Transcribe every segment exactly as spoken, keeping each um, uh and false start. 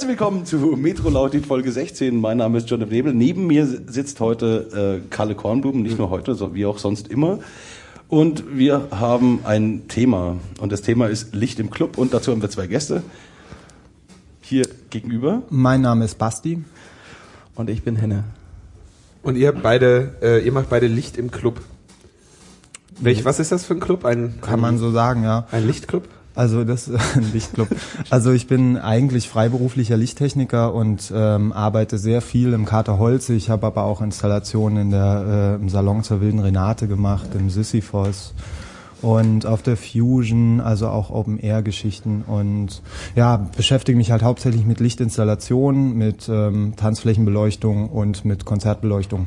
willkommen zu Metro Laut, Folge sechzehn. Mein Name ist John Nebel. Neben mir sitzt heute äh, Kalle Kornblumen, nicht nur heute, sondern wie auch sonst immer. Und wir haben ein Thema. Und das Thema ist Licht im Club. Und dazu haben wir zwei Gäste. Hier gegenüber. Mein Name ist Basti. Und ich bin Henne. Und ihr beide, äh, ihr macht beide Licht im Club. Welch, was ist das für ein Club? Ein, Kann ein, man so sagen, ja. Ein Lichtclub? Also das ist ein Lichtclub. Also ich bin eigentlich freiberuflicher Lichttechniker und ähm, arbeite sehr viel im Kater Holz. Ich habe aber auch Installationen in der, äh, im Salon zur Wilden Renate gemacht, im Sisyphos und auf der Fusion, also auch Open-Air-Geschichten und ja, beschäftige mich halt hauptsächlich mit Lichtinstallationen, mit ähm, Tanzflächenbeleuchtung und mit Konzertbeleuchtung.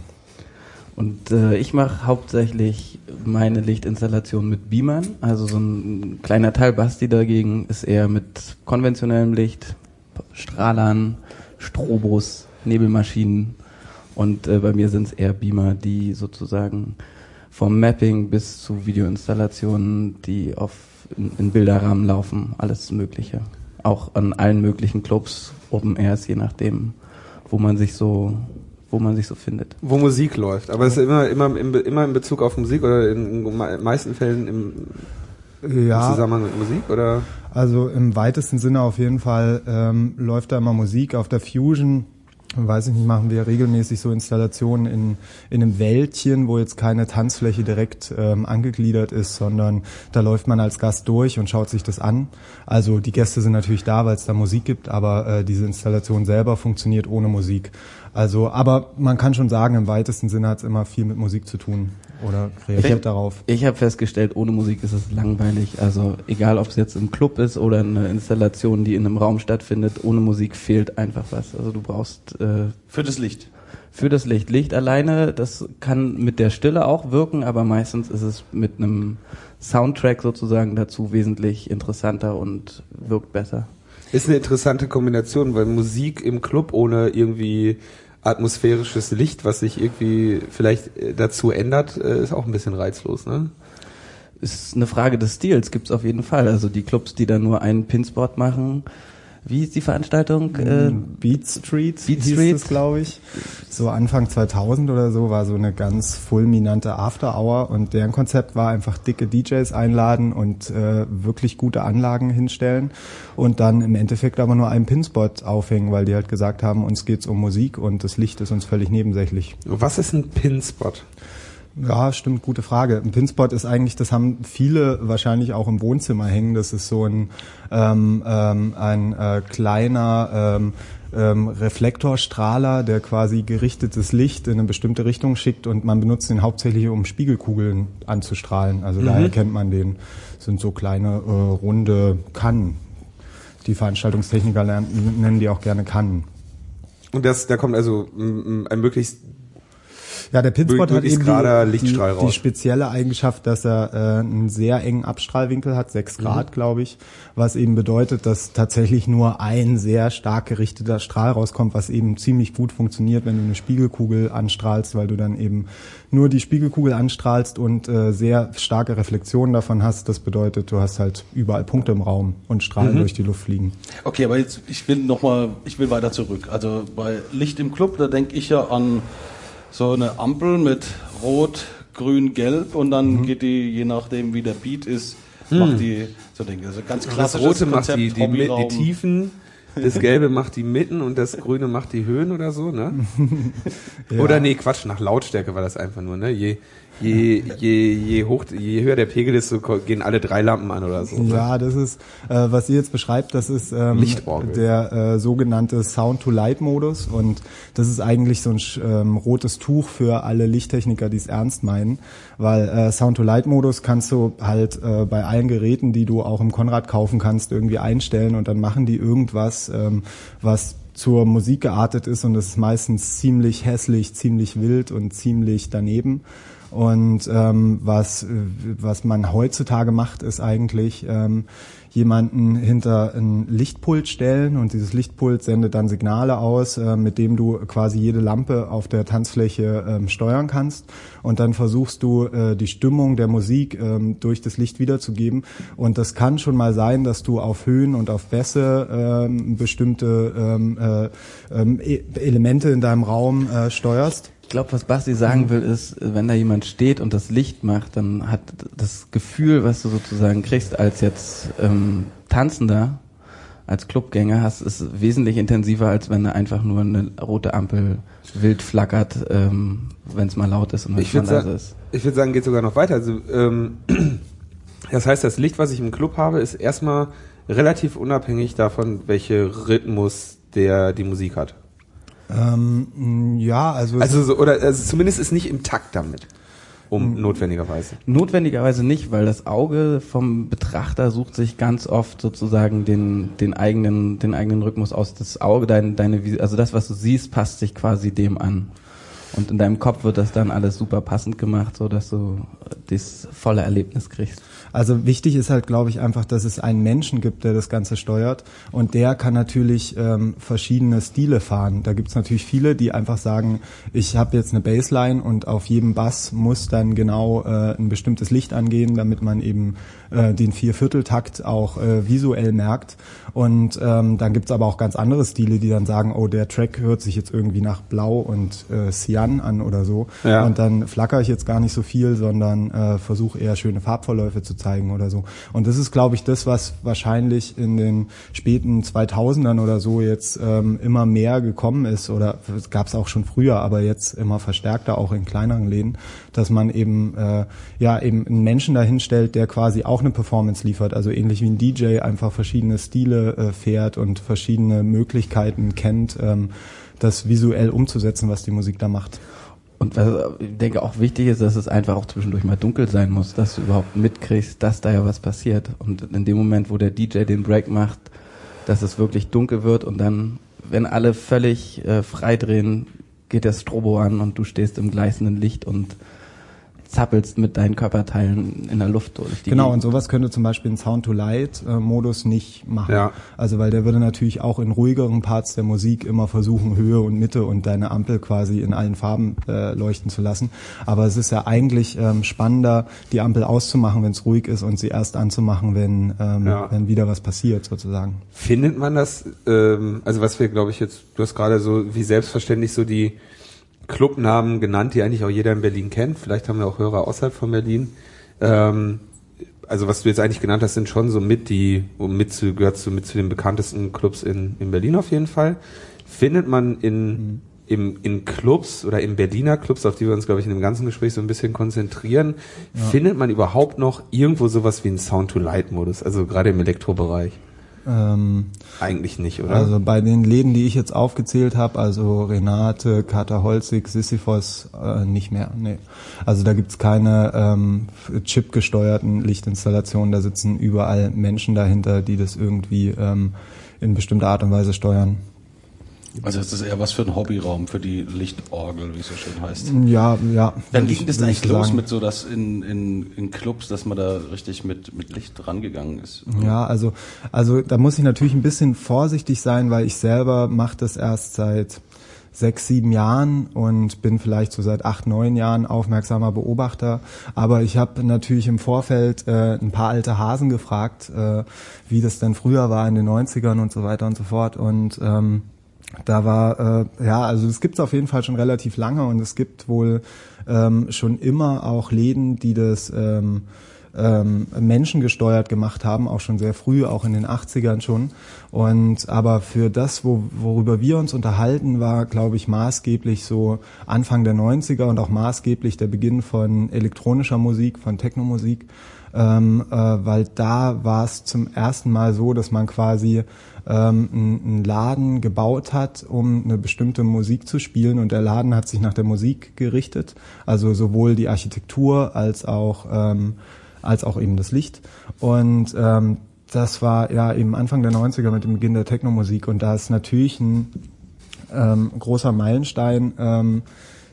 Und äh, ich mache hauptsächlich meine Lichtinstallation mit Beamern, also so ein kleiner Teil. Basti dagegen ist eher mit konventionellem Licht, Strahlern, Strobos, Nebelmaschinen und äh, bei mir sind es eher Beamer, die sozusagen vom Mapping bis zu Videoinstallationen, die auf in, in Bilderrahmen laufen, alles Mögliche. Auch an allen möglichen Clubs, Open Airs, je nachdem, wo man sich so wo man sich so findet. Wo Musik läuft. Aber es ist immer, immer, in, immer in Bezug auf Musik oder in den meisten Fällen im, ja, im Zusammenhang mit Musik, oder? Also im weitesten Sinne auf jeden Fall ähm, läuft da immer Musik. Auf der Fusion, weiß ich nicht, machen wir regelmäßig so Installationen in, in einem Wäldchen, wo jetzt keine Tanzfläche direkt ähm, angegliedert ist, sondern da läuft man als Gast durch und schaut sich das an. Also die Gäste sind natürlich da, weil es da Musik gibt, aber äh, diese Installation selber funktioniert ohne Musik. Also, aber man kann schon sagen, im weitesten Sinne hat es immer viel mit Musik zu tun oder reagiert darauf. Ich habe festgestellt, ohne Musik ist es langweilig. Also egal, ob es jetzt im Club ist oder eine Installation, die in einem Raum stattfindet, ohne Musik fehlt einfach was. Also du brauchst äh, für das Licht. Für das Licht. Licht alleine, das kann mit der Stille auch wirken, aber meistens ist es mit einem Soundtrack sozusagen dazu wesentlich interessanter und wirkt besser. Ist eine interessante Kombination, weil Musik im Club ohne irgendwie atmosphärisches Licht, was sich irgendwie vielleicht dazu ändert, ist auch ein bisschen reizlos, ne? Ist eine Frage des Stils, gibt's auf jeden Fall. Also die Clubs, die da nur einen Pinspot machen. Wie ist die Veranstaltung? Äh, Beat Street, Beat hieß Street, das, glaube ich. So Anfang zweitausend oder so war so eine ganz fulminante After-Hour und deren Konzept war einfach dicke D Js einladen und äh, wirklich gute Anlagen hinstellen und dann im Endeffekt aber nur einen Pinspot aufhängen, weil die halt gesagt haben, uns geht's um Musik und das Licht ist uns völlig nebensächlich. Was ist ein Pinspot? Ja, stimmt, gute Frage. Ein Pinspot ist eigentlich, das haben viele wahrscheinlich auch im Wohnzimmer hängen. Das ist so ein ähm, ähm, ein äh, kleiner ähm, ähm, Reflektorstrahler, der quasi gerichtetes Licht in eine bestimmte Richtung schickt und man benutzt den hauptsächlich, um Spiegelkugeln anzustrahlen. Also mhm. daher kennt man den. Das sind so kleine äh, runde Kannen. Die Veranstaltungstechniker lernen, nennen die auch gerne Kannen. Und das, da kommt also ein möglichst Ja, der Pinspot hat eben die, die, die spezielle Eigenschaft, dass er äh, einen sehr engen Abstrahlwinkel hat, sechs Grad, mhm. glaube ich, was eben bedeutet, dass tatsächlich nur ein sehr stark gerichteter Strahl rauskommt, was eben ziemlich gut funktioniert, wenn du eine Spiegelkugel anstrahlst, weil du dann eben nur die Spiegelkugel anstrahlst und äh, sehr starke Reflexionen davon hast. Das bedeutet, du hast halt überall Punkte im Raum und Strahlen mhm. durch die Luft fliegen. Okay, aber jetzt, ich will noch mal, ich will weiter zurück. Also bei Licht im Club, da denke ich ja an so eine Ampel mit Rot, Grün, Gelb und dann mhm. geht die, je nachdem wie der Beat ist, mhm. macht die so Dinge. Also ganz klassisches Das Rote Konzept, macht die, die, die Tiefen, das Gelbe macht die Mitten und das Grüne macht die Höhen oder so, ne? ja. Oder nee, Quatsch, nach Lautstärke war das einfach nur, ne? Je, je, je, je hoch, je höher der Pegel ist, so gehen alle drei Lampen an oder so. Ja, das ist, äh, was ihr jetzt beschreibt, das ist ähm, der äh, sogenannte Sound-to-Light-Modus und das ist eigentlich so ein ähm, rotes Tuch für alle Lichttechniker, die es ernst meinen, weil äh, Sound-to-Light-Modus kannst du halt äh, bei allen Geräten, die du auch im Konrad kaufen kannst, irgendwie einstellen und dann machen die irgendwas, ähm, was zur Musik geartet ist und das ist meistens ziemlich hässlich, ziemlich wild und ziemlich daneben. Und ähm, was was man heutzutage macht, ist eigentlich ähm, jemanden hinter ein Lichtpult stellen und dieses Lichtpult sendet dann Signale aus, äh, mit dem du quasi jede Lampe auf der Tanzfläche ähm, steuern kannst und dann versuchst du äh, die Stimmung der Musik ähm, durch das Licht wiederzugeben und das kann schon mal sein, dass du auf Höhen und auf Bässe ähm, bestimmte ähm, äh, ähm, e- Elemente in deinem Raum äh, steuerst. Ich glaube, was Basti sagen will, ist, wenn da jemand steht und das Licht macht, dann hat das Gefühl, was du sozusagen kriegst als jetzt ähm, Tanzender, als Clubgänger, hast, ist wesentlich intensiver, als wenn da einfach nur eine rote Ampel wild flackert, ähm, wenn es mal laut ist und wenn es mal leise ist. Ich würde sagen, geht sogar noch weiter. Also, ähm, das heißt, das Licht, was ich im Club habe, ist erstmal relativ unabhängig davon, welche Rhythmus der die Musik hat. Ähm, ja, also Also so, oder also zumindest ist nicht im Takt damit, um notwendigerweise. Notwendigerweise nicht, weil das Auge vom Betrachter sucht sich ganz oft sozusagen den den eigenen den eigenen Rhythmus aus. Das Auge, dein, deine also das, was du siehst, passt sich quasi dem an. Und in deinem Kopf wird das dann alles super passend gemacht, so dass du das volle Erlebnis kriegst. Also wichtig ist halt, glaube ich, einfach, dass es einen Menschen gibt, der das Ganze steuert und der kann natürlich ähm, verschiedene Stile fahren. Da gibt's natürlich viele, die einfach sagen, ich habe jetzt eine Bassline und auf jedem Bass muss dann genau äh, ein bestimmtes Licht angehen, damit man eben äh, den Viervierteltakt auch äh, visuell merkt. Und ähm, dann gibt's aber auch ganz andere Stile, die dann sagen, oh, der Track hört sich jetzt irgendwie nach Blau und äh, Cyan an oder so. Ja. Und dann flacker ich jetzt gar nicht so viel, sondern äh, versuche eher schöne Farbverläufe zu zeigen oder so. Und das ist, glaube ich, das, was wahrscheinlich in den späten zweitausendern oder so jetzt ähm, immer mehr gekommen ist oder es gab es auch schon früher, aber jetzt immer verstärkter auch in kleineren Läden, dass man eben äh, ja eben einen Menschen dahin stellt, der quasi auch eine Performance liefert, also ähnlich wie ein D J einfach verschiedene Stile äh, fährt und verschiedene Möglichkeiten kennt, ähm, das visuell umzusetzen, was die Musik da macht. Und was ich denke auch wichtig ist, dass es einfach auch zwischendurch mal dunkel sein muss, dass du überhaupt mitkriegst, dass da ja was passiert. Und in dem Moment, wo der D J den Break macht, dass es wirklich dunkel wird und dann, wenn alle völlig äh, frei drehen, geht der Strobo an und du stehst im gleißenden Licht und zappelst mit deinen Körperteilen in der Luft durch die Genau, Gegend. und sowas könnte zum Beispiel ein Sound-to-Light-Modus nicht machen. Ja. Also weil der würde natürlich auch in ruhigeren Parts der Musik immer versuchen, Höhe und Mitte und deine Ampel quasi in allen Farben äh, leuchten zu lassen. Aber es ist ja eigentlich ähm, spannender, die Ampel auszumachen, wenn es ruhig ist und sie erst anzumachen, wenn, ähm, Ja. wenn wieder was passiert sozusagen. Findet man das, ähm, also was wir, glaube ich, jetzt, du hast gerade so wie selbstverständlich so die Clubnamen genannt, die eigentlich auch jeder in Berlin kennt. Vielleicht haben wir auch Hörer außerhalb von Berlin. Ähm, also was du jetzt eigentlich genannt hast, sind schon so mit die, um mit zu, gehört so mit zu den bekanntesten Clubs in, in Berlin auf jeden Fall. Findet man in, mhm. im, in Clubs oder in Berliner Clubs, auf die wir uns, glaube ich, in dem ganzen Gespräch so ein bisschen konzentrieren, ja. findet man überhaupt noch irgendwo sowas wie einen Sound-to-Light-Modus, also gerade im Elektrobereich? Ähm, Eigentlich nicht, oder? Also bei den Läden, die ich jetzt aufgezählt habe, also Renate, Kater Holzig, Sisyphos, äh, nicht mehr. Nee. Also da gibt's keine ähm, chipgesteuerten Lichtinstallationen, da sitzen überall Menschen dahinter, die das irgendwie ähm, in bestimmter Art und Weise steuern. Also ist das eher was für ein Hobbyraum, für die Lichtorgel, wie es so schön heißt. Ja, ja. Dann ging das eigentlich los sagen. mit so, dass in, in, in Clubs, dass man da richtig mit, mit Licht rangegangen ist. Ja, also, also da muss ich natürlich ein bisschen vorsichtig sein, weil ich selber mache das erst seit sechs, sieben Jahren und bin vielleicht so seit acht, neun Jahren aufmerksamer Beobachter. Aber ich habe natürlich im Vorfeld äh, ein paar alte Hasen gefragt, äh, wie das denn früher war in den neunzigern und so weiter und so fort. Und ähm, da war, äh, ja, also es gibt's auf jeden Fall schon relativ lange und es gibt wohl ähm, schon immer auch Läden, die das ähm, ähm, menschengesteuert gemacht haben, auch schon sehr früh, auch in den achtzigern schon. Und aber für das, wo, worüber wir uns unterhalten, war, glaube ich, maßgeblich so Anfang der neunziger und auch maßgeblich der Beginn von elektronischer Musik, von Technomusik, ähm, äh, weil da war es zum ersten Mal so, dass man quasi ähm, einen Laden gebaut hat, um eine bestimmte Musik zu spielen und der Laden hat sich nach der Musik gerichtet, also sowohl die Architektur als auch ähm, als auch eben das Licht und ähm, das war ja eben Anfang der neunziger mit dem Beginn der Technomusik und da ist natürlich ein ähm, großer Meilenstein ähm,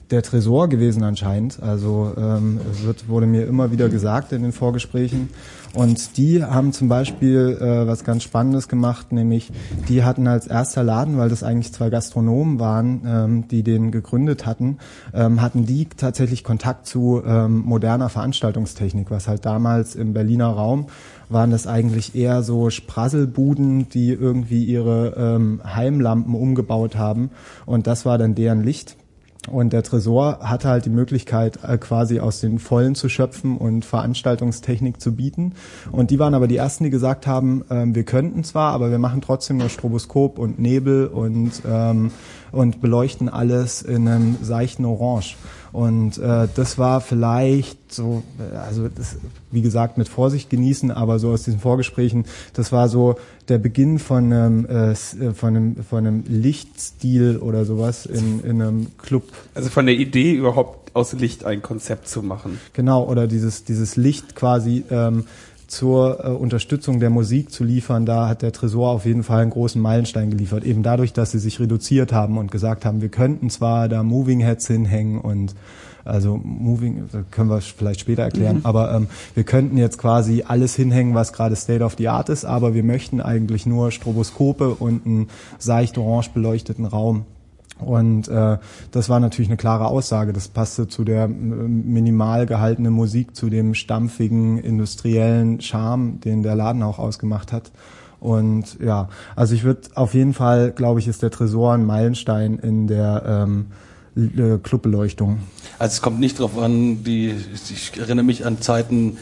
der Tresor gewesen anscheinend. Also ähm, wird, wurde mir immer wieder gesagt in den Vorgesprächen. Und die haben zum Beispiel äh, was ganz Spannendes gemacht, nämlich die hatten als erster Laden, weil das eigentlich zwei Gastronomen waren, ähm, die den gegründet hatten, ähm, hatten die tatsächlich Kontakt zu ähm, moderner Veranstaltungstechnik, was halt damals im Berliner Raum waren das eigentlich eher so Sprasselbuden, die irgendwie ihre ähm, Heimlampen umgebaut haben, und das war dann deren Licht. Und der Tresor hatte halt die Möglichkeit, äh, quasi aus den Vollen zu schöpfen und Veranstaltungstechnik zu bieten. Und die waren aber die Ersten, die gesagt haben, ähm, wir könnten zwar, aber wir machen trotzdem nur Stroboskop und Nebel und ähm, und beleuchten alles in einem seichten Orange. Und äh, das war vielleicht so, also das, wie gesagt, mit Vorsicht genießen, aber so aus diesen Vorgesprächen, das war so der Beginn von einem, äh, von einem, von einem Lichtstil oder sowas in, in einem Club. Also von der Idee überhaupt aus Licht ein Konzept zu machen. Genau, oder dieses, dieses Licht quasi ähm, zur äh, Unterstützung der Musik zu liefern, da hat der Tresor auf jeden Fall einen großen Meilenstein geliefert. Eben dadurch, dass sie sich reduziert haben und gesagt haben, wir könnten zwar da Moving Heads hinhängen und also Moving, können wir vielleicht später erklären, mhm. aber ähm, wir könnten jetzt quasi alles hinhängen, was gerade State of the Art ist, aber wir möchten eigentlich nur Stroboskope und einen seicht orange beleuchteten Raum. Und äh, das war natürlich eine klare Aussage. Das passte zu der minimal gehaltenen Musik, zu dem stampfigen, industriellen Charme, den der Laden auch ausgemacht hat. Und ja, also ich würde auf jeden Fall, glaube ich, ist der Tresor ein Meilenstein in der ähm, Clubbeleuchtung. Also es kommt nicht drauf an, die, ich erinnere mich an Zeiten,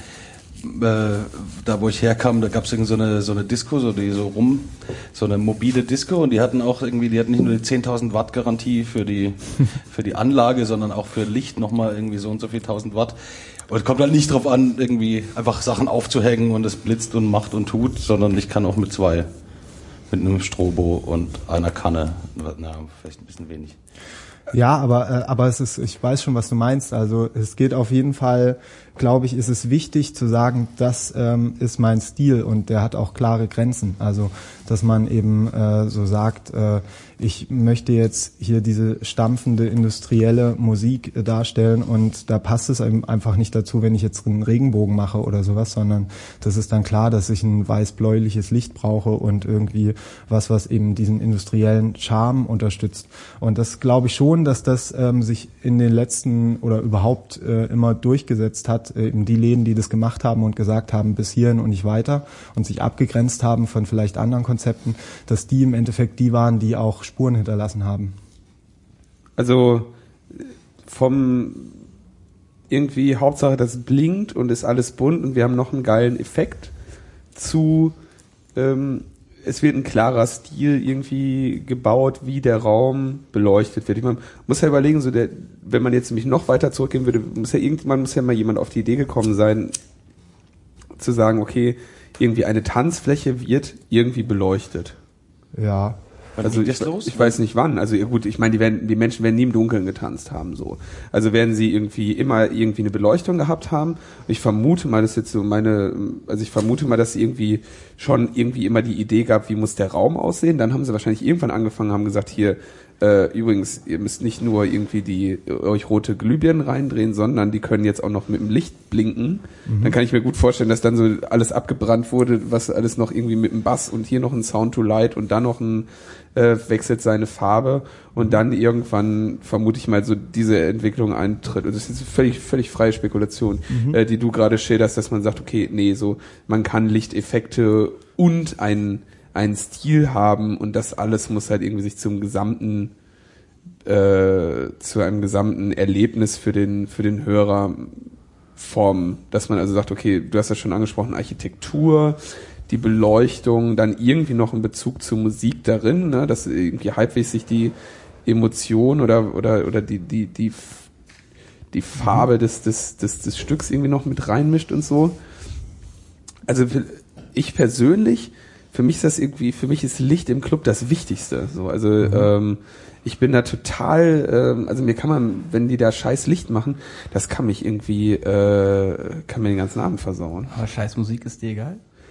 äh, da wo ich herkam, da gab es irgendwie so eine, so eine Disco, so die so rum, so eine mobile Disco, und die hatten auch irgendwie, die hatten nicht nur die zehntausend Watt Garantie für die, für die Anlage, sondern auch für Licht nochmal irgendwie so und so viel tausend Watt. Und es kommt halt nicht drauf an, irgendwie einfach Sachen aufzuhängen und es blitzt und macht und tut, sondern ich kann auch mit zwei, mit einem Strobo und einer Kanne, na, vielleicht ein bisschen wenig. Ja, aber äh, aber es ist, ich weiß schon, was du meinst. Also es geht auf jeden Fall, glaube ich, ist es wichtig zu sagen, das ähm, ist mein Stil, und der hat auch klare Grenzen. Also dass man eben äh, so sagt, äh, ich möchte jetzt hier diese stampfende industrielle Musik äh, darstellen, und da passt es eben einfach nicht dazu, wenn ich jetzt einen Regenbogen mache oder sowas, sondern das ist dann klar, dass ich ein weiß-bläuliches Licht brauche und irgendwie was, was eben diesen industriellen Charme unterstützt. Und das glaube ich schon, dass das ähm, sich in den letzten oder überhaupt äh, immer durchgesetzt hat, äh, eben die Läden, die das gemacht haben und gesagt haben, bis hierhin und nicht weiter, und sich abgegrenzt haben von vielleicht anderen Konzepten, dass die im Endeffekt die waren, die auch Spuren hinterlassen haben. Also vom irgendwie Hauptsache, das blinkt und ist alles bunt und wir haben noch einen geilen Effekt zu ähm, es wird ein klarer Stil irgendwie gebaut, wie der Raum beleuchtet wird. Ich meine, muss ja überlegen, so der, wenn man jetzt nämlich noch weiter zurückgehen würde, muss ja irgendwann muss ja mal jemand auf die Idee gekommen sein, zu sagen, okay, irgendwie eine Tanzfläche wird irgendwie beleuchtet. Ja. Also ich, ich weiß nicht wann. Also gut, ich meine, die werden, die Menschen werden nie im Dunkeln getanzt haben, so. Also werden sie irgendwie immer irgendwie eine Beleuchtung gehabt haben. Ich vermute mal, das ist jetzt so meine, also ich vermute mal, dass es irgendwie schon irgendwie immer die Idee gab, wie muss der Raum aussehen. Dann haben sie wahrscheinlich irgendwann angefangen, haben gesagt, hier, äh, übrigens, ihr müsst nicht nur irgendwie die euch rote Glühbirnen reindrehen, sondern die können jetzt auch noch mit dem Licht blinken. Mhm. Dann kann ich mir gut vorstellen, dass dann so alles abgebrannt wurde, was alles noch irgendwie mit dem Bass und hier noch ein Sound to Light und dann noch ein äh, wechselt seine Farbe und dann irgendwann, vermute ich mal, so diese Entwicklung eintritt. Und das ist völlig, völlig freie Spekulation, mhm. äh, die du gerade schilderst, dass man sagt, okay, nee, so, man kann Lichteffekte und ein einen Stil haben und das alles muss halt irgendwie sich zum gesamten äh, zu einem gesamten Erlebnis für den für den Hörer formen, dass man also sagt, okay, du hast ja schon angesprochen, Architektur, die Beleuchtung, dann irgendwie noch ein Bezug zur Musik darin, ne, dass irgendwie halbwegs sich die Emotion oder oder oder die die die die Farbe des des des des Stücks irgendwie noch mit reinmischt und so. Also ich persönlich, für mich ist das irgendwie, für mich ist Licht im Club das Wichtigste. So, also mhm. ähm, ich bin da total, ähm, also mir kann man, wenn die da scheiß Licht machen, das kann mich irgendwie, äh, kann mir den ganzen Abend versauen. Aber scheiß Musik ist dir egal?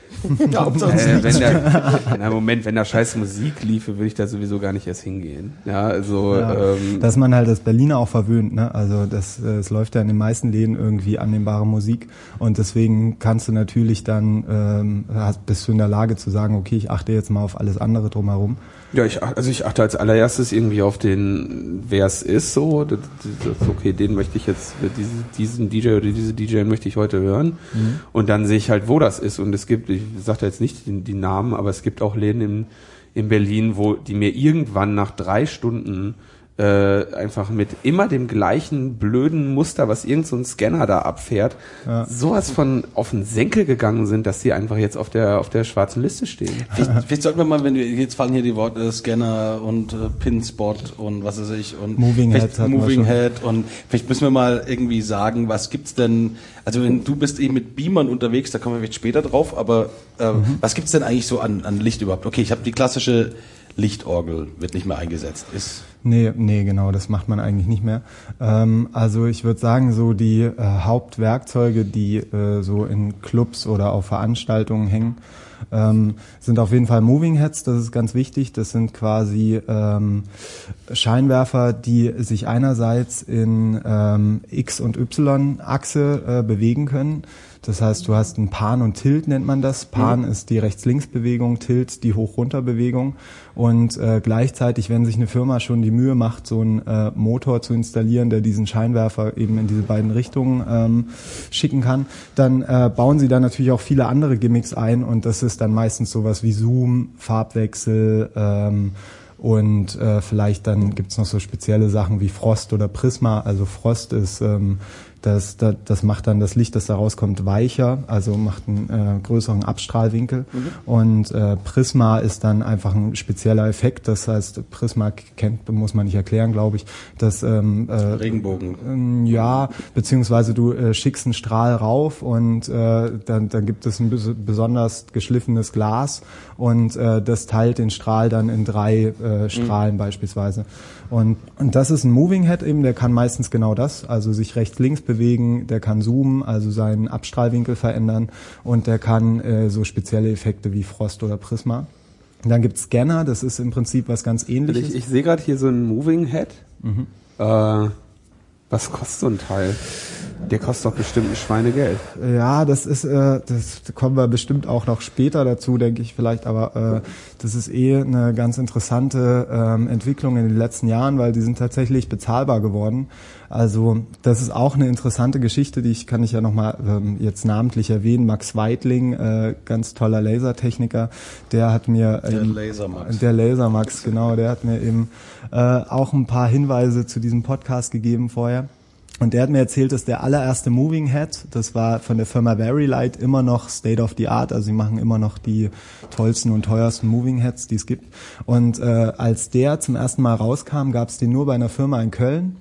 Ja, äh, wenn da, na Moment, wenn da scheiß Musik liefe, würde ich da sowieso gar nicht erst hingehen. Ja, also ja, ähm, dass man halt das Berliner auch verwöhnt, ne? Also das, es läuft ja in den meisten Läden irgendwie annehmbare Musik und deswegen kannst du natürlich dann ähm, hast, bist du in der Lage zu sagen, okay, ich achte jetzt mal auf alles andere drumherum. ja, ich ach- also ich achte als allererstes irgendwie auf den, wer es ist, so, das, das, okay, den möchte ich jetzt, diesen, diesen D J oder diese D J möchte ich heute hören Mhm. und dann sehe ich halt, wo das ist und es gibt, ich sage jetzt nicht die, die Namen, aber es gibt auch Läden in, in Berlin, wo die mir irgendwann nach drei Stunden äh, einfach mit immer dem gleichen blöden Muster, was irgend so ein Scanner da abfährt, Ja. sowas von auf den Senkel gegangen sind, dass die einfach jetzt auf der auf der schwarzen Liste stehen. Vielleicht, vielleicht sollten wir mal, wenn wir, jetzt fallen hier die Worte Scanner und äh, Pinspot und was weiß ich und Moving vielleicht Head hatten wir Moving schon. Head und vielleicht müssen wir mal irgendwie sagen, was gibt's denn, also wenn du bist eben mit Beamern unterwegs, da kommen wir vielleicht später drauf, aber äh, Mhm. was gibt's denn eigentlich so an, an Licht überhaupt? Okay, ich habe die klassische Lichtorgel, wird nicht mehr eingesetzt, ist Nee, nee, genau, das macht man eigentlich nicht mehr. Ähm, also ich würde sagen, so die äh, Hauptwerkzeuge, die äh, so in Clubs oder auf Veranstaltungen hängen, ähm, sind auf jeden Fall Moving Heads, das ist ganz wichtig. Das sind quasi ähm, Scheinwerfer, die sich einerseits in ähm, X- und Y-Achse äh, bewegen können. Das heißt, du hast ein Pan und Tilt nennt man das. Pan mhm. ist die Rechts-Links-Bewegung, Tilt die Hoch-Runter-Bewegung. Und äh, gleichzeitig, wenn sich eine Firma schon die Mühe macht, so einen äh, Motor zu installieren, der diesen Scheinwerfer eben in diese beiden Richtungen ähm, schicken kann, dann äh, bauen sie da natürlich auch viele andere Gimmicks ein. Und das ist dann meistens sowas wie Zoom, Farbwechsel, ähm, und äh, vielleicht dann gibt's noch so spezielle Sachen wie Frost oder Prisma. Also Frost ist, ähm, das, das, das macht dann das Licht, das da rauskommt, weicher, also macht einen äh, größeren Abstrahlwinkel. Mhm. Und äh, Prisma ist dann einfach ein spezieller Effekt. Das heißt, Prisma kennt, muss man nicht erklären, glaube ich. Dass, ähm, äh, Regenbogen. Äh, ja, beziehungsweise du äh, schickst einen Strahl rauf und äh, dann, dann gibt es ein bes- besonders geschliffenes Glas und äh, das teilt den Strahl dann in drei äh, Strahlen mhm. beispielsweise. Und, und das ist ein Moving Head eben, der kann meistens genau das, also sich rechts-links bewegen, der kann zoomen, also seinen Abstrahlwinkel verändern und der kann äh, so spezielle Effekte wie Frost oder Prisma. Und dann gibt's Scanner, das ist im Prinzip was ganz Ähnliches. Ich, ich sehe gerade hier so ein Moving Head. Mhm. Äh, was kostet so ein Teil? Der kostet doch bestimmt ein Schweinegeld. Ja, das ist, äh, das kommen wir bestimmt auch noch später dazu, denke ich vielleicht, aber äh, das ist eh eine ganz interessante ähm, Entwicklung in den letzten Jahren, weil die sind tatsächlich bezahlbar geworden. Also das ist auch eine interessante Geschichte, die ich kann ich ja nochmal ähm, jetzt namentlich erwähnen. Max Weitling, äh, ganz toller Lasertechniker, der hat mir der ähm, Lasermax. Der Lasermax, genau, der hat mir eben äh, auch ein paar Hinweise zu diesem Podcast gegeben vorher. Und der hat mir erzählt, dass der allererste Moving Head, das war von der Firma Vari-Light immer noch State of the Art, also sie machen immer noch die tollsten und teuersten Moving Heads, die es gibt. Und äh, als der zum ersten Mal rauskam, gab es den nur bei einer Firma in Köln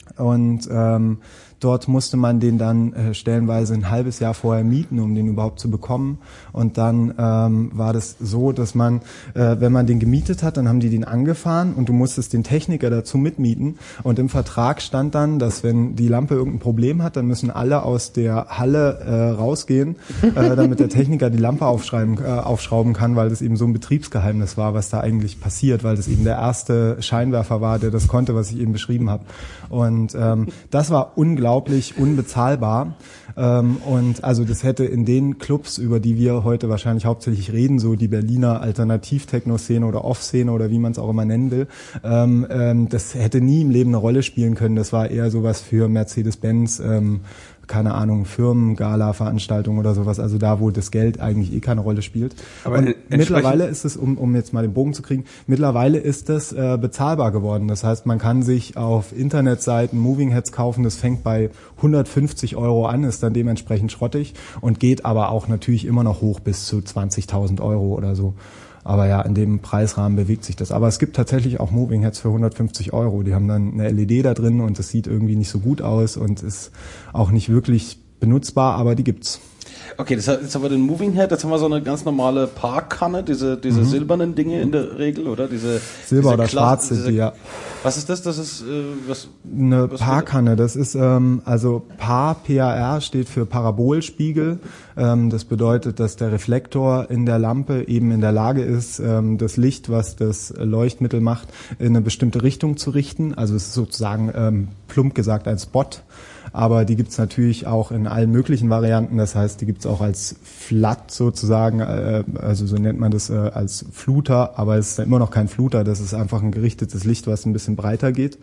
und ähm, dort musste man den dann äh, stellenweise ein halbes Jahr vorher mieten, um den überhaupt zu bekommen. Und dann ähm, war das so, dass man, äh, wenn man den gemietet hat, dann haben die den angefahren und du musstest den Techniker dazu mitmieten. Und im Vertrag stand dann, dass wenn die Lampe irgendein Problem hat, dann müssen alle aus der Halle äh, rausgehen, äh, damit der Techniker die Lampe aufschreiben, äh, aufschrauben kann, weil das eben so ein Betriebsgeheimnis war, was da eigentlich passiert, weil das eben der erste Scheinwerfer war, der das konnte, was ich eben beschrieben habe. Und ähm, das war unglaublich. unglaublich unbezahlbar ähm, und also das hätte in den Clubs, über die wir heute wahrscheinlich hauptsächlich reden, so die Berliner Alternativ-Techno-Szene oder Off-Szene oder wie man es auch immer nennen will, ähm, ähm, das hätte nie im Leben eine Rolle spielen können. Das war eher sowas für Mercedes-Benz, ähm, keine Ahnung, Firmen-Gala-Veranstaltungen oder sowas, also da, wo das Geld eigentlich eh keine Rolle spielt. Aber und mittlerweile ist es, um, um jetzt mal den Bogen zu kriegen, mittlerweile ist das äh, bezahlbar geworden. Das heißt, man kann sich auf Internetseiten Moving Heads kaufen, das fängt bei hundertfünfzig Euro an, ist dann dementsprechend schrottig und geht aber auch natürlich immer noch hoch bis zu zwanzigtausend Euro oder so. Aber ja, in dem Preisrahmen bewegt sich das. Aber es gibt tatsächlich auch Moving Heads für hundertfünfzig Euro. Die haben dann eine L E D da drin und es sieht irgendwie nicht so gut aus und ist auch nicht wirklich benutzbar, aber die gibt's. Okay, das hat, jetzt haben wir den Moving Head, jetzt haben wir so eine ganz normale Parkkanne, diese diese mhm. silbernen Dinge in der Regel, oder? Diese Silber diese oder Kla- schwarz sind die, ja. Was ist das? Das ist äh, was? Eine was Parkkanne, das ist ähm, also Par, P A R steht für Parabolspiegel. Ähm, das bedeutet, dass der Reflektor in der Lampe eben in der Lage ist, ähm, das Licht, was das Leuchtmittel macht, in eine bestimmte Richtung zu richten. Also es ist sozusagen ähm, plump gesagt ein Spot. Aber die gibt's natürlich auch in allen möglichen Varianten. Das heißt, die gibt's auch als Flat sozusagen, äh, also so nennt man das äh, als Fluter. Aber es ist immer noch kein Fluter, das ist einfach ein gerichtetes Licht, was ein bisschen breiter geht.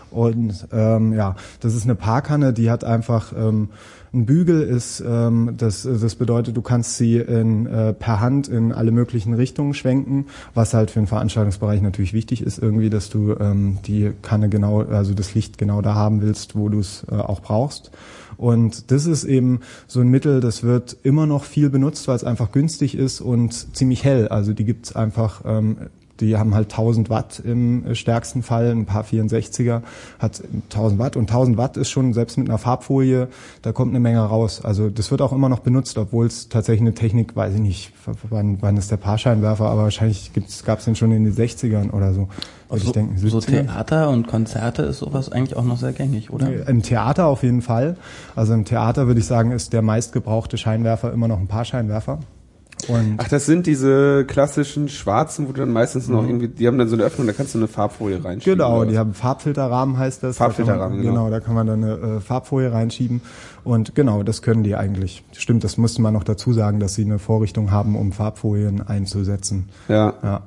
Und ähm, ja, das ist eine Parkkanne, die hat einfach ähm, ein Bügel, ist ähm, das das bedeutet, du kannst sie in, äh, per Hand in alle möglichen Richtungen schwenken, was halt für den Veranstaltungsbereich natürlich wichtig ist irgendwie, dass du ähm, die Kanne genau, also das Licht genau da haben willst, wo du es äh, auch brauchst. Und das ist eben so ein Mittel, das wird immer noch viel benutzt, weil es einfach günstig ist und ziemlich hell. Also die gibt's einfach ähm, die haben halt tausend Watt im stärksten Fall, ein paar vierundsechziger hat tausend Watt und tausend Watt ist schon, selbst mit einer Farbfolie, da kommt eine Menge raus. Also das wird auch immer noch benutzt, obwohl es tatsächlich eine Technik, weiß ich nicht, wann, wann ist der Paarscheinwerfer, aber wahrscheinlich gab es den schon in den sechzigern oder so. Also ich denken, so Theater und Konzerte ist sowas eigentlich auch noch sehr gängig, oder? Im Theater auf jeden Fall. Also im Theater würde ich sagen, ist der meistgebrauchte Scheinwerfer immer noch ein Paarscheinwerfer. Und Ach, das sind diese klassischen schwarzen, wo du dann meistens noch irgendwie, die haben dann so eine Öffnung, da kannst du eine Farbfolie reinschieben. Genau, die haben Farbfilterrahmen, heißt das. Farbfilterrahmen, da man, genau. Genau, da kann man dann eine äh, Farbfolie reinschieben. Und genau, das können die eigentlich. Stimmt, das musste man noch dazu sagen, dass sie eine Vorrichtung haben, um Farbfolien einzusetzen. Ja. Ja.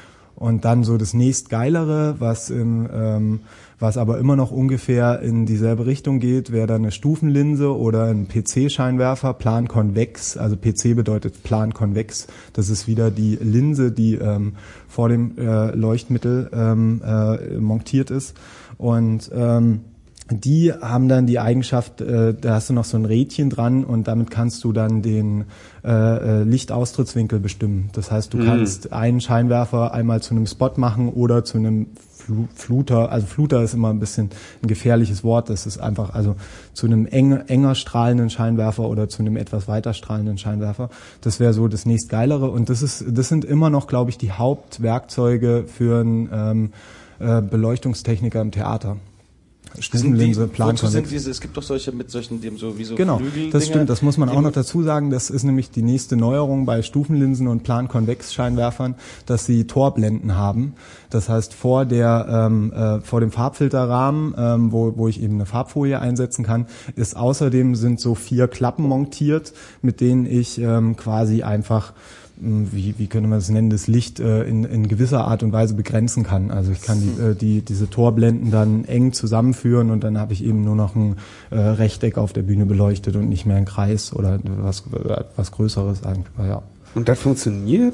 Und dann so das nächstgeilere, was im, ähm, was aber immer noch ungefähr in dieselbe Richtung geht, wäre dann eine Stufenlinse oder ein P C-Scheinwerfer, plankonvex. Also P C bedeutet plankonvex. Das ist wieder die Linse, die ähm, vor dem äh, Leuchtmittel ähm, äh, montiert ist. Und ähm, die haben dann die Eigenschaft, äh, da hast du noch so ein Rädchen dran und damit kannst du dann den äh, Lichtaustrittswinkel bestimmen. Das heißt, du mhm. kannst einen Scheinwerfer einmal zu einem Spot machen oder zu einem Fl- Fluter. Also Fluter ist immer ein bisschen ein gefährliches Wort. Das ist einfach also zu einem eng, enger strahlenden Scheinwerfer oder zu einem etwas weiter strahlenden Scheinwerfer. Das wäre so das nächstgeilere. Und das ist, das sind immer noch, glaube ich, die Hauptwerkzeuge für einen ähm, äh, Beleuchtungstechniker im Theater. Stufenlinse, Plankonvex. Es gibt doch solche mit solchen, die haben so wie so Genau, Flügel. das stimmt. Das muss man auch noch dazu sagen. Das ist nämlich die nächste Neuerung bei Stufenlinsen und Plankonvex-Scheinwerfern, dass sie Torblenden haben. Das heißt, vor der ähm, äh, vor dem Farbfilterrahmen, ähm, wo wo ich eben eine Farbfolie einsetzen kann, ist außerdem sind so vier Klappen montiert, mit denen ich ähm, quasi einfach wie wie könnte man das nennen, das Licht äh, in in gewisser Art und Weise begrenzen kann. Also ich kann die äh, die diese Torblenden dann eng zusammenführen und dann habe ich eben nur noch ein äh, Rechteck auf der Bühne beleuchtet und nicht mehr ein Kreis oder was was Größeres eigentlich. Ja. Und das funktioniert?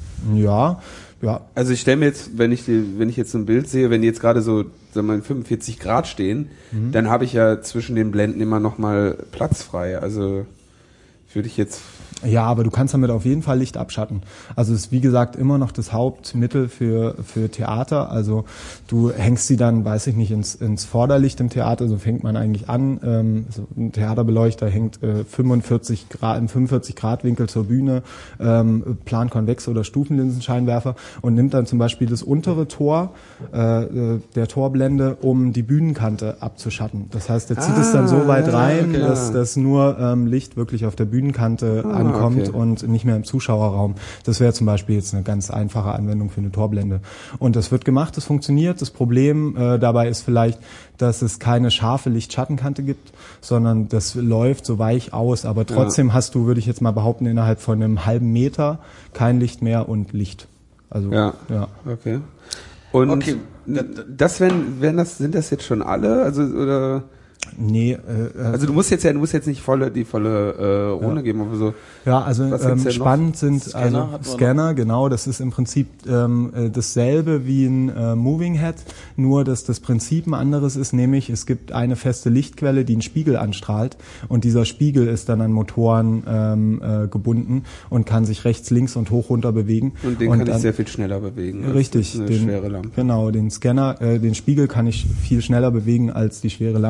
Ja, ja. Also ich stelle mir jetzt, wenn ich die, wenn ich jetzt so ein Bild sehe, wenn die jetzt gerade so, sagen wir mal, fünfundvierzig Grad stehen, mhm. dann habe ich ja zwischen den Blenden immer noch mal Platz frei. Also würde ich jetzt Ja, aber du kannst damit auf jeden Fall Licht abschatten. Also es ist wie gesagt immer noch das Hauptmittel für für Theater. Also du hängst sie dann, weiß ich nicht, ins ins Vorderlicht im Theater. So fängt man eigentlich an. Ähm, so ein Theaterbeleuchter hängt äh, fünfundvierzig Grad im fünfundvierzig Grad Winkel zur Bühne, ähm, plankonvex oder Stufenlinsenscheinwerfer und nimmt dann zum Beispiel das untere Tor äh, der Torblende, um die Bühnenkante abzuschatten. Das heißt, er zieht ah, es dann so weit rein, okay. dass dass nur ähm, Licht wirklich auf der Bühnenkante ah. ankommt okay. und nicht mehr im Zuschauerraum. Das wäre zum Beispiel jetzt eine ganz einfache Anwendung für eine Torblende. Und das wird gemacht, das funktioniert. Das Problem äh, dabei ist vielleicht, dass es keine scharfe Lichtschattenkante gibt, sondern das läuft so weich aus. Aber trotzdem ja. hast du, würde ich jetzt mal behaupten, innerhalb von einem halben Meter kein Licht mehr und Licht. Also ja, ja. okay. Und okay. das wären, wären das, sind das jetzt schon alle? Also oder? Nee, äh, also du musst jetzt ja, du musst jetzt nicht volle die volle äh, Runde ja. geben, aber so. Ja, also ähm, spannend sind Scanner, also Scanner, genau. Das ist im Prinzip ähm, dasselbe wie ein äh, Moving Head, nur dass das Prinzip ein anderes ist, nämlich es gibt eine feste Lichtquelle, die einen Spiegel anstrahlt und dieser Spiegel ist dann an Motoren ähm, äh, gebunden und kann sich rechts, links und hoch runter bewegen. Und den und kann dann, ich sehr viel schneller bewegen. Richtig, als eine den, schwere Lampe. Genau, den Scanner, äh, den Spiegel kann ich viel schneller bewegen als die schwere Lampe.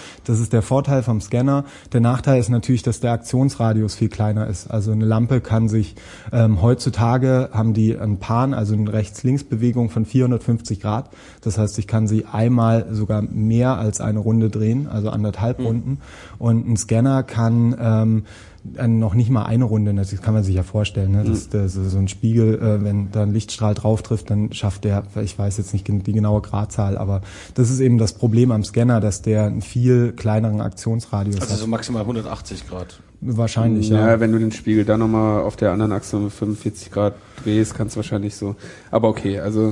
Das ist der Vorteil vom Scanner. Der Nachteil ist natürlich, dass der Aktionsradius viel kleiner ist. Also eine Lampe kann sich, ähm, heutzutage haben die ein Pan, also eine Rechts-Links-Bewegung von vierhundertfünfzig Grad. Das heißt, ich kann sie einmal sogar mehr als eine Runde drehen, also anderthalb mhm. Runden. Und ein Scanner kann ähm, noch nicht mal eine Runde, das kann man sich ja vorstellen, ne? Das, das ist so ein Spiegel, äh, wenn da ein Lichtstrahl drauf trifft, dann schafft der, ich weiß jetzt nicht die genaue Gradzahl, aber das ist eben das Problem am Scanner, dass der einen viel kleineren Aktionsradius also hat. Also so maximal hundertachtzig Grad. Wahrscheinlich, ja. Ja, wenn du den Spiegel dann nochmal auf der anderen Achse um fünfundvierzig Grad drehst, kannst du wahrscheinlich so. Aber okay, also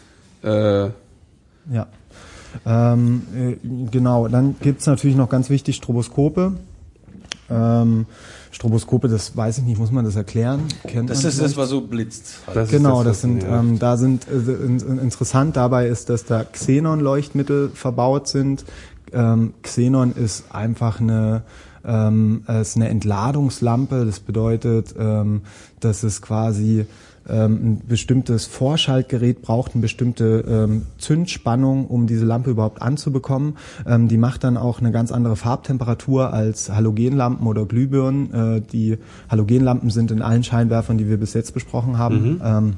äh, ja. Ähm, äh, genau, dann gibt's natürlich noch ganz wichtig Stroboskope. Ähm, Stroboskope, das weiß ich nicht, muss man das erklären? Kennt das man ist das, was so blitzt. Halt. Das genau, das, das sind, ähm, da sind, äh, interessant dabei ist, dass da Xenon-Leuchtmittel verbaut sind. Ähm, Xenon ist einfach eine, ähm, ist eine Entladungslampe, das bedeutet, ähm, dass es quasi ein bestimmtes Vorschaltgerät braucht, eine bestimmte ähm, Zündspannung, um diese Lampe überhaupt anzubekommen. Ähm, die macht dann auch eine ganz andere Farbtemperatur als Halogenlampen oder Glühbirnen. Äh, die Halogenlampen sind in allen Scheinwerfern, die wir bis jetzt besprochen haben, mhm. ähm,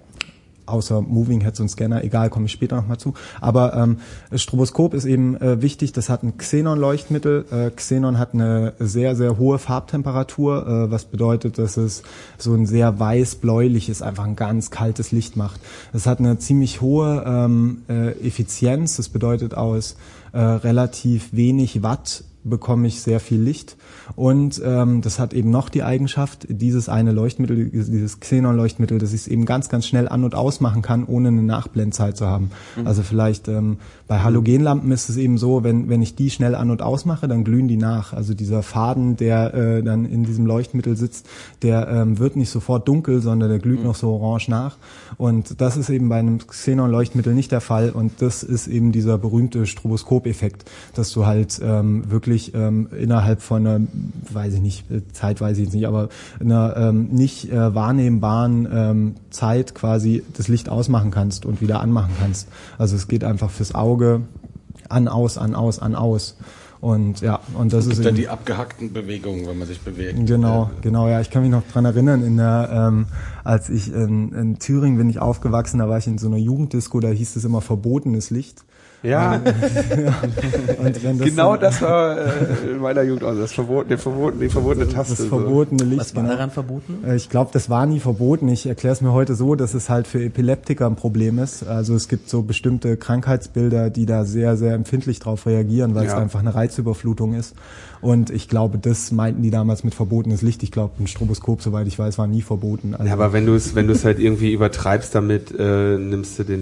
außer Moving Heads und Scanner, egal, komme ich später nochmal zu. Aber ähm, das Stroboskop ist eben äh, wichtig, das hat ein Xenon-Leuchtmittel. Äh, Xenon hat eine sehr, sehr hohe Farbtemperatur, äh, was bedeutet, dass es so ein sehr weiß-bläuliches, einfach ein ganz kaltes Licht macht. Es hat eine ziemlich hohe ähm, äh, Effizienz, das bedeutet aus äh, relativ wenig Watt bekomme ich sehr viel Licht und ähm, das hat eben noch die Eigenschaft, dieses eine Leuchtmittel, dieses Xenon-Leuchtmittel, dass ich es eben ganz, ganz schnell an- und ausmachen kann, ohne eine Nachblendzeit zu haben. Mhm. Also vielleicht ähm, bei Halogenlampen ist es eben so, wenn wenn ich die schnell an- und ausmache, dann glühen die nach. Also dieser Faden, der äh, dann in diesem Leuchtmittel sitzt, der ähm, wird nicht sofort dunkel, sondern der glüht mhm. noch so orange nach. Und das ist eben bei einem Xenon-Leuchtmittel nicht der Fall und das ist eben dieser berühmte Stroboskop-Effekt, dass du halt ähm, wirklich Ähm, innerhalb von einer, weiß ich nicht, Zeit weiß ich jetzt nicht, aber einer ähm, nicht äh, wahrnehmbaren ähm, Zeit quasi das Licht ausmachen kannst und wieder anmachen kannst. Also es geht einfach fürs Auge an, aus, an, aus, an, aus. Und ja, und das ist dann die abgehackten Bewegungen, wenn man sich bewegt. Genau, genau, ja. Ich kann mich noch dran erinnern, in der, ähm, als ich in, in Thüringen bin ich aufgewachsen, da war ich in so einer Jugenddisco, da hieß es immer verbotenes Licht. Ja, ja. Und wenn das genau dann, das war äh, in meiner Jugend auch, das verbotene, verbotene, die verbotene Taste. Das verbotene Licht. Was war genau. daran verboten? Ich glaube, das war nie verboten. Ich erkläre es mir heute so, dass es halt für Epileptiker ein Problem ist. Also es gibt so bestimmte Krankheitsbilder, die da sehr, sehr empfindlich drauf reagieren, weil ja. es einfach eine Reizüberflutung ist. Und ich glaube, das meinten die damals mit verbotenes Licht. Ich glaube, ein Stroboskop, soweit ich weiß, war nie verboten. Also ja, aber wenn du es wenn du es halt irgendwie übertreibst damit, äh, nimmst du den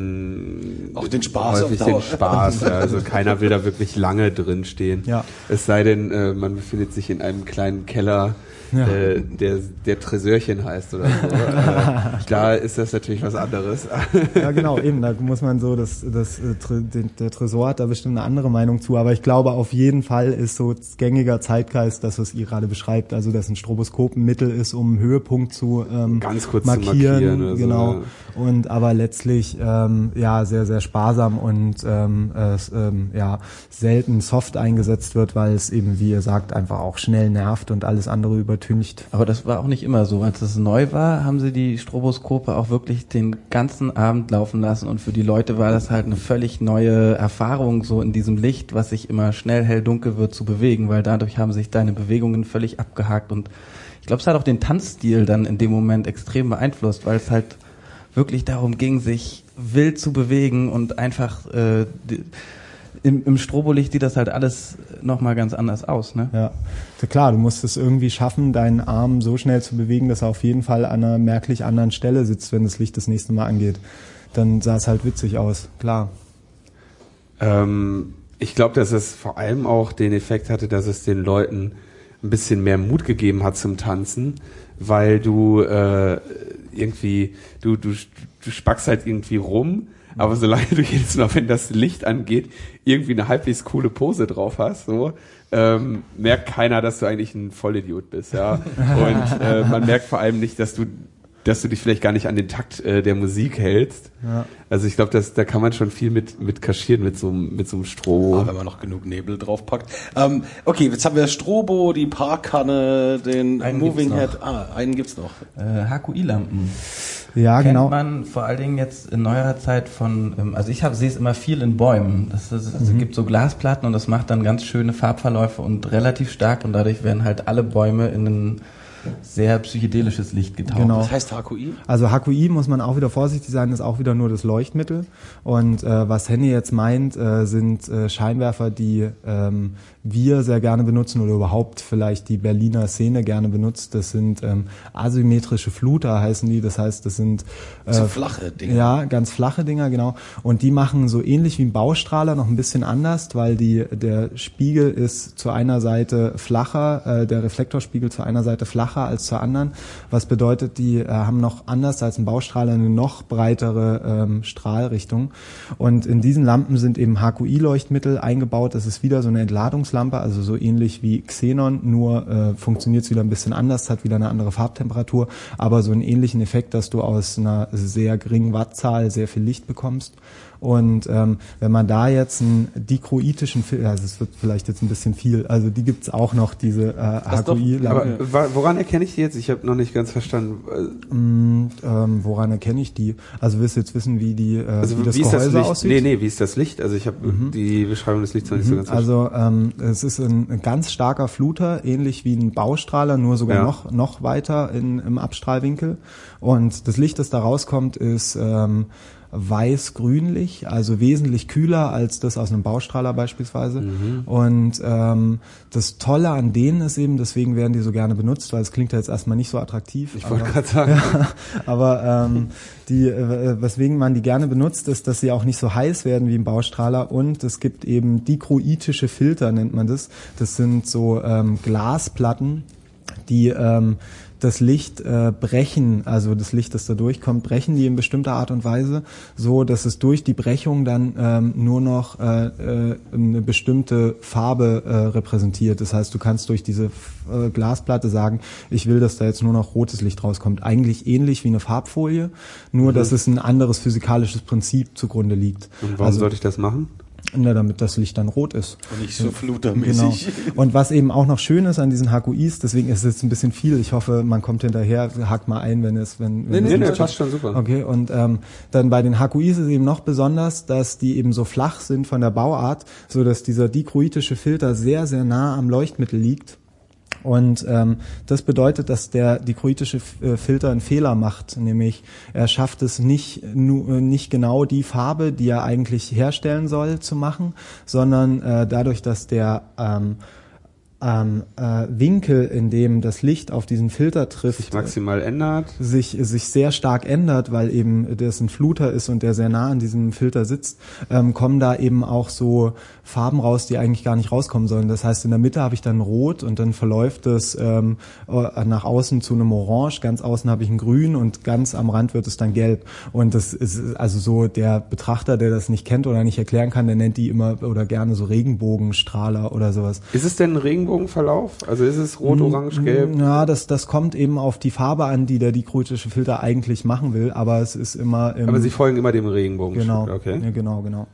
Leuten auch den Spaß häufig den Spaß. Ja, also keiner will da wirklich lange drin stehen. Ja. Es sei denn, äh, man befindet sich in einem kleinen Keller, ja. äh, der der Tresörchen heißt oder so. äh, da ist das natürlich was anderes. Ja, genau, eben. Da muss man so, das, das, der Tresor hat da bestimmt eine andere Meinung zu. Aber ich glaube, auf jeden Fall ist so gängiger Zeitgeist das, was ihr gerade beschreibt. Also, dass ein Stroboskop ein Mittel ist, um einen Höhepunkt zu ähm, ganz kurz markieren. zu markieren oder genau. So, ja. Und aber letztlich ähm, ja sehr, sehr sparsam und ähm, äh, ähm, ja selten soft eingesetzt wird, weil es eben, wie ihr sagt, einfach auch schnell nervt und alles andere übertüncht. Aber das war auch nicht immer so. Als es neu war, haben sie die Stroboskope auch wirklich den ganzen Abend laufen lassen und für die Leute war das halt eine völlig neue Erfahrung, so in diesem Licht, was sich immer schnell hell dunkel wird, zu bewegen, weil dadurch haben sich deine Bewegungen völlig abgehakt und ich glaube, es hat auch den Tanzstil dann in dem Moment extrem beeinflusst, weil es halt wirklich darum ging, sich wild zu bewegen und einfach äh, die, im, im Strobolicht sieht das halt alles nochmal ganz anders aus, ne? Ja, klar, du musst es irgendwie schaffen, deinen Arm so schnell zu bewegen, dass er auf jeden Fall an einer merklich anderen Stelle sitzt, wenn das Licht das nächste Mal angeht. Dann sah es halt witzig aus, klar. Ähm, ich glaube, dass es vor allem auch den Effekt hatte, dass es den Leuten ein bisschen mehr Mut gegeben hat zum Tanzen, weil du äh, irgendwie, du, du, du spackst halt irgendwie rum, aber solange du jedes Mal, wenn das Licht angeht, irgendwie eine halbwegs coole Pose drauf hast, so, ähm, merkt keiner, dass du eigentlich ein Vollidiot bist, ja. Und äh, man merkt vor allem nicht, dass du dass du dich vielleicht gar nicht an den Takt äh, der Musik hältst. Ja. Also ich glaube, dass da kann man schon viel mit mit kaschieren mit so mit so einem Strobo. Ah, wenn man noch genug Nebel draufpackt. Ähm, okay, jetzt haben wir Strobo, die Parkkanne, den Einen Moving gibt's Head. Ah, einen gibt's noch. Äh, H Q I-Lampen. Ja, Kennt genau. man vor allen Dingen jetzt in neuerer Zeit von, ähm, also ich habe sehe es immer viel in Bäumen. Das ist, also Mhm. es gibt so Glasplatten und das macht dann ganz schöne Farbverläufe und relativ stark und dadurch werden halt alle Bäume in ein sehr psychedelisches Licht getaucht. Genau. Was heißt H Q I? Also H Q I muss man auch wieder vorsichtig sein, ist auch wieder nur das Leuchtmittel. Und äh, was Henny jetzt meint, äh, sind äh, Scheinwerfer, die ähm, wir sehr gerne benutzen oder überhaupt vielleicht die Berliner Szene gerne benutzt. Das sind ähm, asymmetrische Fluter heißen die. Das heißt, das sind äh, So flache Dinge. Ja, ganz flache Dinger, genau. Und die machen so ähnlich wie ein Baustrahler noch ein bisschen anders, weil die der Spiegel ist zu einer Seite flacher, äh, der Reflektorspiegel zu einer Seite flacher als zur anderen. Was bedeutet, die äh, haben noch anders als ein Baustrahler eine noch breitere ähm, Strahlrichtung. Und in diesen Lampen sind eben H Q I-Leuchtmittel eingebaut. Das ist wieder so eine Entladungslampe, also so ähnlich wie Xenon, nur äh, funktioniert es wieder ein bisschen anders, hat wieder eine andere Farbtemperatur, aber so einen ähnlichen Effekt, dass du aus einer sehr geringen Wattzahl sehr viel Licht bekommst. Und ähm, wenn man da jetzt einen dichroitischen Filter, also es wird vielleicht jetzt ein bisschen viel, also die gibt's auch noch, diese äh, H Q I-Lampen. Aber wa- woran erkenne ich die jetzt? Ich habe noch nicht ganz verstanden. Mm, ähm, woran erkenne ich die? Also willst du jetzt wissen, wie die äh, Also wie das wie ist das Gehäuse Licht? aussieht? Nee, nee, wie ist das Licht? Also ich habe die Beschreibung des Lichts noch nicht so ganz verstanden. Also ähm, es ist ein, ein ganz starker Fluter, ähnlich wie ein Baustrahler, nur sogar Ja. noch noch weiter in, im Abstrahlwinkel. Und das Licht, das da rauskommt, ist ähm, weiß-grünlich, also wesentlich kühler als das aus einem Baustrahler beispielsweise. Mhm. Und ähm, das Tolle an denen ist eben, deswegen werden die so gerne benutzt, weil es klingt ja jetzt erstmal nicht so attraktiv. Ich wollte aber- gerade sagen. Ja, aber ähm, die, äh, weswegen man die gerne benutzt, ist, dass sie auch nicht so heiß werden wie im Baustrahler und es gibt eben dichroitische Filter, nennt man das. Das sind so ähm, Glasplatten, die ähm, das Licht äh, brechen, also das Licht, das da durchkommt, brechen die in bestimmter Art und Weise, so dass es durch die Brechung dann ähm, nur noch äh, äh, eine bestimmte Farbe äh, repräsentiert. Das heißt, du kannst durch diese äh, Glasplatte sagen, ich will, dass da jetzt nur noch rotes Licht rauskommt. Eigentlich ähnlich wie eine Farbfolie, nur Mhm. dass es ein anderes physikalisches Prinzip zugrunde liegt. Und warum also, sollte ich das machen? Na, damit das Licht dann rot ist. Und nicht so Genau. flutermäßig. Und was eben auch noch schön ist an diesen H Q Is, deswegen ist es jetzt ein bisschen viel. Ich hoffe, man kommt hinterher, hakt mal ein, wenn es, wenn, wenn Nee, es nee, nicht nee, passt schon super. Okay, und ähm, dann bei den H Q Is ist eben noch besonders, dass die eben so flach sind von der Bauart, so dass dieser dichroitische Filter sehr, sehr nah am Leuchtmittel liegt. Und ähm, das bedeutet, dass der dichroitische äh, Filter einen Fehler macht, nämlich er schafft es nicht, nu, äh, nicht genau die Farbe, die er eigentlich herstellen soll, zu machen, sondern äh, dadurch, dass der ähm, ähm, äh, Winkel, in dem das Licht auf diesen Filter trifft, Sich maximal ändert. sich sich sehr stark ändert, weil eben das ein Fluter ist und der sehr nah an diesem Filter sitzt, ähm, kommen da eben auch so Farben raus, die eigentlich gar nicht rauskommen sollen. Das heißt, in der Mitte habe ich dann Rot und dann verläuft es ähm, nach außen zu einem Orange, ganz außen habe ich ein Grün und ganz am Rand wird es dann Gelb. Und das ist also so, der Betrachter, der das nicht kennt oder nicht erklären kann, der nennt die immer oder gerne so Regenbogenstrahler oder sowas. Ist es denn ein Regenbogenverlauf? Also ist es rot, orange, gelb? Ja, das, das kommt eben auf die Farbe an, die der dichroitische Filter eigentlich machen will, aber es ist immer im... Aber sie folgen immer dem Regenbogen. Genau, Okay. ja, genau, genau.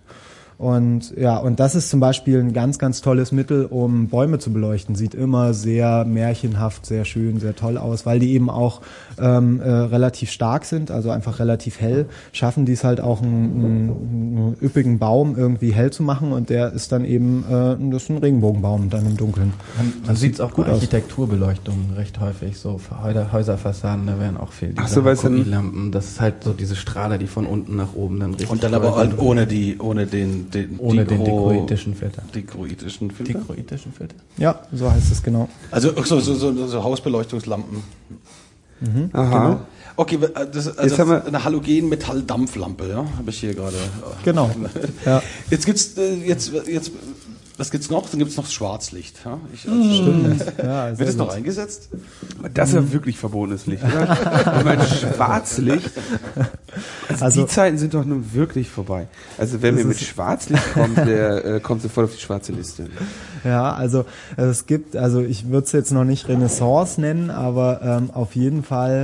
Und ja, und das ist zum Beispiel ein ganz, ganz tolles Mittel, um Bäume zu beleuchten. Sieht immer sehr märchenhaft, sehr schön, sehr toll aus, weil die eben auch ähm, äh, relativ stark sind, also einfach relativ hell. Schaffen die es halt auch, einen, einen, einen üppigen Baum irgendwie hell zu machen und der ist dann eben, äh, das ist ein Regenbogenbaum dann im Dunkeln. Man, man sieht es auch gut bei aus. Architekturbeleuchtungen recht häufig, so für Häuser- Häuserfassaden, da werden auch viel Ach diese so, weil es dann- Lampen. Das ist halt so diese Strahler, die von unten nach oben dann richtig... Und dann aber toll halt sind. ohne die, ohne den, den Ohne den Dichro- dichroitischen Filter. Dichroitischen Filter. Dichroitischen Filter? Ja, so heißt es genau. Also ach so, so, so, so Hausbeleuchtungslampen. Aha. Okay, das ist Jetzt also haben wir- eine Halogen-Metall-Dampflampe, ja, habe ich hier gerade. Genau. Ja. Jetzt gibt's äh, jetzt jetzt was gibt's noch? Dann gibt's noch das Schwarzlicht. Ja? Ich, also, Ja, wird sehr es noch gut. eingesetzt? Das ist ja wirklich verbotenes Licht, oder? Ich meine, Schwarzlicht. Also, Also- die Zeiten sind doch nun wirklich vorbei. Also wenn mir mit Schwarzlicht kommt, der äh, kommt sofort auf die schwarze Liste. Ja, also es gibt, also ich würde es jetzt noch nicht Renaissance nennen, aber ähm, auf jeden Fall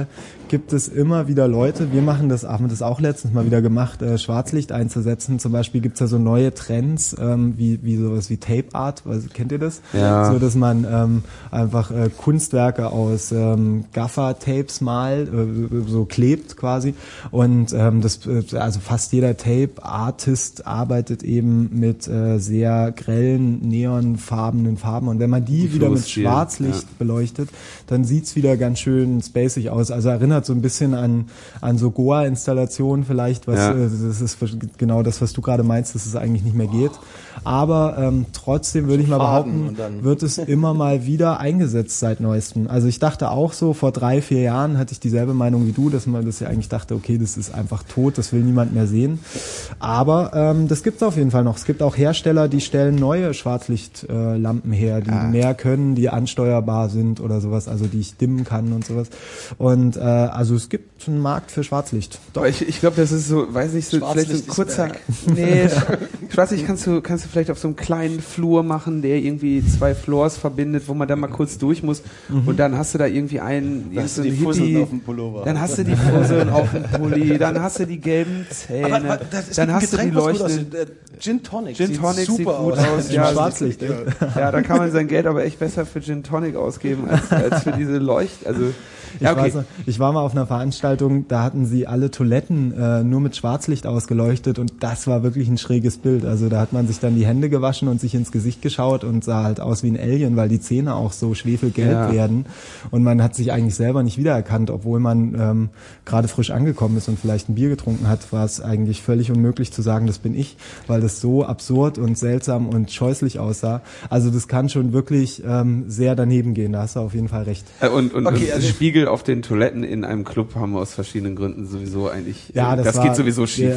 gibt es immer wieder Leute, wir machen das, haben das auch letztens mal wieder gemacht, äh, Schwarzlicht einzusetzen. Zum Beispiel gibt's ja so neue Trends, ähm, wie, wie sowas wie Tape Art, also, kennt ihr das? Ja. So, dass man ähm, einfach äh, Kunstwerke aus ähm, Gaffer-Tapes mal äh, so klebt quasi. Und ähm, das, also fast jeder Tape-Artist arbeitet eben mit äh, sehr grellen, neonfarbenen Farben. Und wenn man die, die wieder mit Schwarzlicht ja. beleuchtet, dann sieht's wieder ganz schön spacig aus. Also erinnert so ein bisschen an an so Goa-Installationen vielleicht, was ja. äh, das ist genau das, was du gerade meinst, dass es eigentlich nicht mehr geht. Aber ähm, trotzdem würde ich mal behaupten, wird es immer mal wieder eingesetzt seit neuestem. Also ich dachte auch so, vor drei, vier Jahren hatte ich dieselbe Meinung wie du, dass man das ja eigentlich dachte, okay, das ist einfach tot, das will niemand mehr sehen. Aber ähm, das gibt's auf jeden Fall noch. Es gibt auch Hersteller, die stellen neue Schwarzlichtlampen äh, her, die ah. mehr können, die ansteuerbar sind oder sowas, also die ich dimmen kann und sowas. Und äh, also es gibt einen Markt für Schwarzlicht. Doch. Aber ich, ich glaube, das ist so, weiß nicht, so vielleicht so ein kurzer. Nee, Schwarzlicht kannst du kannst du vielleicht auf so einem kleinen Flur machen, der irgendwie zwei Floors verbindet, wo man da mal kurz durch muss. Mhm. Und dann hast du da irgendwie einen, dann hast so du die Hippie, auf dem Pullover. Dann hast du die Fusseln auf dem Pulli, dann hast du die gelben Zähne, aber, aber das ist dann hast Getränk, du die leuchtenden Gin Tonic. Gin Tonic sieht, super sieht gut aus. aus. Ja, Schwarzlicht. Ja, ja, da kann man sein Geld aber echt besser für Gin Tonic ausgeben als, als für diese Leucht. Also ja, okay. Ich, weiß noch, ich war mal auf einer Veranstaltung, da hatten sie alle Toiletten äh, nur mit Schwarzlicht ausgeleuchtet und das war wirklich ein schräges Bild. Also da hat man sich dann die Hände gewaschen und sich ins Gesicht geschaut und sah halt aus wie ein Alien, weil die Zähne auch so schwefelgelb ja. werden und man hat sich eigentlich selber nicht wiedererkannt, obwohl man ähm, gerade frisch angekommen ist und vielleicht ein Bier getrunken hat, war es eigentlich völlig unmöglich zu sagen, das bin ich, weil das so absurd und seltsam und scheußlich aussah. Also das kann schon wirklich ähm, sehr daneben gehen, da hast du auf jeden Fall recht. Äh, und und, okay, und also Spiegel auf den Toiletten in einem Club haben wir aus verschiedenen Gründen sowieso eigentlich, ja, das, das war, geht sowieso schief.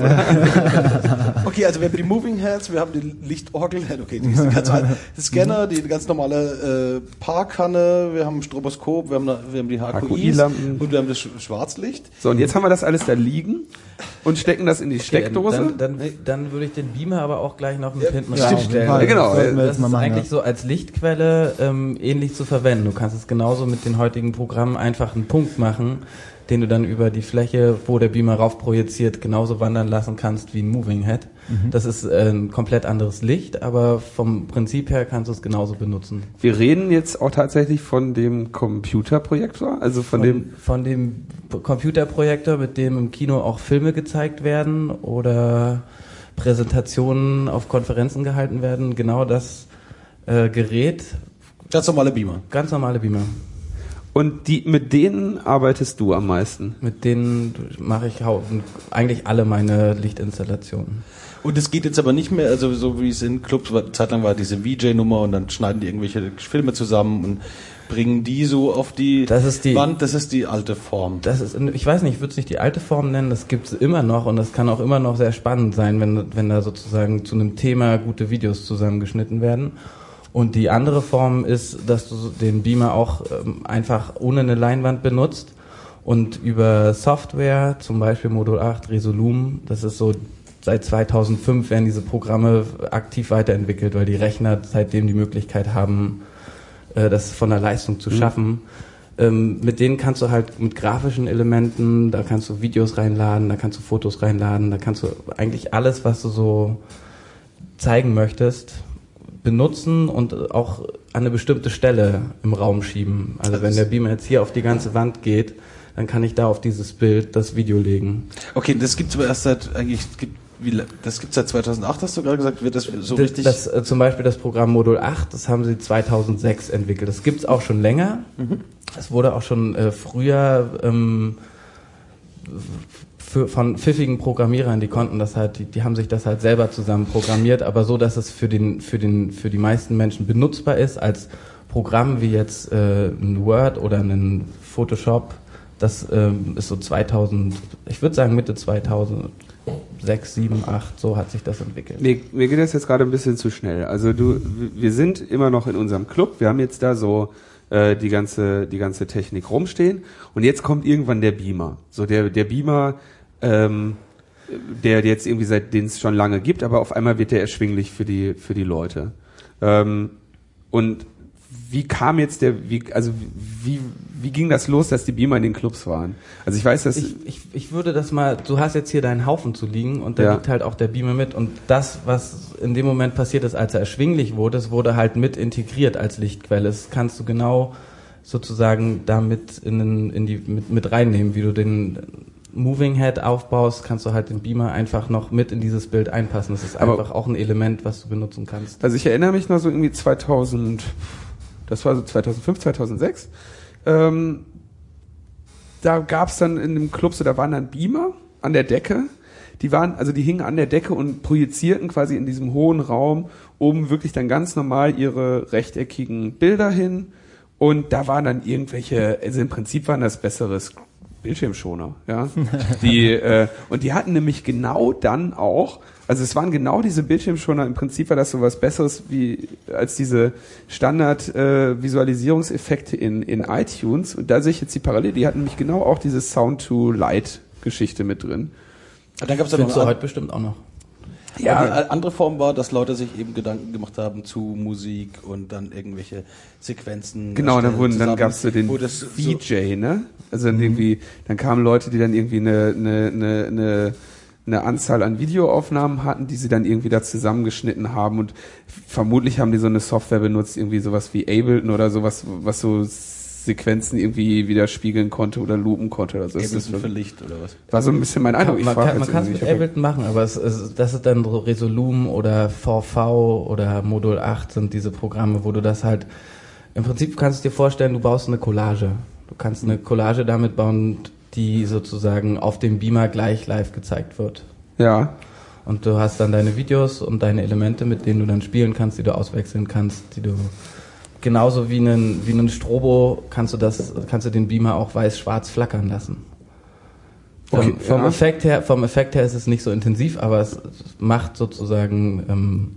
Ja. Okay, also wir haben die Moving Heads, wir haben die Lichtorgel, okay, die ist ganz alt, Scanner, die ganz normale äh, Parkkanne, wir haben ein Stroboskop, wir haben, wir haben die H Q Is und wir haben das Schwarzlicht. So, und jetzt haben wir das alles da liegen und stecken das in die Steckdose. Okay, dann, dann, dann würde ich den Beamer aber auch gleich noch mit ja, hinten ja, reinstellen. Ja, genau. Das, das das ist machen, eigentlich ja. so als Lichtquelle ähm, ähnlich zu verwenden. Du kannst es genauso mit den heutigen Programmen einfach einen Punkt machen, den du dann über die Fläche, wo der Beamer rauf projiziert, genauso wandern lassen kannst wie ein Moving Head. Mhm. Das ist äh, ein komplett anderes Licht, aber vom Prinzip her kannst du es genauso benutzen. Wir reden jetzt auch tatsächlich von dem Computerprojektor, also von, von dem... Von dem Computerprojektor, mit dem im Kino auch Filme gezeigt werden oder Präsentationen auf Konferenzen gehalten werden. Genau das äh, Gerät. Ganz normale Beamer. Ganz normale Beamer. Und die, mit denen arbeitest du am meisten? Mit denen mache ich eigentlich alle meine Lichtinstallationen. Und es geht jetzt aber nicht mehr, also so wie es in Clubs war, zeitlang war diese V J-Nummer und dann schneiden die irgendwelche Filme zusammen und bringen die so auf die, das ist die Wand, das ist die alte Form. Das ist, ich weiß nicht, ich würde es nicht die alte Form nennen, das gibt es immer noch und das kann auch immer noch sehr spannend sein, wenn, wenn da sozusagen zu einem Thema gute Videos zusammengeschnitten werden. Und die andere Form ist, dass du den Beamer auch ähm, einfach ohne eine Leinwand benutzt und über Software, zum Beispiel Modul acht, Resolume, das ist so, seit zweitausendfünf werden diese Programme aktiv weiterentwickelt, weil die Rechner seitdem die Möglichkeit haben, äh, das von der Leistung zu schaffen. Mhm. Ähm, mit denen kannst du halt mit grafischen Elementen, da kannst du Videos reinladen, da kannst du Fotos reinladen, da kannst du eigentlich alles, was du so zeigen möchtest, benutzen und auch an eine bestimmte Stelle im Raum schieben. Also wenn der Beamer jetzt hier auf die ganze Wand geht, dann kann ich da auf dieses Bild das Video legen. Okay, das gibt's aber erst seit eigentlich gibt wie das gibt's seit zweitausendacht, hast du gerade gesagt, wird das so das, richtig? Das äh, zum Beispiel das Programm Modul acht, das haben sie zweitausendsechs entwickelt. Das gibt's auch schon länger. Mhm. Das wurde auch schon äh, früher ähm, für, von pfiffigen Programmierern, die konnten das halt, die, die haben sich das halt selber zusammen programmiert, aber so, dass es für den, für den, für die meisten Menschen benutzbar ist als Programm wie jetzt äh, ein Word oder ein Photoshop. Das ähm, ist so zweitausend, ich würde sagen Mitte zweitausendsechs, sieben, acht, so hat sich das entwickelt. Mir, mir geht das jetzt gerade ein bisschen zu schnell. Also du, wir sind immer noch in unserem Club, wir haben jetzt da so äh, die ganze, die ganze Technik rumstehen und jetzt kommt irgendwann der Beamer. So der, der Beamer, ähm, der jetzt irgendwie seit, den es schon lange gibt, aber auf einmal wird der erschwinglich für die, für die Leute. Ähm, und wie kam jetzt der, wie, also wie, wie ging das los, dass die Beamer in den Clubs waren? Also ich weiß, dass... Ich, ich, ich würde das mal, du hast jetzt hier deinen Haufen zu liegen und da ja. liegt halt auch der Beamer mit und das, was in dem Moment passiert ist, als er erschwinglich wurde, das wurde halt mit integriert als Lichtquelle. Das kannst du genau sozusagen damit in, in die, mit, mit reinnehmen, wie du den Moving Head aufbaust, kannst du halt den Beamer einfach noch mit in dieses Bild einpassen. Das ist Aber einfach auch ein Element, was du benutzen kannst. Also ich erinnere mich noch so irgendwie zweitausend, das war so zweitausendfünf, zweitausendsechs, ähm, da gab's dann in dem Club so, da waren dann Beamer an der Decke, die waren, also die hingen an der Decke und projizierten quasi in diesem hohen Raum oben wirklich dann ganz normal ihre rechteckigen Bilder hin und da waren dann irgendwelche, also im Prinzip waren das besseres Bildschirmschoner, ja. Die äh, und die hatten nämlich genau dann auch, also es waren genau diese Bildschirmschoner, im Prinzip war das so was Besseres wie als diese Standard äh, Visualisierungseffekte in in iTunes und da sehe ich jetzt die Parallele, die hatten nämlich genau auch diese Sound to Light Geschichte mit drin. Und dann gab's ja Findest noch du eine heute bestimmt auch noch. Ja, die andere Form war, dass Leute sich eben Gedanken gemacht haben zu Musik und dann irgendwelche Sequenzen. Genau, dann wurden, dann gab's so den V J, ne? Also dann irgendwie, dann kamen Leute, die dann irgendwie eine, eine, eine, eine, eine Anzahl an Videoaufnahmen hatten, die sie dann irgendwie da zusammengeschnitten haben und vermutlich haben die so eine Software benutzt, irgendwie sowas wie Ableton oder sowas, was so Sequenzen irgendwie widerspiegeln konnte oder loopen konnte oder so. Ableton für Licht oder was? War so ein bisschen mein Eindruck. Man, man kann man kann es mit Ableton machen, aber es, es, das ist dann so Resolume oder V V oder Modul acht sind diese Programme, wo du das halt, im Prinzip kannst du dir vorstellen, du baust eine Collage. Du kannst eine Collage damit bauen, die sozusagen auf dem Beamer gleich live gezeigt wird. Ja. Und du hast dann deine Videos und deine Elemente, mit denen du dann spielen kannst, die du auswechseln kannst, die du genauso wie einen wie einen Strobo kannst du das kannst du den Beamer auch weiß-schwarz flackern lassen. Vom, okay, vom ja. Effekt her vom Effekt her ist es nicht so intensiv, aber es macht sozusagen ähm,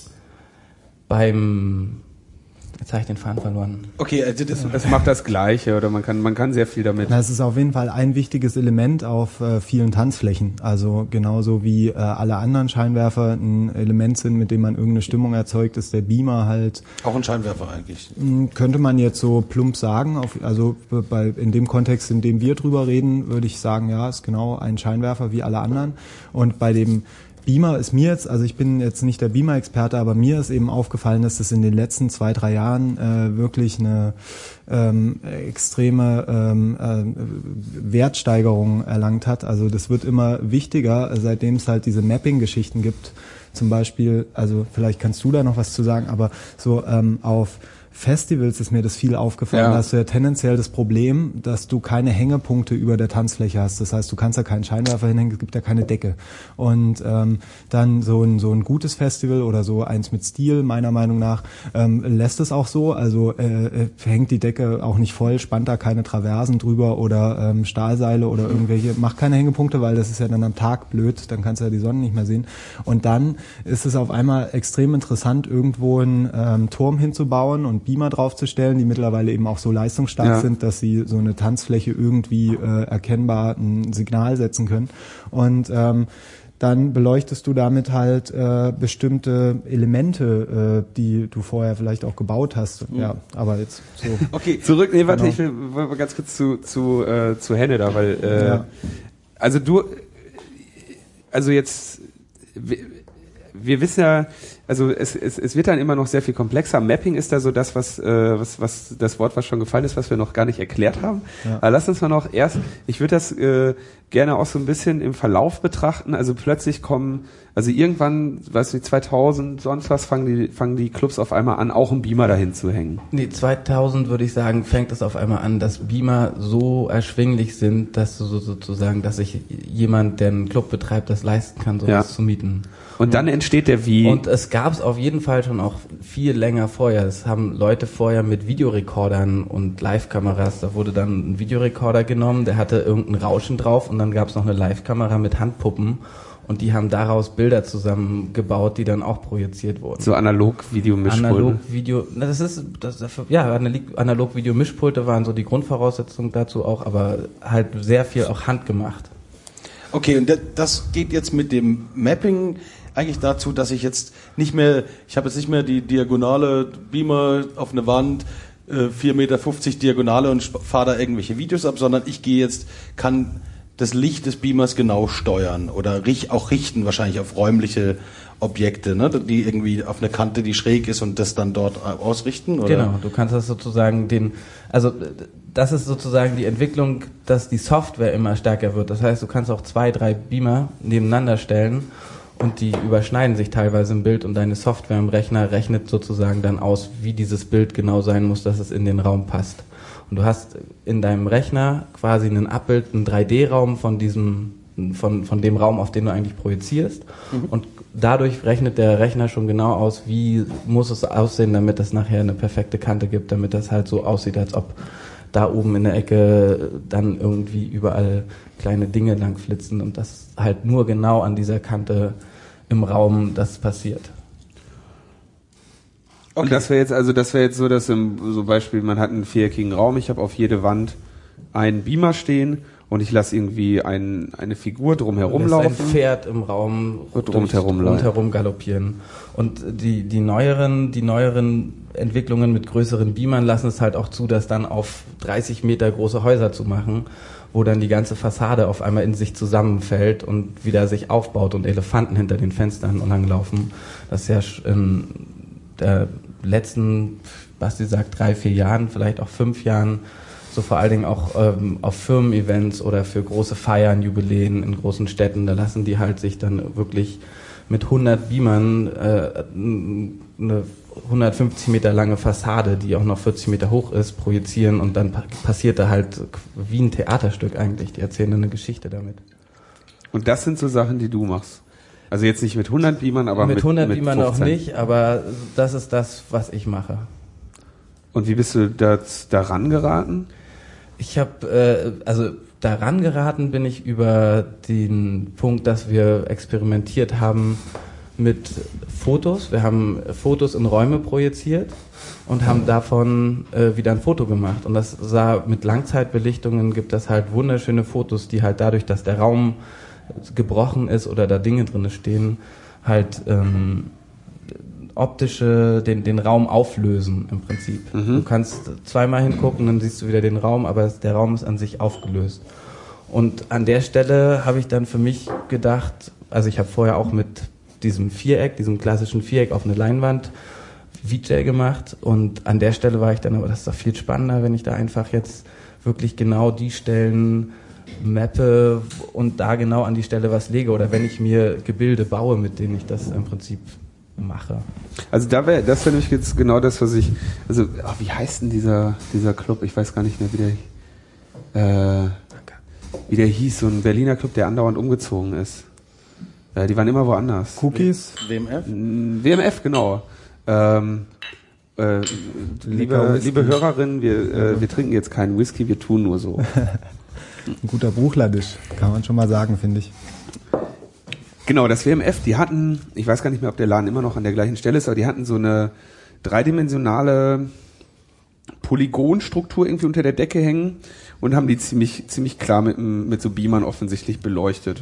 beim Jetzt habe ich den Faden verloren. Okay, also das, es macht das Gleiche oder man kann man kann sehr viel damit. Das ist auf jeden Fall ein wichtiges Element auf äh, vielen Tanzflächen. Also genauso wie äh, alle anderen Scheinwerfer ein Element sind, mit dem man irgendeine Stimmung erzeugt, ist der Beamer halt. Auch ein Scheinwerfer eigentlich. Mh, könnte man jetzt so plump sagen. Auf, also bei in dem Kontext, in dem wir drüber reden, würde ich sagen, ja, ist genau ein Scheinwerfer wie alle anderen. Und bei dem Beamer ist mir jetzt, also ich bin jetzt nicht der Beamer-Experte, aber mir ist eben aufgefallen, dass das in den letzten zwei, drei Jahren äh, wirklich eine ähm, extreme ähm, äh, Wertsteigerung erlangt hat. Also das wird immer wichtiger, seitdem es halt diese Mapping-Geschichten gibt. Zum Beispiel, also vielleicht kannst du da noch was zu sagen, aber so ähm, auf Festivals ist mir das viel aufgefallen. Ja. Da hast du ja tendenziell das Problem, dass du keine Hängepunkte über der Tanzfläche hast. Das heißt, du kannst ja keinen Scheinwerfer hinhängen, es gibt ja keine Decke. Und ähm, dann so ein so ein gutes Festival oder so eins mit Stil, meiner Meinung nach, ähm, lässt es auch so. Also äh, hängt die Decke auch nicht voll, spannt da keine Traversen drüber oder ähm, Stahlseile oder irgendwelche, macht keine Hängepunkte, weil das ist ja dann am Tag blöd, dann kannst du ja die Sonne nicht mehr sehen. Und dann ist es auf einmal extrem interessant, irgendwo einen ähm, Turm hinzubauen und Beamer draufzustellen, die mittlerweile eben auch so leistungsstark ja. sind, dass sie so eine Tanzfläche irgendwie äh, erkennbar ein Signal setzen können. Und ähm, dann beleuchtest du damit halt äh, bestimmte Elemente, äh, die du vorher vielleicht auch gebaut hast. Mhm. Ja, aber jetzt so. Okay, zurück. Nee, warte, genau. ich will, will mal ganz kurz zu zu äh, zu Henne da, weil äh, ja. also du, also jetzt wir, wir wissen ja, also es, es, es wird dann immer noch sehr viel komplexer. Mapping ist da so das, was, äh, was, was das Wort, was schon gefallen ist, was wir noch gar nicht erklärt haben. Ja. Aber lass uns mal noch erst, ich würde das äh, gerne auch so ein bisschen im Verlauf betrachten. Also plötzlich kommen, also irgendwann, weißt du, zweitausend, sonst was, fangen die, fangen die Clubs auf einmal an, auch einen Beamer dahin zu hängen. Nee, zweitausend würde ich sagen, fängt es auf einmal an, dass Beamer so erschwinglich sind, dass du so, sozusagen, dass sich jemand, der einen Club betreibt, das leisten kann, sowas ja. zu mieten. Und dann entsteht der wie. Und es gab es auf jeden Fall schon auch viel länger vorher. Es haben Leute vorher mit Videorekordern und Live-Kameras, da wurde dann ein Videorekorder genommen, der hatte irgendein Rauschen drauf und dann gab es noch eine Live-Kamera mit Handpuppen und die haben daraus Bilder zusammengebaut, die dann auch projiziert wurden. So Analog-Video-Mischpulte. Analog-Video, das ist, das, ja, Analog-Video-Mischpulte waren so die Grundvoraussetzungen dazu auch, aber halt sehr viel auch handgemacht. Okay, und das geht jetzt mit dem Mapping eigentlich dazu, dass ich jetzt nicht mehr, ich habe jetzt nicht mehr die diagonale Beamer auf eine Wand, äh, vier Meter fünfzig Diagonale und fahre da irgendwelche Videos ab, sondern ich gehe jetzt, kann das Licht des Beamers genau steuern oder rich, auch richten wahrscheinlich auf räumliche Objekte, ne, die irgendwie auf eine Kante, die schräg ist und das dann dort ausrichten, oder? Genau, du kannst das sozusagen den, also das ist sozusagen die Entwicklung, dass die Software immer stärker wird. Das heißt, du kannst auch zwei, drei Beamer nebeneinander stellen und die überschneiden sich teilweise im Bild und deine Software im Rechner rechnet sozusagen dann aus, wie dieses Bild genau sein muss, dass es in den Raum passt. Und du hast in deinem Rechner quasi einen Abbild, einen drei D Raum von diesem, von, von dem Raum, auf den du eigentlich projizierst. Mhm. Und dadurch rechnet der Rechner schon genau aus, wie muss es aussehen, damit es nachher eine perfekte Kante gibt, damit das halt so aussieht, als ob da oben in der Ecke dann irgendwie überall kleine Dinge lang flitzen und das halt nur genau an dieser Kante im Raum das passiert. Okay. Und das wäre jetzt also, das wäre jetzt so, dass im so Beispiel, man hat einen viereckigen Raum, ich habe auf jede Wand einen Beamer stehen und ich lasse irgendwie ein, eine Figur drumherum laufen. Ein Pferd im Raum rundherum rundherum galoppieren. Und die die neueren die neueren Entwicklungen mit größeren Beamern lassen es halt auch zu, das dann auf dreißig Meter große Häuser zu machen, wo dann die ganze Fassade auf einmal in sich zusammenfällt und wieder sich aufbaut und Elefanten hinter den Fenstern langlaufen. Das ist ja in der letzten, Basti sagt, drei, vier Jahren, vielleicht auch fünf Jahren, so vor allen Dingen auch ähm, auf Firmen-Events oder für große Feiern, Jubiläen in großen Städten, da lassen die halt sich dann wirklich mit hundert Beamern äh, eine hundertfünfzig Meter lange Fassade, die auch noch vierzig Meter hoch ist, projizieren und dann pa- passiert da halt wie ein Theaterstück eigentlich, die erzählen eine Geschichte damit. Und das sind so Sachen, die du machst? Also jetzt nicht mit hundert Beamern, aber mit, mit hundert mit Beamern auch fünfzehn. nicht, aber das ist das, was ich mache. Und wie bist du da, daran geraten? Ich habe, äh, also daran geraten bin ich über den Punkt, dass wir experimentiert haben mit Fotos. Wir haben Fotos in Räume projiziert und haben davon äh, wieder ein Foto gemacht. Und das sah mit Langzeitbelichtungen, gibt das halt wunderschöne Fotos, die halt dadurch, dass der Raum gebrochen ist oder da Dinge drin stehen, halt ähm, optische, den, den Raum auflösen im Prinzip. Mhm. Du kannst zweimal hingucken, dann siehst du wieder den Raum, aber der Raum ist an sich aufgelöst. Und an der Stelle habe ich dann für mich gedacht, also ich habe vorher auch mit diesem Viereck, diesem klassischen Viereck auf eine Leinwand V J gemacht und an der Stelle war ich dann, aber das ist doch viel spannender, wenn ich da einfach jetzt wirklich genau die Stellen mappe und da genau an die Stelle was lege oder wenn ich mir Gebilde baue, mit denen ich das im Prinzip mache. Also da wäre, das wäre nämlich jetzt genau das, was ich, also oh, wie heißt denn dieser dieser Club? Ich weiß gar nicht mehr, wie der, äh, wie der hieß, so ein Berliner Club, der andauernd umgezogen ist. Äh, die waren immer woanders. Cookies? W M F? W M F, genau. Ähm, äh, liebe, liebe Hörerinnen, wir, äh, wir trinken jetzt keinen Whisky, wir tun nur so. Ein guter Buchladisch, kann man schon mal sagen, finde ich. Genau, das W M F, die hatten, ich weiß gar nicht mehr, ob der Laden immer noch an der gleichen Stelle ist, aber die hatten so eine dreidimensionale Polygonstruktur irgendwie unter der Decke hängen und haben die ziemlich ziemlich klar mit, mit so Beamern offensichtlich beleuchtet.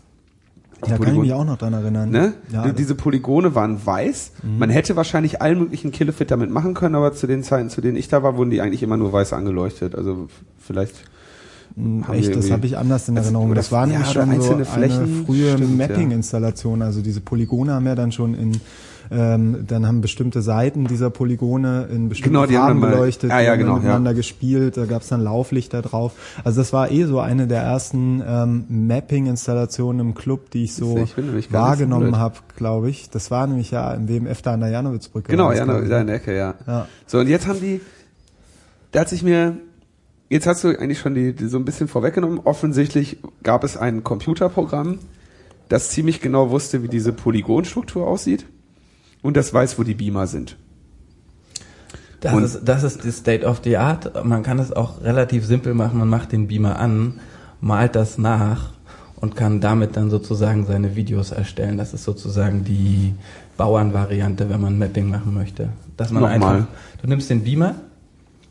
Die ja, kann ich mich auch noch dran erinnern. Ne? Ja, diese Polygone waren weiß. Mhm. Man hätte wahrscheinlich allen möglichen Killefit damit machen können, aber zu den Zeiten, zu denen ich da war, wurden die eigentlich immer nur weiß angeleuchtet. Also vielleicht... Echt, das habe ich anders in Erinnerung. Das, das war nämlich ja, schon so eine Flächen, frühe stimmt, Mapping-Installation. Also diese Polygone haben ja dann schon in, ähm, dann haben bestimmte Seiten dieser Polygone in bestimmten genau, die Farben haben beleuchtet, ah, ja, genau, miteinander ja. gespielt, da gab es dann Lauflichter drauf. Also das war eh so eine der ersten ähm, Mapping-Installationen im Club, die ich so ich finde, ich wahrgenommen habe, glaube ich. Das war nämlich ja im W M F da an der Janowitzbrücke. Genau, ja, da in der Ecke, ja. ja. So, und jetzt haben die, da hat sich mir... Jetzt hast du eigentlich schon die, die so ein bisschen vorweggenommen. Offensichtlich gab es ein Computerprogramm, das ziemlich genau wusste, wie diese Polygonstruktur aussieht und das weiß, wo die Beamer sind. Das ist, das ist die State of the Art. Man kann es auch relativ simpel machen. Man macht den Beamer an, malt das nach und kann damit dann sozusagen seine Videos erstellen. Das ist sozusagen die Bauernvariante, wenn man Mapping machen möchte. Dass man Nochmal. einfach, du nimmst den Beamer,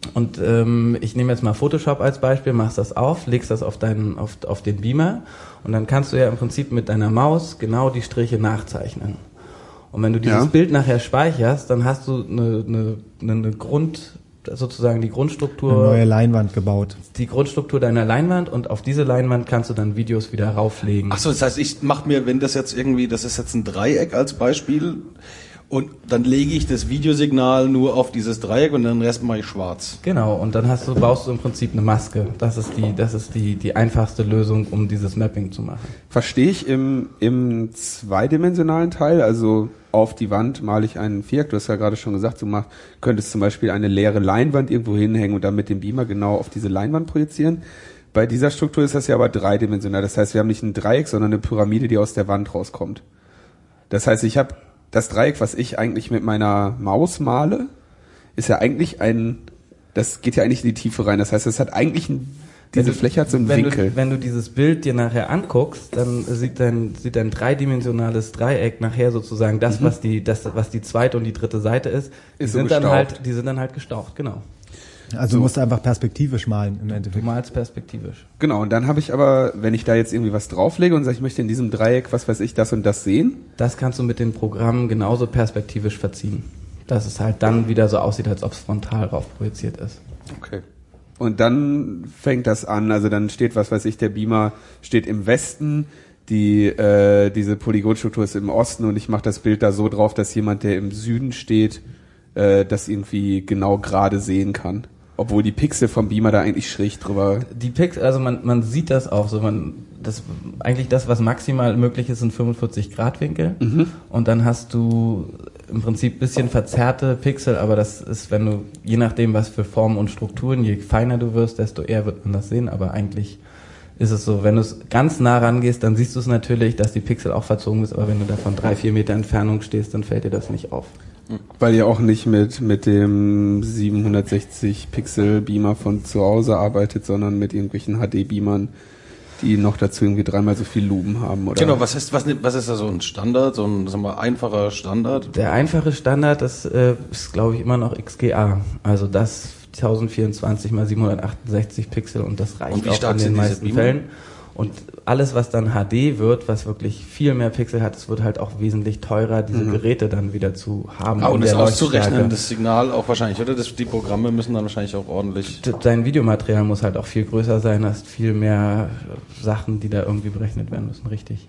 Und ähm, ich nehme jetzt mal Photoshop als Beispiel, machst das auf, legst das auf deinen, auf, auf den Beamer und dann kannst du ja im Prinzip mit deiner Maus genau die Striche nachzeichnen. Und wenn du dieses Ja. Bild nachher speicherst, dann hast du eine, eine, eine Grund, sozusagen die Grundstruktur, Eine neue Leinwand gebaut. die Grundstruktur deiner Leinwand und auf diese Leinwand kannst du dann Videos wieder rauflegen. Ach so, das heißt, ich mache mir, wenn das jetzt irgendwie, das ist jetzt ein Dreieck als Beispiel und dann lege ich das Videosignal nur auf dieses Dreieck und den Rest mache ich schwarz. Genau, und dann hast du, baust du im Prinzip eine Maske. Das ist die, das ist die, die einfachste Lösung, um dieses Mapping zu machen. Verstehe ich im, im zweidimensionalen Teil, also auf die Wand male ich einen Viereck, du hast ja gerade schon gesagt, du mach, könntest zum Beispiel eine leere Leinwand irgendwo hinhängen und dann mit dem Beamer genau auf diese Leinwand projizieren. Bei dieser Struktur ist das ja aber dreidimensional, das heißt, wir haben nicht ein Dreieck, sondern eine Pyramide, die aus der Wand rauskommt. Das heißt, ich habe das Dreieck, was ich eigentlich mit meiner Maus male, ist ja eigentlich ein, das geht ja eigentlich in die Tiefe rein, das heißt, es hat eigentlich ein, diese Wenn du- Fläche hat so einen wenn Winkel. Du, wenn du dieses Bild dir nachher anguckst, dann sieht dein, sieht dein dreidimensionales Dreieck nachher sozusagen das, Mhm. was die, das, was die zweite und die dritte Seite ist, die Ist so sind dann gestaucht. halt, die sind dann halt gestaucht, genau. Also du musst einfach perspektivisch malen im Du Endeffekt. malst perspektivisch. Genau, und dann habe ich aber, wenn ich da jetzt irgendwie was drauflege und sage, ich möchte in diesem Dreieck, was weiß ich, das und das sehen, Das kannst du mit den Programmen genauso perspektivisch verziehen. Dass es halt dann wieder so aussieht, als ob es frontal drauf projiziert ist. okay. Und dann fängt das an, also dann steht, was weiß ich, der Beamer steht im Westen, die äh, diese Polygonstruktur ist im Osten und ich mache das Bild da so drauf, dass jemand, der im Süden steht, äh, das irgendwie genau gerade sehen kann. Obwohl die Pixel vom Beamer da eigentlich schräg drüber. Die Pixel, also man, man sieht das auch so, man, das, eigentlich das, was maximal möglich ist, sind fünfundvierzig Grad Winkel. Mhm. Und dann hast du im Prinzip bisschen verzerrte Pixel, aber das ist, wenn du, je nachdem, was für Formen und Strukturen, je feiner du wirst, desto eher wird man das sehen, aber eigentlich ist es so, wenn du es ganz nah rangehst, dann siehst du es natürlich, dass die Pixel auch verzogen ist, aber wenn du da von drei, vier Meter Entfernung stehst, dann fällt dir das nicht auf. Weil ihr auch nicht mit, mit dem siebenhundertsechzig Pixel Beamer von zu Hause arbeitet, sondern mit irgendwelchen H D Beamern, die noch dazu irgendwie dreimal so viel Lumen haben, oder? Genau, was ist, was, was ist da so ein Standard, so ein, sagen wir, einfacher Standard? Der einfache Standard ist, äh, ist glaube ich, immer noch X G A. Also das tausendvierundzwanzig mal siebenhundertachtundsechzig Pixel und das reicht Und wie auch stark in sind den diese meisten Beamer? Fällen. Und alles, was dann H D wird, was wirklich viel mehr Pixel hat, es wird halt auch wesentlich teurer, diese Mhm. Geräte dann wieder zu haben. Ah, in und das der auszurechnen, Leuchtstärke. das Signal auch wahrscheinlich, oder? Das, die Programme müssen dann wahrscheinlich auch ordentlich... D- Dein Videomaterial muss halt auch viel größer sein, hast viel mehr Sachen, die da irgendwie berechnet werden müssen, richtig.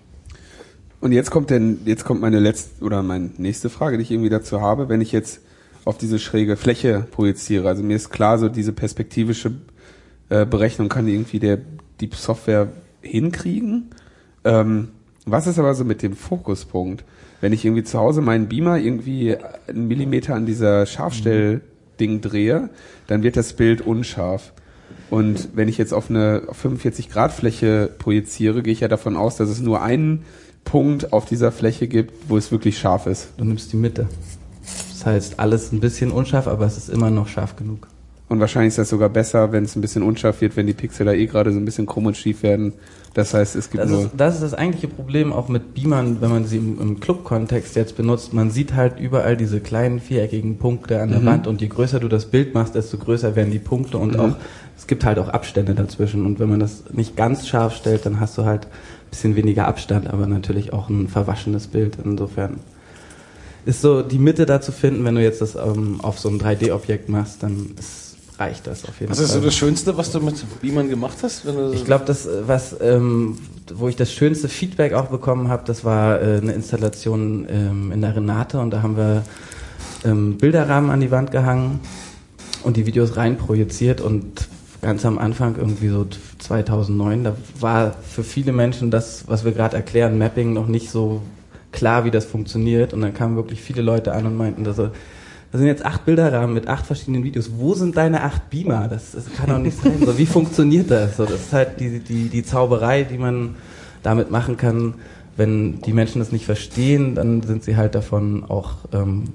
Und jetzt kommt denn, jetzt kommt meine letzte oder meine nächste Frage, die ich irgendwie dazu habe, wenn ich jetzt auf diese schräge Fläche projiziere. Also mir ist klar, so diese perspektivische äh, Berechnung kann irgendwie der die Software hinkriegen. Ähm, was ist aber so mit dem Fokuspunkt? Wenn ich irgendwie zu Hause meinen Beamer irgendwie einen Millimeter an dieser Scharfstellding drehe, dann wird das Bild unscharf. Und wenn ich jetzt auf eine fünfundvierzig Grad Fläche projiziere, gehe ich ja davon aus, dass es nur einen Punkt auf dieser Fläche gibt, wo es wirklich scharf ist. Du nimmst die Mitte. Das heißt, alles ein bisschen unscharf, aber es ist immer noch scharf genug. Und wahrscheinlich ist das sogar besser, wenn es ein bisschen unscharf wird, wenn die Pixel da eh gerade so ein bisschen krumm und schief werden. Das heißt, es gibt Das nur... ist, das ist das eigentliche Problem auch mit Beamern, wenn man sie im, im Club-Kontext jetzt benutzt. Man sieht halt überall diese kleinen viereckigen Punkte an der Mhm. Wand und je größer du das Bild machst, desto größer werden die Punkte und Mhm. auch, es gibt halt auch Abstände dazwischen und wenn man das nicht ganz scharf stellt, dann hast du halt ein bisschen weniger Abstand, aber natürlich auch ein verwaschenes Bild. Insofern ist so die Mitte da zu finden, wenn du jetzt das ähm, auf so einem drei D Objekt machst, dann ist, reicht das auf jeden Was Fall. ist so das Schönste, was du mit Beamern gemacht hast? Wenn du Ich glaube, das, was, ähm, wo ich das schönste Feedback auch bekommen habe, das war äh, eine Installation ähm, in der Renate und da haben wir ähm, Bilderrahmen an die Wand gehangen und die Videos rein projiziert und ganz am Anfang, irgendwie so zweitausendneun, da war für viele Menschen das, was wir gerade erklären, Mapping, noch nicht so klar, wie das funktioniert und dann kamen wirklich viele Leute an und meinten, dass da sind jetzt acht Bilderrahmen mit acht verschiedenen Videos. Wo sind deine acht Beamer? Das, das kann doch nicht sein. So, wie funktioniert das? So, das ist halt die, die, die Zauberei, die man damit machen kann. Wenn die Menschen das nicht verstehen, dann sind sie halt davon auch ähm,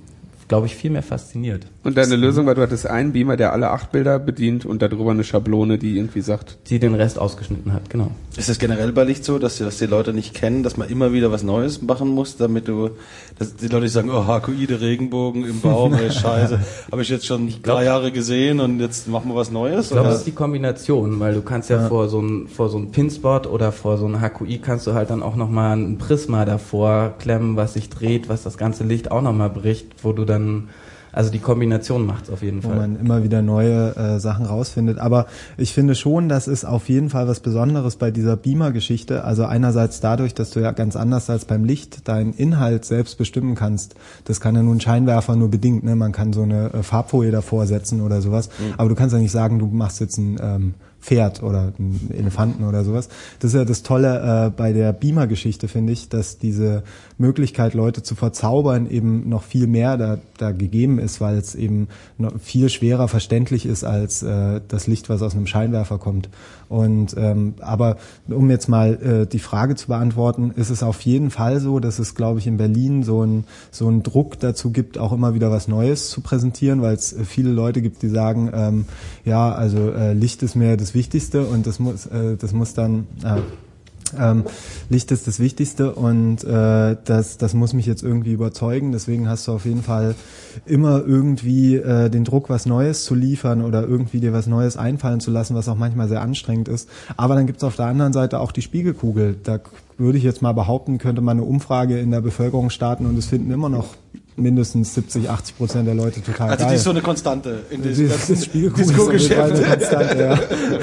glaube ich, viel mehr fasziniert. Und deine Lösung war, du hattest einen Beamer, der alle acht Bilder bedient und darüber eine Schablone, die irgendwie sagt... Die den Rest ausgeschnitten hat, genau. Ist das generell bei Licht so, dass die, dass die Leute nicht kennen, dass man immer wieder was Neues machen muss, damit du, dass die Leute nicht sagen, oh, H Q I, der Regenbogen im Baum, ey, scheiße, habe ich jetzt schon ich glaub, drei Jahre gesehen und jetzt machen wir was Neues? Ich glaube, das ist die Kombination, weil du kannst ja, ja. vor so ein vor so ein Pinspot oder vor so ein H Q I kannst du halt dann auch nochmal ein Prisma davor klemmen, was sich dreht, was das ganze Licht auch nochmal bricht, wo du dann, also die Kombination macht's auf jeden Wo Fall. Wo man immer wieder neue äh, Sachen rausfindet. Aber ich finde schon, das ist auf jeden Fall was Besonderes bei dieser Beamer-Geschichte. Also einerseits dadurch, dass du ja ganz anders als beim Licht deinen Inhalt selbst bestimmen kannst. Das kann ja nun ein Scheinwerfer nur bedingt. Ne? Man kann so eine äh, Farbfolie davor setzen oder sowas. Mhm. Aber du kannst ja nicht sagen, du machst jetzt ein... Ähm, Pferd oder einen Elefanten oder sowas. Das ist ja das Tolle äh, bei der Beamer-Geschichte, finde ich, dass diese Möglichkeit, Leute zu verzaubern, eben noch viel mehr da, da gegeben ist, weil es eben noch viel schwerer verständlich ist als äh, das Licht, was aus einem Scheinwerfer kommt. Und ähm, aber um jetzt mal äh, die Frage zu beantworten, ist es auf jeden Fall so, dass es, glaube ich, in Berlin so ein so ein Druck dazu gibt, auch immer wieder was Neues zu präsentieren, weil es viele Leute gibt, die sagen, ähm, ja, also äh, Licht ist mir das Wichtigste und das muss äh, das muss dann äh, Ähm, Licht ist das Wichtigste und äh, das das muss mich jetzt irgendwie überzeugen. Deswegen hast du auf jeden Fall immer irgendwie äh, den Druck, was Neues zu liefern oder irgendwie dir was Neues einfallen zu lassen, was auch manchmal sehr anstrengend ist. Aber dann gibt's auf der anderen Seite auch die Spiegelkugel. Da würde ich jetzt mal behaupten, könnte man eine Umfrage in der Bevölkerung starten und es finden immer noch mindestens siebzig, achtzig Prozent der Leute total also geil. Also die ist so eine Konstante in diesem Disco-Geschäft. Ja.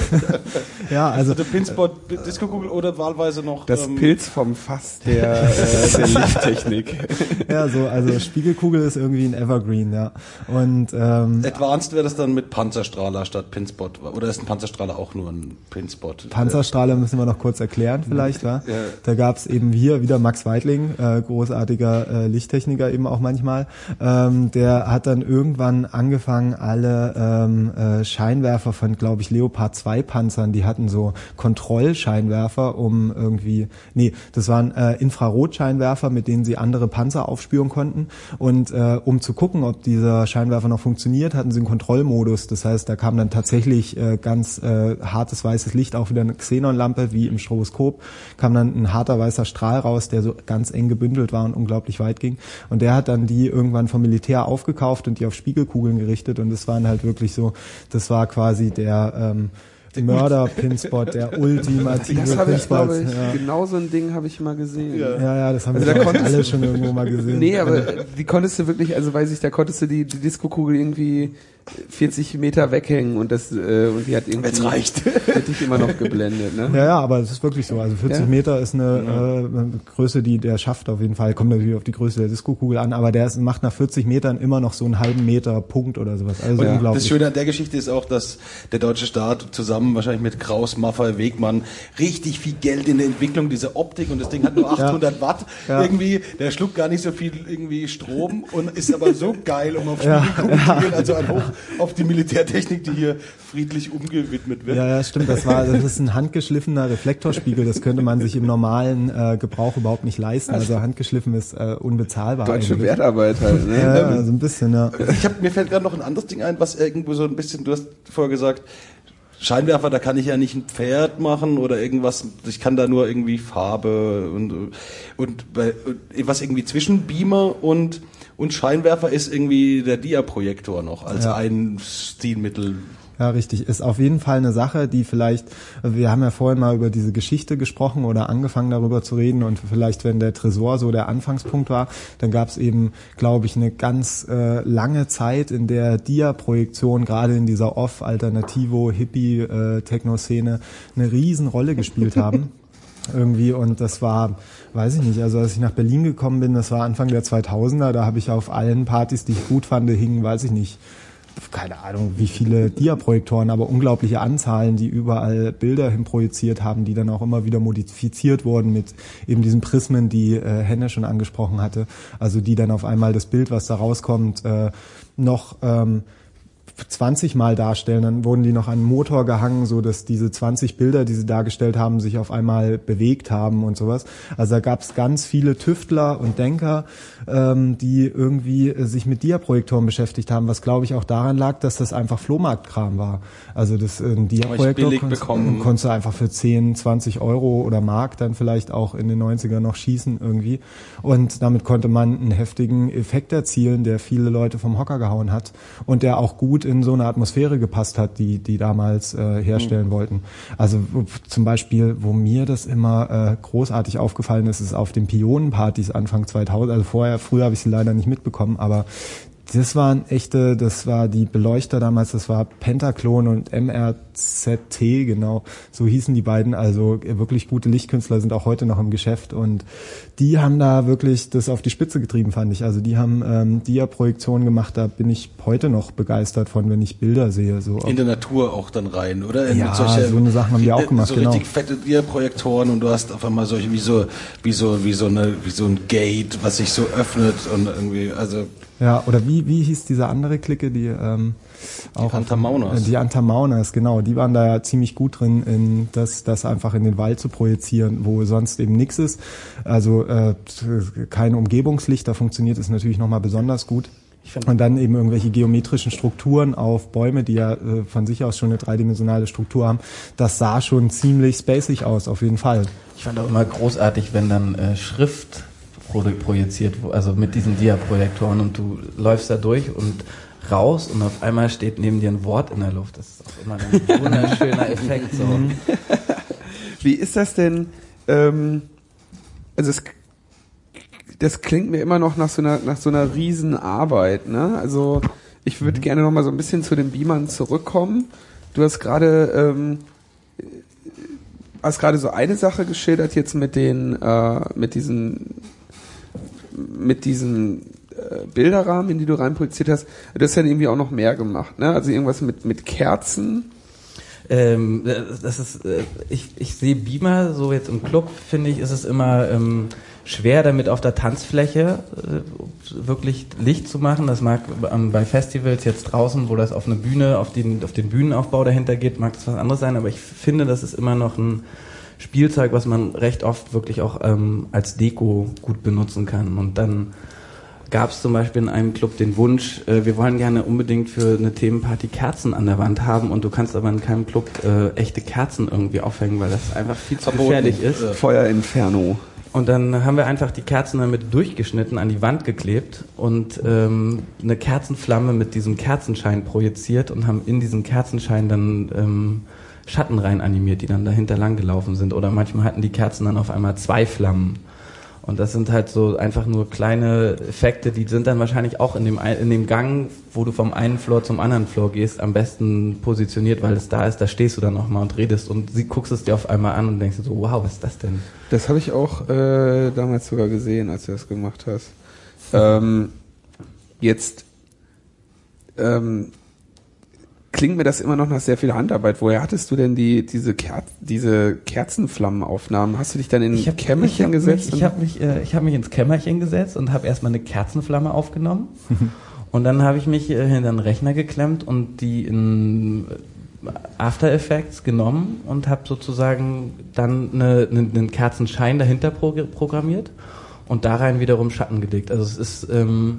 Ja, also, also Pinspot, Disco-Kugel oder wahlweise noch... Das ähm, Pilz vom Fass der, äh, der Lichttechnik. Ja, so, also Spiegelkugel ist irgendwie ein Evergreen, ja. Und ähm, Advanced wäre das dann mit Panzerstrahler statt Pinspot. Oder ist ein Panzerstrahler auch nur ein Pinspot? Panzerstrahler müssen wir noch kurz erklären vielleicht, wa? Ja. Da gab's eben hier wieder Max Weidling, äh, großartiger äh, Lichttechniker eben auch manchmal. Ähm, der hat dann irgendwann angefangen, alle ähm, äh, Scheinwerfer von, glaube ich, Leopard zwei Panzern, die hatten so Kontrollscheinwerfer, um irgendwie, nee, das waren äh, Infrarotscheinwerfer, mit denen sie andere Panzer aufspüren konnten. Und äh, um zu gucken, ob dieser Scheinwerfer noch funktioniert, hatten sie einen Kontrollmodus. Das heißt, da kam dann tatsächlich äh, ganz äh, hartes weißes Licht, auch wieder eine Xenonlampe, wie im Stroboskop, kam dann ein harter weißer Strahl raus, der so ganz eng gebündelt war und unglaublich weit ging. Und der hat dann die irgendwann vom Militär aufgekauft und die auf Spiegelkugeln gerichtet und das waren halt wirklich so, das war quasi der ähm, Mörder-Pinspot, der ultimative Das habe ich, glaube ich, ja. genau so ein Ding habe ich mal gesehen. Ja, ja, ja das haben also wir da alle schon irgendwo mal gesehen. Nee, aber die konntest du wirklich, also weiß ich, da konntest du die, die Disco-Kugel irgendwie vierzig Meter weghängen und das äh, und die hat irgendwie Wenn's reicht. Hat dich immer noch geblendet, ne? Ja, ja, aber es ist wirklich so. Also vierzig ja. Meter ist eine ja. äh, Größe, die der schafft auf jeden Fall. Kommt natürlich auf die Größe der Disco-Kugel an, aber der ist, macht nach vierzig Metern immer noch so einen halben Meter Punkt oder sowas. Also und unglaublich. Das Schöne an der Geschichte ist auch, dass der deutsche Staat zusammen wahrscheinlich mit Kraus, Maffay, Wegmann richtig viel Geld in der Entwicklung dieser Optik und das Ding hat nur achthundert ja. Watt ja. irgendwie. Der schluckt gar nicht so viel irgendwie Strom und ist aber so geil, um auf Spiegelkugeln ja. zu gehen. Also ein Hoch auf die Militär Technik, die hier friedlich umgewidmet wird. Ja, ja, stimmt. Das war, das ist ein handgeschliffener Reflektorspiegel. Das könnte man sich im normalen äh, Gebrauch überhaupt nicht leisten. Also handgeschliffen ist äh, unbezahlbar. Deutsche eigentlich. Wertarbeit halt. Ne? Ja, ja, so ein bisschen. Ja. Ich hab, mir fällt gerade noch ein anderes Ding ein, was irgendwo so ein bisschen. Du hast vorher gesagt, Scheinwerfer, da kann ich ja nicht ein Pferd machen oder irgendwas. Ich kann da nur irgendwie Farbe und und, bei, und was irgendwie zwischen Beamer und Und Scheinwerfer ist irgendwie der Dia-Projektor noch als ja. ein Stilmittel. Ja, richtig. Ist auf jeden Fall eine Sache, die vielleicht, wir haben ja vorhin mal über diese Geschichte gesprochen oder angefangen darüber zu reden und vielleicht, wenn der Tresor so der Anfangspunkt war, dann gab es eben, glaube ich, eine ganz äh, lange Zeit, in der Dia-Projektion gerade in dieser Off-Alternativo-Hippie-Techno-Szene eine Riesenrolle gespielt haben. Irgendwie und das war, weiß ich nicht, also als ich nach Berlin gekommen bin, das war Anfang der zweitausender, da habe ich auf allen Partys, die ich gut fand, hingen, weiß ich nicht, keine Ahnung, wie viele Dia-Projektoren, aber unglaubliche Anzahlen, die überall Bilder hin projiziert haben, die dann auch immer wieder modifiziert wurden mit eben diesen Prismen, die äh, Henne schon angesprochen hatte, also die dann auf einmal das Bild, was da rauskommt, äh, noch ähm, zwanzig Mal darstellen, dann wurden die noch an den Motor gehangen, so dass diese zwanzig Bilder, die sie dargestellt haben, sich auf einmal bewegt haben und sowas. Also da gab es ganz viele Tüftler und Denker, ähm, die irgendwie äh, sich mit Diaprojektoren beschäftigt haben, was glaube ich auch daran lag, dass das einfach Flohmarktkram war. Also das äh, ein Diaprojektor konntest, konntest du einfach für zehn, zwanzig Euro oder Mark dann vielleicht auch in den neunzigern noch schießen irgendwie. Und damit konnte man einen heftigen Effekt erzielen, der viele Leute vom Hocker gehauen hat und der auch gut in so eine Atmosphäre gepasst hat, die die damals äh, herstellen mhm. wollten. Also zum Beispiel, wo mir das immer äh, großartig aufgefallen ist, ist auf den Pionenpartys Anfang zweitausend, also vorher, früher habe ich sie leider nicht mitbekommen, aber das waren echte, das war die Beleuchter damals, das war Pentaklon und M R Z T, genau, so hießen die beiden, also wirklich gute Lichtkünstler, sind auch heute noch im Geschäft und die haben da wirklich das auf die Spitze getrieben, fand ich. Also die haben ähm, Dia-Projektionen gemacht, da bin ich heute noch begeistert von, wenn ich Bilder sehe. So in der Natur auch dann rein, oder? In ja, solche, so eine Sachen haben die auch gemacht, so genau. richtig fette Dia-Projektoren und du hast auf einmal solche, wie so, wie so, wie so eine, wie so ein Gate, was sich so öffnet und irgendwie, also ja, oder wie wie hieß diese andere Clique, die ähm, auch die Antamaunas. Die Antamaunas, genau, die waren da ja ziemlich gut drin, in das das einfach in den Wald zu projizieren, wo sonst eben nichts ist. Also äh, kein Umgebungslicht, da funktioniert es natürlich nochmal besonders gut. Und dann eben irgendwelche geometrischen Strukturen auf Bäume, die ja äh, von sich aus schon eine dreidimensionale Struktur haben. Das sah schon ziemlich spacig aus, auf jeden Fall. Ich fand auch immer großartig, wenn dann äh, Schrift projiziert, also mit diesen Dia-Projektoren und du läufst da durch und raus und auf einmal steht neben dir ein Wort in der Luft. Das ist auch immer ein wunderschöner Effekt. So. Wie ist das denn? Ähm, also es, das klingt mir immer noch nach so einer nach so einer Riesenarbeit. Ne? Also ich würde mhm. gerne noch mal so ein bisschen zu den Beamern zurückkommen. Du hast gerade ähm, hast gerade so eine Sache geschildert jetzt mit den äh, mit diesen mit diesen äh, Bilderrahmen, in die du reinprojiziert hast. Du hast ja irgendwie auch noch mehr gemacht, ne? Also irgendwas mit mit Kerzen. Ähm, das ist, äh, ich, ich sehe Beamer, so jetzt im Club, finde ich, ist es immer ähm, schwer, damit auf der Tanzfläche äh, wirklich Licht zu machen. Das mag ähm, bei Festivals jetzt draußen, wo das auf eine Bühne, auf den, auf den Bühnenaufbau dahinter geht, mag das was anderes sein, aber ich finde, das ist immer noch ein Spielzeug, was man recht oft wirklich auch ähm, als Deko gut benutzen kann. Und dann gab es zum Beispiel in einem Club den Wunsch, äh, wir wollen gerne unbedingt für eine Themenparty Kerzen an der Wand haben und du kannst aber in keinem Club äh, echte Kerzen irgendwie aufhängen, weil das einfach viel zu gefährlich ist. Äh, Feuerinferno. Und dann haben wir einfach die Kerzen damit durchgeschnitten, an die Wand geklebt und ähm, eine Kerzenflamme mit diesem Kerzenschein projiziert und haben in diesen Kerzenschein dann ähm, Schatten rein animiert, die dann dahinter lang gelaufen sind. Oder manchmal hatten die Kerzen dann auf einmal zwei Flammen. Und das sind halt so einfach nur kleine Effekte, die sind dann wahrscheinlich auch in dem, in dem Gang, wo du vom einen Floor zum anderen Floor gehst, am besten positioniert, weil es da ist, da stehst du dann nochmal und redest und sie guckst es dir auf einmal an und denkst so, wow, was ist das denn? Das habe ich auch äh, damals sogar gesehen, als du das gemacht hast. Ähm, jetzt ähm, klingt mir das immer noch nach sehr viel Handarbeit. Woher hattest du denn die diese Ker- diese Kerzenflammenaufnahmen? Hast du dich dann in ein Kämmerchen gesetzt? Mich, ich habe mich, äh, ich habe mich ins Kämmerchen gesetzt und habe erstmal eine Kerzenflamme aufgenommen. Und dann habe ich mich äh, hinter den Rechner geklemmt und die in After Effects genommen und habe sozusagen dann eine, eine, einen Kerzenschein dahinter pro- programmiert und da rein wiederum Schatten gelegt. Also es ist ähm,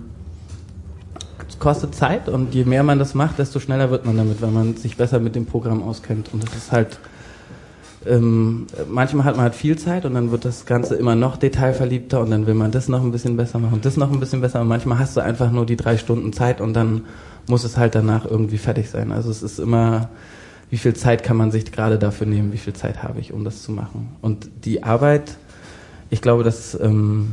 kostet Zeit und je mehr man das macht, desto schneller wird man damit, weil man sich besser mit dem Programm auskennt. Und das ist halt, ähm, manchmal hat man halt viel Zeit und dann wird das Ganze immer noch detailverliebter und dann will man das noch ein bisschen besser machen und das noch ein bisschen besser. Und manchmal hast du einfach nur die drei Stunden Zeit und dann muss es halt danach irgendwie fertig sein. Also es ist immer, wie viel Zeit kann man sich gerade dafür nehmen, wie viel Zeit habe ich, um das zu machen. Und die Arbeit, ich glaube, dass ähm,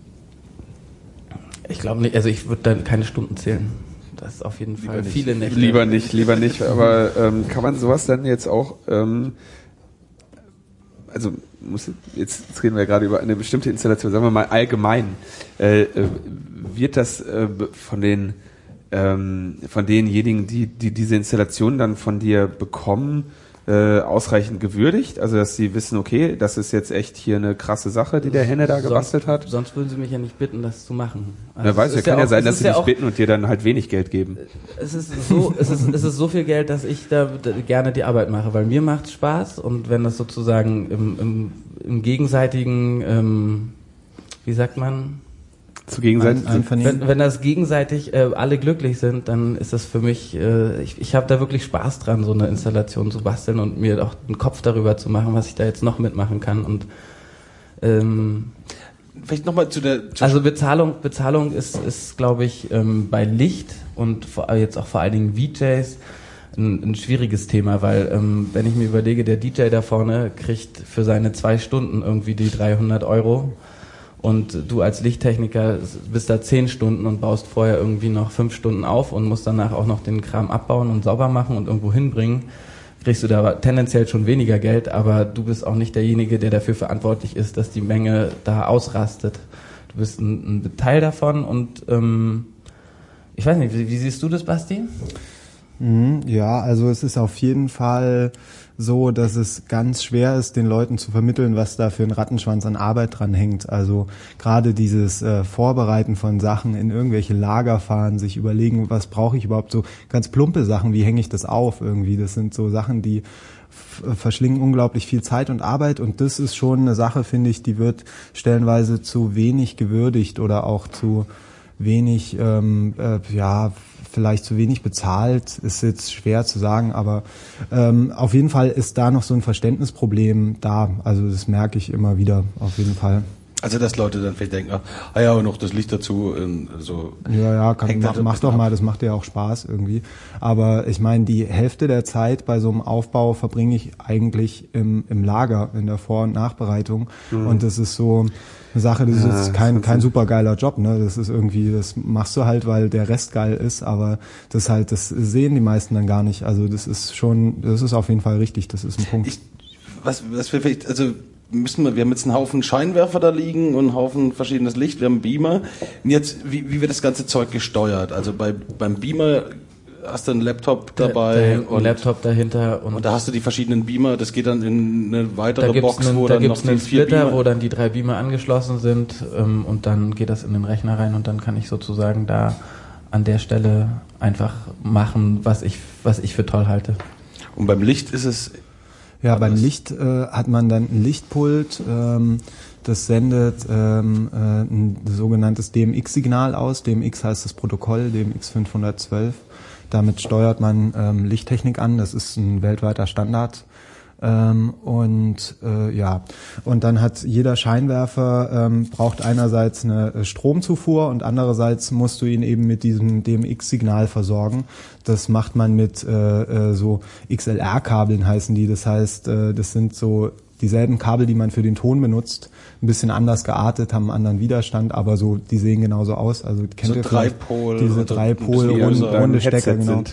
Ich glaube nicht, also ich würde dann keine Stunden zählen. Das ist auf jeden Fall viele Nächte. Lieber nicht, lieber nicht. Aber ähm, kann man sowas dann jetzt auch, ähm, also muss jetzt, jetzt reden wir gerade über eine bestimmte Installation, sagen wir mal allgemein, äh, äh, wird das äh, von den ähm, von denjenigen, die die diese Installation dann von dir bekommen, äh, ausreichend gewürdigt, also dass sie wissen, okay, das ist jetzt echt hier eine krasse Sache, die der Henne da gebastelt sonst, hat? Sonst würden sie mich ja nicht bitten, das zu machen. Also ja, weiß ja, kann ja, ja sein, dass sie ja dich auch, bitten und dir dann halt wenig Geld geben. Es ist so, es ist, es ist so viel Geld, dass ich da gerne die Arbeit mache, weil mir macht's Spaß und wenn das sozusagen im, im, im gegenseitigen, ähm, wie sagt man? Zu gegenseitig. Ein, wenn, wenn das gegenseitig äh, alle glücklich sind, dann ist das für mich, äh, ich, ich habe da wirklich Spaß dran, so eine Installation zu basteln und mir auch einen Kopf darüber zu machen, was ich da jetzt noch mitmachen kann. Und ähm, vielleicht nochmal zu der... Zu also Bezahlung, Bezahlung ist, ist glaube ich, ähm, bei Licht und vor, jetzt auch vor allen Dingen V Js ein, ein schwieriges Thema, weil ähm, wenn ich mir überlege, der D J da vorne kriegt für seine zwei Stunden irgendwie die dreihundert Euro. Und du als Lichttechniker bist da zehn Stunden und baust vorher irgendwie noch fünf Stunden auf und musst danach auch noch den Kram abbauen und sauber machen und irgendwo hinbringen, kriegst du da tendenziell schon weniger Geld, aber du bist auch nicht derjenige, der dafür verantwortlich ist, dass die Menge da ausrastet. Du bist ein, ein Teil davon und ähm, ich weiß nicht, wie, wie siehst du das, Basti? Ja, also es ist auf jeden Fall so, dass es ganz schwer ist, den Leuten zu vermitteln, was da für ein Rattenschwanz an Arbeit dran hängt. Also gerade dieses äh, Vorbereiten von Sachen, in irgendwelche Lager fahren, sich überlegen, was brauche ich überhaupt, so ganz plumpe Sachen, wie hänge ich das auf irgendwie. Das sind so Sachen, die f- verschlingen unglaublich viel Zeit und Arbeit und das ist schon eine Sache, finde ich, die wird stellenweise zu wenig gewürdigt oder auch zu wenig, ähm, äh, ja, vielleicht zu wenig bezahlt, ist jetzt schwer zu sagen, aber ähm, auf jeden Fall ist da noch so ein Verständnisproblem da. Also das merke ich immer wieder, auf jeden Fall. Also dass Leute dann vielleicht denken, ah ja, noch das Licht dazu, so. Ja, ja, kann, hängt mach, halt mach doch ab. mal, das macht ja auch Spaß irgendwie. Aber ich meine, die Hälfte der Zeit bei so einem Aufbau verbringe ich eigentlich im, im Lager, in der Vor- und Nachbereitung. Mhm. Und das ist so eine Sache, das ja, ist kein, kein super geiler Job, ne? Das ist irgendwie, das machst du halt, weil der Rest geil ist, aber das halt, das sehen die meisten dann gar nicht. Also das ist schon, das ist auf jeden Fall richtig, das ist ein Punkt. Ich, was, was wir vielleicht, also, müssen wir, wir haben jetzt einen Haufen Scheinwerfer da liegen und einen Haufen verschiedenes Licht, wir haben einen Beamer. Und jetzt, wie, wie wird das ganze Zeug gesteuert? Also bei, beim Beamer hast du einen Laptop dabei da, da und Laptop dahinter und, und da hast du die verschiedenen Beamer, das geht dann in eine weitere da gibt's Box, einen, wo da dann gibt's noch einen die vier Splitter, Beamer, wo dann die drei Beamer angeschlossen sind ähm, und dann geht das in den Rechner rein und dann kann ich sozusagen da an der Stelle einfach machen, was ich, was ich für toll halte. und beim Licht ist es Ja, anders. beim Licht äh, hat man dann ein Lichtpult, ähm, das sendet ähm, äh, ein sogenanntes D M X-Signal aus. D M X heißt das Protokoll, D M X fünfhundertzwölf. Damit steuert man ähm, Lichttechnik an, das ist ein weltweiter Standard. Ähm, und äh, ja, und dann hat jeder Scheinwerfer ähm, braucht einerseits eine Stromzufuhr und andererseits musst du ihn eben mit diesem D M X-Signal versorgen. Das macht man mit äh, äh, so X L R-Kabeln heißen die. Das heißt, äh, das sind so dieselben Kabel, die man für den Ton benutzt, ein bisschen anders geartet, haben einen anderen Widerstand, aber so, die sehen genauso aus. Also kennt so ihr vielleicht Dreipol, diese oder Dreipol ein bisschen runde, größer. runde Headset Stecker, genau. sind.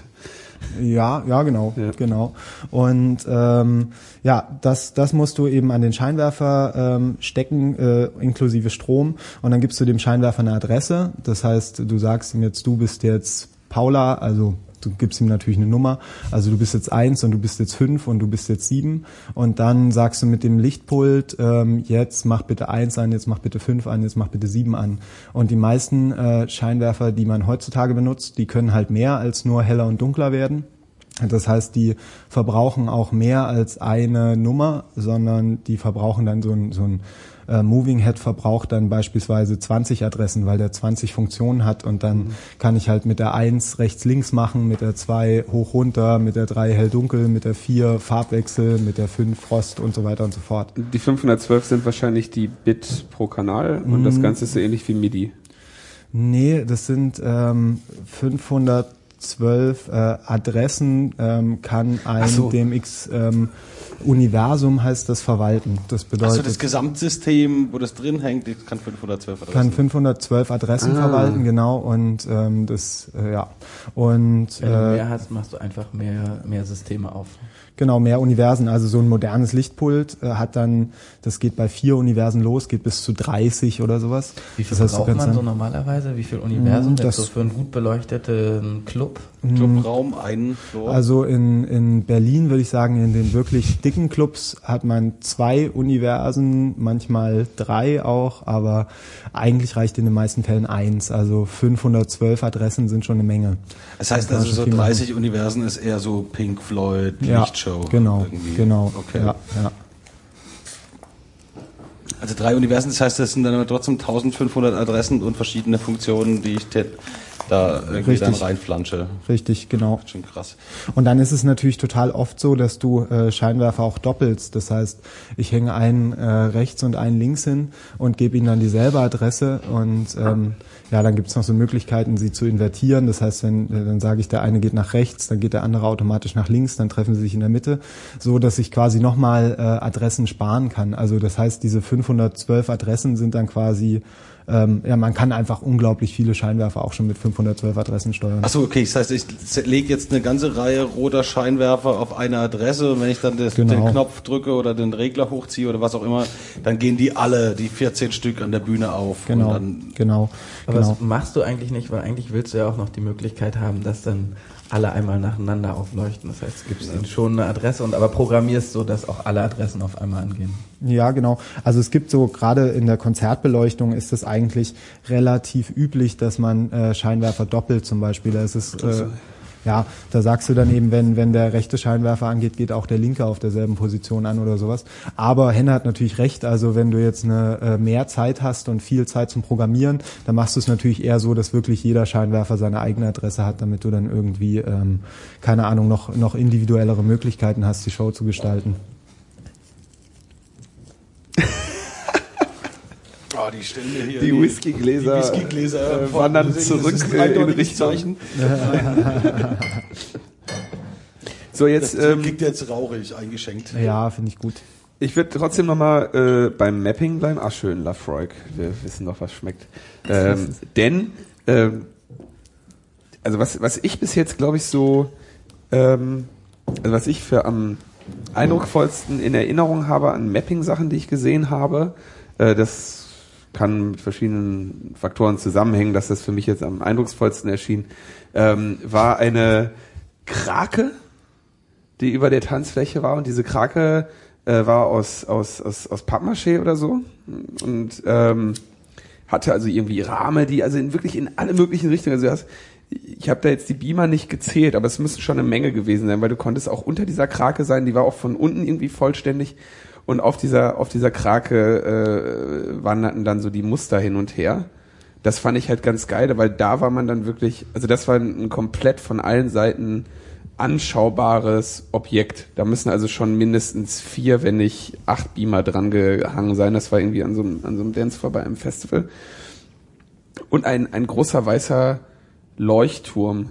Ja, ja, genau, Ja. genau. Und ähm, ja, das, das musst du eben an den Scheinwerfer ähm, stecken, äh, inklusive Strom. Und dann gibst du dem Scheinwerfer eine Adresse. Das heißt, du sagst ihm jetzt, du bist jetzt Paula, also du gibst ihm natürlich eine Nummer. Also du bist jetzt eins und du bist jetzt fünf und du bist jetzt sieben. Und dann sagst du mit dem Lichtpult, ähm, jetzt mach bitte eins an, jetzt mach bitte fünf an, jetzt mach bitte sieben an. Und die meisten äh, Scheinwerfer, die man heutzutage benutzt, die können halt mehr als nur heller und dunkler werden. Das heißt, die verbrauchen auch mehr als eine Nummer, sondern die verbrauchen dann so ein, so ein äh, Moving Head verbraucht dann beispielsweise zwanzig Adressen, weil der zwanzig Funktionen hat und dann mhm. kann ich halt mit der eins rechts links machen, mit der zwei hoch runter, mit der drei hell dunkel, mit der vier Farbwechsel, mit der fünf Frost und so weiter und so fort. Die fünfhundertzwölf sind wahrscheinlich die Bit pro Kanal und mhm. das Ganze ist so ähnlich wie MIDI. Nee, das sind ähm, fünfhundertzwölf äh, Adressen ähm, kann ein so. D M X ähm, Universum heißt das verwalten. Das bedeutet, also das Gesamtsystem, wo das drin hängt, das kann fünfhundertzwölf Adressen. Kann fünfhundertzwölf Adressen ah. verwalten, genau. Und ähm, das, äh, ja. Und wenn du äh, mehr hast, machst du einfach mehr, mehr Systeme auf. Genau, mehr Universen. Also so ein modernes Lichtpult äh, hat dann, das geht bei vier Universen los, geht bis zu dreißig oder sowas. Wie viel das heißt, braucht du kannst man so dann, normalerweise? Wie viel Universen? das so für einen gut beleuchteten Club? Club, Clubraum ein? So? Also in, in Berlin würde ich sagen, in den wirklich dicken Clubs hat man zwei Universen, manchmal drei auch, aber eigentlich reicht in den meisten Fällen eins. Also fünfhundertzwölf Adressen sind schon eine Menge. Das heißt also, so dreißig machen. Universen ist eher so Pink Floyd, ja, Lichtshow. Genau, irgendwie. genau. Okay. Ja, ja. Also drei Universen, das heißt, das sind dann aber trotzdem eintausendfünfhundert Adressen und verschiedene Funktionen, die ich te- da irgendwie Richtig. dann reinflansche. Richtig, genau. Das ist schon krass. Und dann ist es natürlich total oft so, dass du äh, Scheinwerfer auch doppelst. Das heißt, ich hänge einen äh, rechts und einen links hin und gebe ihnen dann dieselbe Adresse und ähm, ja, dann gibt es noch so Möglichkeiten, sie zu invertieren. Das heißt, wenn äh, dann sage ich, der eine geht nach rechts, dann geht der andere automatisch nach links, dann treffen sie sich in der Mitte, so dass ich quasi nochmal äh, Adressen sparen kann. Also das heißt, diese fünfhundertzwölf Adressen sind dann quasi Ähm, ja, man kann einfach unglaublich viele Scheinwerfer auch schon mit fünfhundertzwölf Adressen steuern. Ach so, okay. Das heißt, ich lege jetzt eine ganze Reihe roter Scheinwerfer auf eine Adresse und wenn ich dann das, genau. den Knopf drücke oder den Regler hochziehe oder was auch immer, dann gehen die alle, die vierzehn Stück an der Bühne auf. Genau, und dann genau. Aber genau. das machst du eigentlich nicht, weil eigentlich willst du ja auch noch die Möglichkeit haben, dass dann alle einmal nacheinander aufleuchten. Das heißt, du gibst ihnen schon eine Adresse und aber programmierst so, dass auch alle Adressen auf einmal angehen. Ja, genau. Also es gibt so, gerade in der Konzertbeleuchtung ist es eigentlich relativ üblich, dass man äh, Scheinwerfer doppelt zum Beispiel. Da ist es, äh, ja, da sagst du dann eben, wenn wenn der rechte Scheinwerfer angeht, geht auch der linke auf derselben Position an oder sowas. Aber Henne hat natürlich recht, also wenn du jetzt eine äh, mehr Zeit hast und viel Zeit zum Programmieren, dann machst du es natürlich eher so, dass wirklich jeder Scheinwerfer seine eigene Adresse hat, damit du dann irgendwie, ähm, keine Ahnung, noch noch individuellere Möglichkeiten hast, die Show zu gestalten. Oh, die stellen mir hier die, die Whiskygläser, die Whiskygläser äh, wandern zurück äh, in Richtung. So, jetzt das ähm, klingt jetzt rauchig eingeschenkt. Ja, finde ich gut. Ich würde trotzdem nochmal äh, beim Mapping bleiben. Ach schön, Lafroig. Wir wissen doch, was schmeckt. Ähm, denn, ähm, also was was ich bis jetzt, glaube ich, so, ähm, also was ich für am eindrucksvollsten in Erinnerung habe an Mapping-Sachen, die ich gesehen habe, äh, das kann mit verschiedenen Faktoren zusammenhängen, dass das für mich jetzt am eindrucksvollsten erschien, ähm, war eine Krake, die über der Tanzfläche war und diese Krake äh, war aus aus aus aus Pappmaché oder so und ähm, hatte also irgendwie Rahmen, die also in wirklich in alle möglichen Richtungen, also das, ich habe da jetzt die Beamer nicht gezählt, aber es müssen schon eine Menge gewesen sein, weil du konntest auch unter dieser Krake sein, die war auch von unten irgendwie vollständig. Und auf dieser auf dieser Krake äh, wanderten dann so die Muster hin und her. Das fand ich halt ganz geil, weil da war man dann wirklich, also das war ein, ein komplett von allen Seiten anschaubares Objekt. Da müssen also schon mindestens vier, wenn nicht acht Beamer dran gehangen sein. Das war irgendwie an so einem, an so einem Dancefloor bei einem Festival. Und ein ein großer weißer Leuchtturm,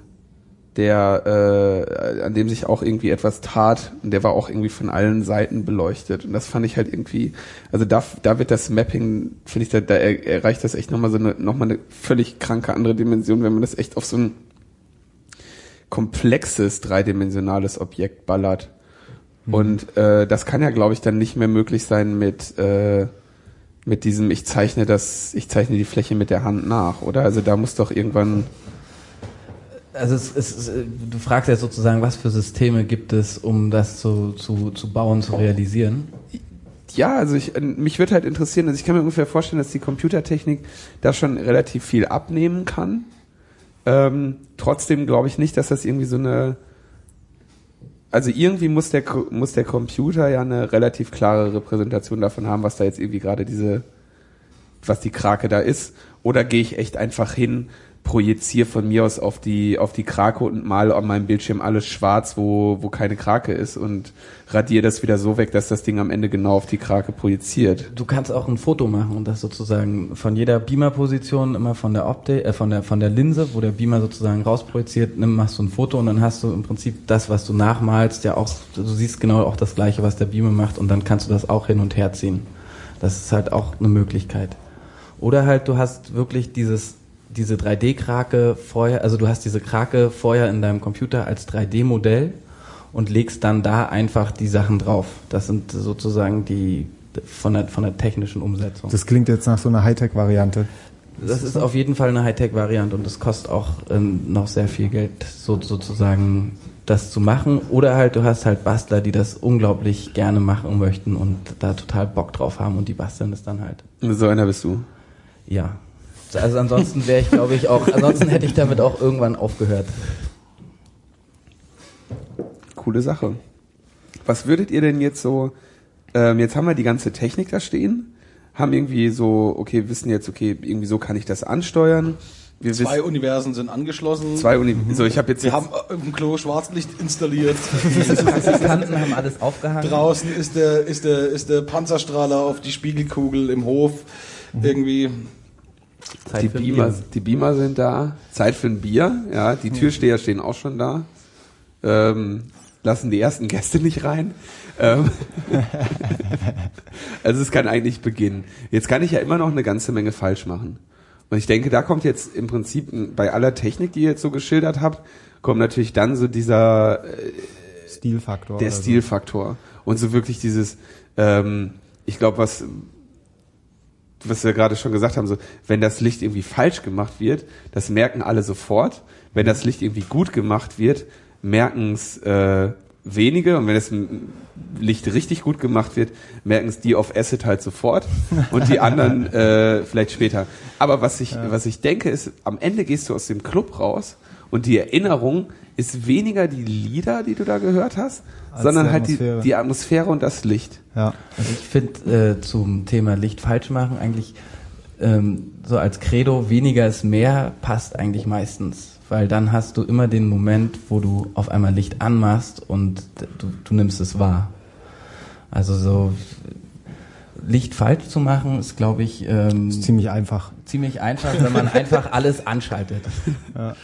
der äh, an dem sich auch irgendwie etwas tat und der war auch irgendwie von allen Seiten beleuchtet und das fand ich halt irgendwie, also da da wird das Mapping, finde ich, da, da erreicht das echt nochmal so eine nochmal eine völlig kranke andere Dimension, wenn man das echt auf so ein komplexes dreidimensionales Objekt ballert. Mhm. Und äh, das kann ja, glaube ich, dann nicht mehr möglich sein mit äh, mit diesem ich zeichne das ich zeichne die Fläche mit der Hand nach, oder? Also da muss doch irgendwann Also es, es, du fragst ja sozusagen, was für Systeme gibt es, um das zu, zu, zu bauen, zu realisieren? Ja, also ich, mich würde halt interessieren, also ich kann mir ungefähr vorstellen, dass die Computertechnik da schon relativ viel abnehmen kann. Ähm, trotzdem glaube ich nicht, dass das irgendwie so eine, also irgendwie muss der muss der Computer ja eine relativ klare Repräsentation davon haben, was da jetzt irgendwie gerade diese, was die Krake da ist. Oder gehe ich echt einfach hin, projiziere von mir aus auf die auf die Krake und male auf meinem Bildschirm alles schwarz, wo wo keine Krake ist und radiere das wieder so weg, dass das Ding am Ende genau auf die Krake projiziert. Du kannst auch ein Foto machen und das sozusagen von jeder Beamer-Position immer von der Optik, äh, von der von der Linse, wo der Beamer sozusagen rausprojiziert, nimm, machst du ein Foto und dann hast du im Prinzip das, was du nachmalst, ja auch, du siehst genau auch das Gleiche, was der Beamer macht und dann kannst du das auch hin und her ziehen. Das ist halt auch eine Möglichkeit. Oder halt du hast wirklich dieses diese drei D-Krake vorher, also du hast diese Krake vorher in deinem Computer als drei D-Modell und legst dann da einfach die Sachen drauf. Das sind sozusagen die von der, von der technischen Umsetzung. Das klingt jetzt nach so einer Hightech-Variante. Das ist auf jeden Fall eine Hightech-Variante und es kostet auch ähm, noch sehr viel Geld, so, sozusagen das zu machen. Oder halt, du hast halt Bastler, die das unglaublich gerne machen möchten und da total Bock drauf haben und die basteln das dann halt. So einer bist du. Ja. Also ansonsten wäre ich, glaube ich, auch, ansonsten hätte ich damit auch irgendwann aufgehört. Coole Sache. Was würdet ihr denn jetzt so, ähm, jetzt haben wir die ganze Technik da stehen, haben irgendwie so, okay, wissen jetzt, okay, irgendwie so kann ich das ansteuern. Wir Zwei wissen, Universen sind angeschlossen. zwei Uni, so ich habe jetzt, Wir jetzt haben im Klo Schwarzlicht installiert. Die Praktikanten haben alles aufgehangen. Draußen ist der, ist der, ist der Panzerstrahler auf die Spiegelkugel im Hof. Irgendwie. Zeit die für ein Beamer, Bier. die Beamer sind da. Zeit für ein Bier. Ja, die Türsteher stehen auch schon da. Ähm, lassen die ersten Gäste nicht rein. Ähm, also es kann eigentlich beginnen. Jetzt kann ich ja immer noch eine ganze Menge falsch machen. Und ich denke, da kommt jetzt im Prinzip bei aller Technik, die ihr jetzt so geschildert habt, kommt natürlich dann so dieser äh, Stilfaktor. der Stilfaktor. Und so wirklich dieses, ähm, ich glaube, was was wir gerade schon gesagt haben, so wenn das Licht irgendwie falsch gemacht wird, das merken alle sofort. Wenn das Licht irgendwie gut gemacht wird, merken es äh, wenige. Und wenn das Licht richtig gut gemacht wird, merken es die auf Acid halt sofort und die anderen äh, vielleicht später. Aber was ich Ja. was ich denke ist, am Ende gehst du aus dem Club raus und die Erinnerung ist weniger die Lieder, die du da gehört hast, Als sondern die halt die, Atmosphäre. die Atmosphäre und das Licht. Ja. Also ich finde äh, zum Thema Licht falsch machen eigentlich ähm, so als Credo, weniger ist mehr, passt eigentlich meistens. Weil dann hast du immer den Moment, wo du auf einmal Licht anmachst und du, du nimmst es wahr. Also so Licht falsch zu machen ist, glaube ich, ähm, Ist ziemlich einfach. ziemlich einfach, wenn man einfach alles anschaltet. Ja.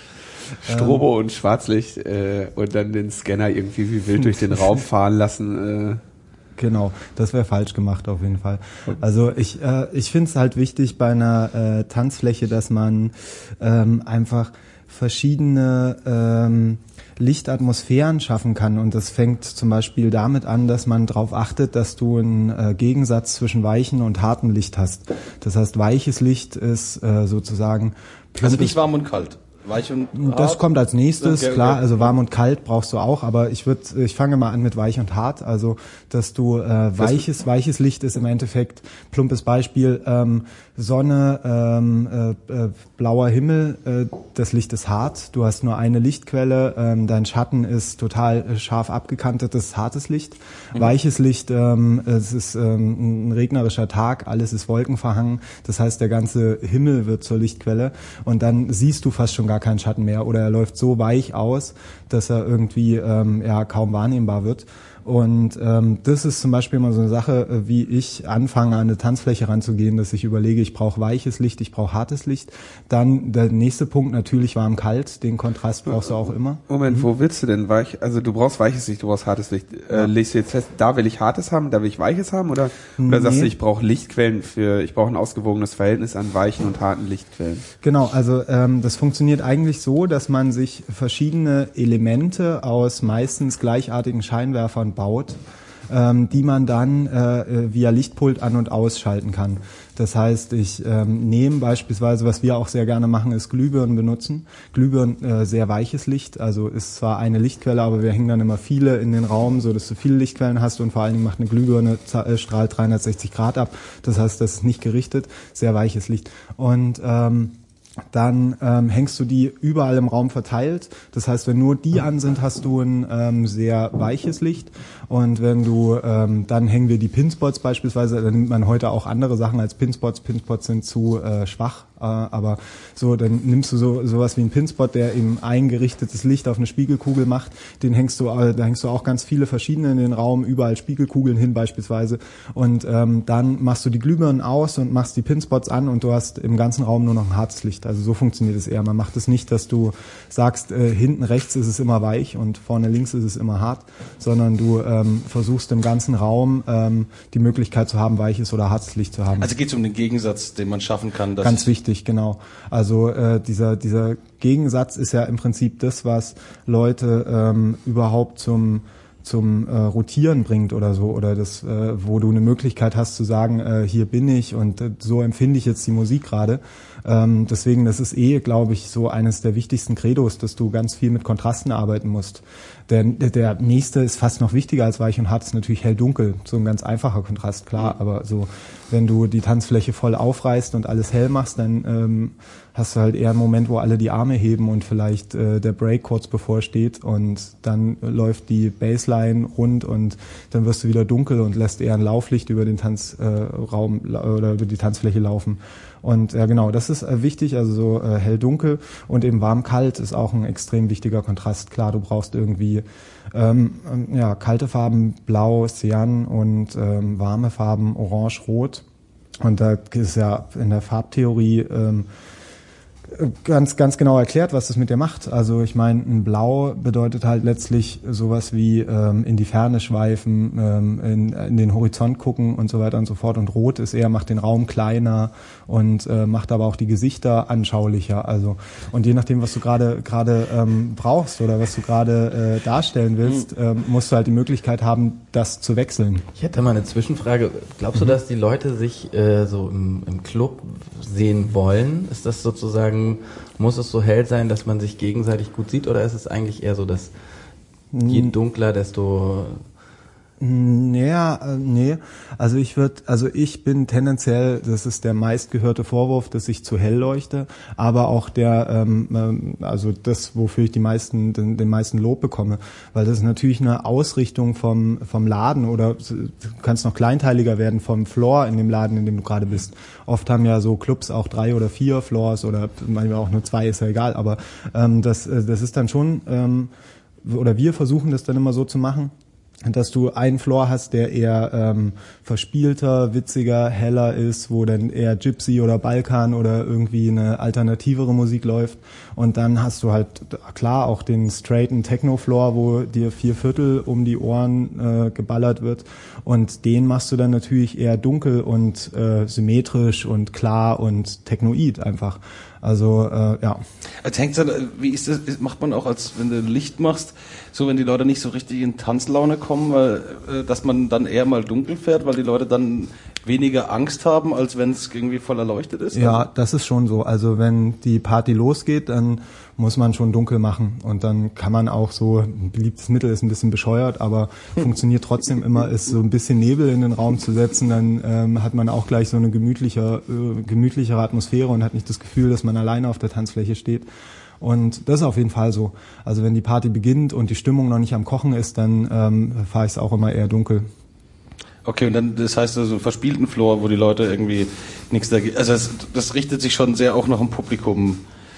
Strobo und Schwarzlicht äh, und dann den Scanner irgendwie wie wild durch den Raum fahren lassen. Äh. Genau, das wäre falsch gemacht auf jeden Fall. Also ich äh, ich finde es halt wichtig bei einer äh, Tanzfläche, dass man ähm, einfach verschiedene ähm, Lichtatmosphären schaffen kann und das fängt zum Beispiel damit an, dass man darauf achtet, dass du einen äh, Gegensatz zwischen weichen und hartem Licht hast. Das heißt, weiches Licht ist äh, sozusagen Also nicht warm und kalt. Weich und Das hart. kommt als nächstes, Okay, klar, okay. also warm und kalt brauchst du auch, aber ich würde, ich fange mal an mit weich und hart, also dass du äh, weiches, weiches Licht ist im Endeffekt, plumpes Beispiel, ähm, Sonne, ähm, äh, äh, blauer Himmel, äh, das Licht ist hart, du hast nur eine Lichtquelle, ähm, dein Schatten ist total äh, scharf abgekantetes, hartes Licht. Mhm. Weiches Licht, ähm, es ist ähm, ein regnerischer Tag, alles ist wolkenverhangen, das heißt der ganze Himmel wird zur Lichtquelle und dann siehst du fast schon gar keinen Schatten mehr oder er läuft so weich aus, dass er irgendwie ähm, ja kaum wahrnehmbar wird. Und ähm, das ist zum Beispiel mal so eine Sache, äh, wie ich anfange, an eine Tanzfläche ranzugehen, dass ich überlege, ich brauche weiches Licht, ich brauche hartes Licht. Dann der nächste Punkt, natürlich warm-kalt, den Kontrast brauchst du auch immer. Moment, Mhm. wo willst du denn weich? Also du brauchst weiches Licht, du brauchst hartes Licht. Äh, legst du jetzt fest, da will ich hartes haben, da will ich weiches haben? Oder, oder sagst Nee. du, ich brauche Lichtquellen für, ich brauche ein ausgewogenes Verhältnis an weichen und harten Lichtquellen? Genau, also ähm, das funktioniert eigentlich so, dass man sich verschiedene Elemente aus meistens gleichartigen Scheinwerfern baut, ähm, die man dann äh, via Lichtpult an- und ausschalten kann. Das heißt, ich ähm, nehme beispielsweise, was wir auch sehr gerne machen, ist Glühbirnen benutzen. Glühbirnen, äh, sehr weiches Licht, also ist zwar eine Lichtquelle, aber wir hängen dann immer viele in den Raum, so dass du viele Lichtquellen hast und vor allen Dingen macht eine Glühbirne, äh, strahlt dreihundertsechzig Grad ab. Das heißt, das ist nicht gerichtet, sehr weiches Licht. Und ähm, dann ähm, hängst du die überall im Raum verteilt. Das heißt, wenn nur die an sind, hast du ein ähm, sehr weiches Licht. Und wenn du, ähm, dann hängen wir die Pinspots beispielsweise, dann nimmt man heute auch andere Sachen als Pinspots. Pinspots sind zu äh, schwach, äh, aber so, dann nimmst du so sowas wie einen Pinspot, der eben eingerichtetes Licht auf eine Spiegelkugel macht. Den hängst du, äh, da hängst du auch ganz viele verschiedene in den Raum, überall Spiegelkugeln hin beispielsweise. Und ähm, dann machst du die Glühbirnen aus und machst die Pinspots an und du hast im ganzen Raum nur noch ein hartes Licht. Also so funktioniert es eher. Man macht es nicht, dass du sagst, äh, hinten rechts ist es immer weich und vorne links ist es immer hart, sondern du ähm, versuchst im ganzen Raum ähm, die Möglichkeit zu haben, weiches oder hartes Licht zu haben. Also geht es um den Gegensatz, den man schaffen kann. Dass Ganz wichtig, genau. Also äh, dieser dieser Gegensatz ist ja im Prinzip das, was Leute ähm, überhaupt zum zum äh, Rotieren bringt oder so, oder das, äh, wo du eine Möglichkeit hast zu sagen, äh, hier bin ich und äh, so empfinde ich jetzt die Musik gerade. Ähm, deswegen, das ist eh, glaube ich, so eines der wichtigsten Credos, dass du ganz viel mit Kontrasten arbeiten musst. Der, der nächste ist fast noch wichtiger als weich und hart, ist natürlich hell-dunkel. So ein ganz einfacher Kontrast, klar. Aber so, wenn du die Tanzfläche voll aufreißt und alles hell machst, dann ähm, hast du halt eher einen Moment, wo alle die Arme heben und vielleicht äh, der Break kurz bevorsteht und dann äh, läuft die Bassline rund und dann wirst du wieder dunkel und lässt eher ein Lauflicht über den Tanzraum äh, oder über die Tanzfläche laufen. Und ja, genau, das ist äh, wichtig, also so äh, hell-dunkel und eben warm-kalt ist auch ein extrem wichtiger Kontrast. Klar, du brauchst irgendwie ähm, ja kalte Farben, blau, Cyan und ähm, warme Farben, orange, rot. Und da ist ja in der Farbtheorie ähm, ganz ganz genau erklärt, was das mit dir macht. Also ich meine, ein Blau bedeutet halt letztlich sowas wie ähm, in die Ferne schweifen, ähm, in, in den Horizont gucken und so weiter und so fort. Und Rot ist eher, macht den Raum kleiner und äh, macht aber auch die Gesichter anschaulicher. Also und je nachdem, was du gerade gerade ähm, brauchst oder was du gerade äh, darstellen willst, ähm, musst du halt die Möglichkeit haben, das zu wechseln. Ich hätte mal eine Zwischenfrage. Glaubst du, dass die Leute sich äh, so im, im Club sehen wollen? Ist das sozusagen, muss es so hell sein, dass man sich gegenseitig gut sieht, oder ist es eigentlich eher so, dass je dunkler, desto... Naja, äh, nee. Also ich würde, also ich bin tendenziell, das ist der meistgehörte Vorwurf, dass ich zu hell leuchte, aber auch der, ähm, also das, wofür ich die meisten, den, den meisten Lob bekomme, weil das ist natürlich eine Ausrichtung vom vom Laden oder du kannst noch kleinteiliger werden vom Floor in dem Laden, in dem du gerade bist. Oft haben ja so Clubs auch drei oder vier Floors oder manchmal auch nur zwei, ist ja egal, aber ähm, das das ist dann schon, ähm, oder wir versuchen das dann immer so zu machen, dass du einen Floor hast, der eher ähm, verspielter, witziger, heller ist, wo dann eher Gypsy oder Balkan oder irgendwie eine alternativere Musik läuft. Und dann hast du halt klar auch den straighten Techno-Floor, wo dir vier Viertel um die Ohren äh, geballert wird. Und den machst du dann natürlich eher dunkel und äh, symmetrisch und klar und technoid einfach. Also, äh, ja. Als hängt dann, wie ist das, macht man auch, als wenn du Licht machst, so wenn die Leute nicht so richtig in Tanzlaune kommen, weil, äh, dass man dann eher mal dunkel fährt, weil die Leute dann weniger Angst haben, als wenn es irgendwie voll erleuchtet ist? Ja, das ist schon so. Also wenn die Party losgeht, dann muss man schon dunkel machen und dann kann man auch so, ein beliebtes Mittel ist ein bisschen bescheuert, aber funktioniert trotzdem immer, ist so ein bisschen Nebel in den Raum zu setzen, dann ähm, hat man auch gleich so eine gemütlicher, äh, gemütlichere Atmosphäre und hat nicht das Gefühl, dass man alleine auf der Tanzfläche steht. Und das ist auf jeden Fall so. Also wenn die Party beginnt und die Stimmung noch nicht am Kochen ist, dann ähm, fahre ich es auch immer eher dunkel. Okay, und dann, das heißt also verspielten Floor, wo die Leute irgendwie nichts dagegen, also das, das richtet sich schon sehr auch noch im Publikum,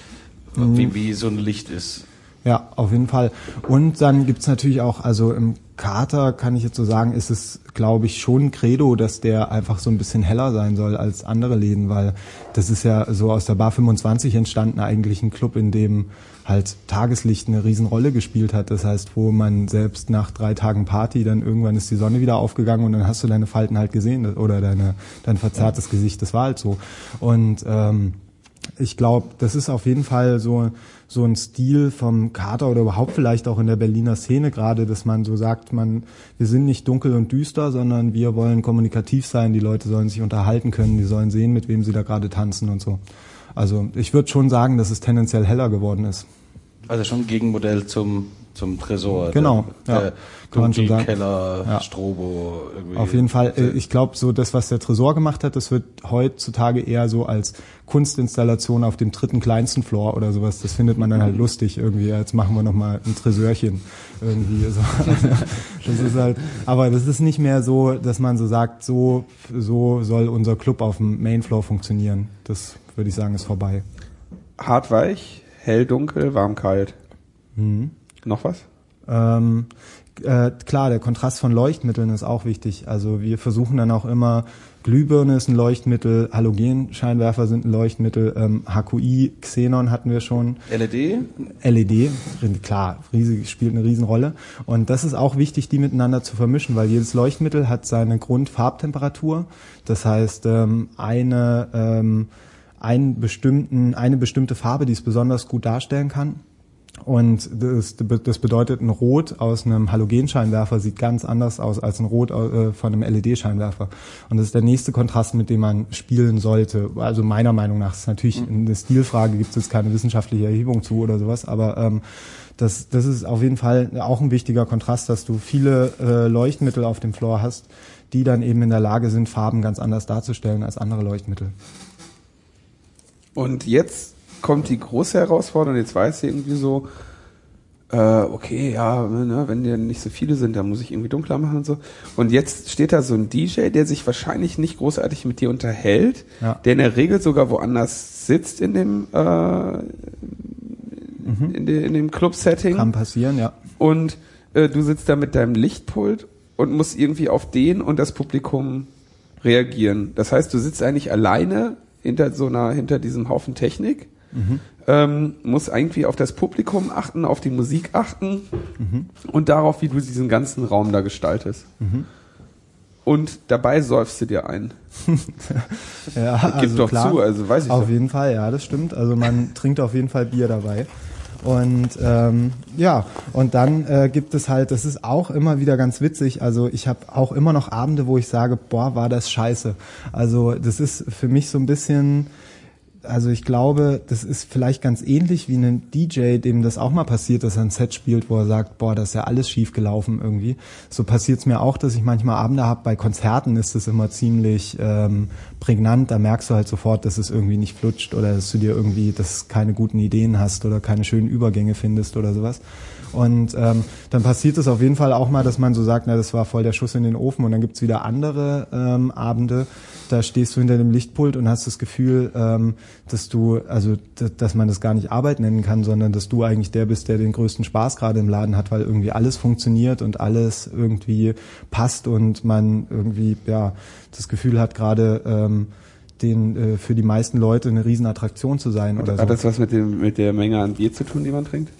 mhm. wie, wie so ein Licht ist. Ja, auf jeden Fall. Und dann gibt's natürlich auch, also im Kater kann ich jetzt so sagen, ist es, glaube ich, schon ein Credo, dass der einfach so ein bisschen heller sein soll als andere Läden, weil das ist ja so aus der Bar fünfundzwanzig entstanden, eigentlich ein Club, in dem halt Tageslicht eine Riesenrolle gespielt hat. Das heißt, wo man selbst nach drei Tagen Party, dann irgendwann ist die Sonne wieder aufgegangen und dann hast du deine Falten halt gesehen oder deine dein verzerrtes Gesicht. Das war halt so. Und ähm, ich glaube, das ist auf jeden Fall so so ein Stil vom Kater oder überhaupt vielleicht auch in der Berliner Szene gerade, dass man so sagt, man wir sind nicht dunkel und düster, sondern wir wollen kommunikativ sein, die Leute sollen sich unterhalten können, die sollen sehen, mit wem sie da gerade tanzen und so. Also ich würde schon sagen, dass es tendenziell heller geworden ist. Also schon ein Gegenmodell zum zum Tresor. Genau, der, ja. Der Kann man schon sagen. Keller, ja. Strobo. Irgendwie. Auf jeden Fall. Ich glaube, so das, was der Tresor gemacht hat, das wird heutzutage eher so als Kunstinstallation auf dem dritten kleinsten Floor oder sowas. Das findet man dann halt lustig irgendwie. Jetzt machen wir nochmal ein Tresörchen irgendwie. So. Das ist halt, aber das ist nicht mehr so, dass man so sagt, so, so soll unser Club auf dem Mainfloor funktionieren. Das würde ich sagen, ist vorbei. Hart, weich, hell, dunkel, warm, kalt. Mhm. Noch was? Ähm, äh, klar, der Kontrast von Leuchtmitteln ist auch wichtig. Also wir versuchen dann auch immer, Glühbirne ist ein Leuchtmittel, Halogenscheinwerfer sind ein Leuchtmittel, ähm, H Q I, Xenon hatten wir schon. L E D? L E D, klar, riesig, spielt eine Riesenrolle. Und das ist auch wichtig, die miteinander zu vermischen, weil jedes Leuchtmittel hat seine Grundfarbtemperatur. Das heißt, ähm, eine, ähm, einen bestimmten, eine bestimmte Farbe, die es besonders gut darstellen kann. Und das, das bedeutet, ein Rot aus einem Halogenscheinwerfer sieht ganz anders aus als ein Rot von einem L E D-Scheinwerfer. Und das ist der nächste Kontrast, mit dem man spielen sollte. Also meiner Meinung nach ist natürlich eine Stilfrage, gibt es jetzt keine wissenschaftliche Erhebung zu oder sowas, aber ähm, das, das ist auf jeden Fall auch ein wichtiger Kontrast, dass du viele äh, Leuchtmittel auf dem Floor hast, die dann eben in der Lage sind, Farben ganz anders darzustellen als andere Leuchtmittel. Und jetzt kommt die große Herausforderung, jetzt weiß ich irgendwie so, äh, okay, ja, ne, wenn ja nicht so viele sind, dann muss ich irgendwie dunkler machen und so. Und jetzt steht da so ein D J, der sich wahrscheinlich nicht großartig mit dir unterhält, ja. der in der Regel sogar woanders sitzt in dem äh, mhm. in, de, in dem Club-Setting. Kann passieren, ja. Und äh, du sitzt da mit deinem Lichtpult und musst irgendwie auf den und das Publikum reagieren. Das heißt, du sitzt eigentlich alleine hinter so einer, hinter diesem Haufen Technik. Mhm. Ähm, muss irgendwie auf das Publikum achten, auf die Musik achten mhm. und darauf, wie du diesen ganzen Raum da gestaltest. Mhm. Und dabei säufst du dir ein. ja, Gib also doch klar, zu, also weiß ich Auf doch. jeden Fall, ja, das stimmt. Also man trinkt auf jeden Fall Bier dabei. Und ähm, ja, und dann äh, gibt es halt, das ist auch immer wieder ganz witzig, also ich habe auch immer noch Abende, wo ich sage, boah, war das scheiße. Also das ist für mich so ein bisschen, also ich glaube, das ist vielleicht ganz ähnlich wie ein D J, dem das auch mal passiert, dass er ein Set spielt, wo er sagt, boah, das ist ja alles schief gelaufen irgendwie. So passiert's mir auch, dass ich manchmal Abende habe, bei Konzerten ist das immer ziemlich ähm, prägnant, da merkst du halt sofort, dass es irgendwie nicht flutscht oder dass du dir irgendwie, dass du keine guten Ideen hast oder keine schönen Übergänge findest oder sowas. Und ähm, dann passiert es auf jeden Fall auch mal, dass man so sagt, na, das war voll der Schuss in den Ofen. Und dann gibt's wieder andere ähm, Abende, da stehst du hinter dem Lichtpult und hast das Gefühl, ähm, dass du, also d- dass man das gar nicht Arbeit nennen kann, sondern dass du eigentlich der bist, der den größten Spaß gerade im Laden hat, weil irgendwie alles funktioniert und alles irgendwie passt und man irgendwie ja das Gefühl hat, gerade ähm, den äh, für die meisten Leute eine Riesenattraktion zu sein oder so. Hat das was mit dem mit der Menge an Bier zu tun, die man trinkt?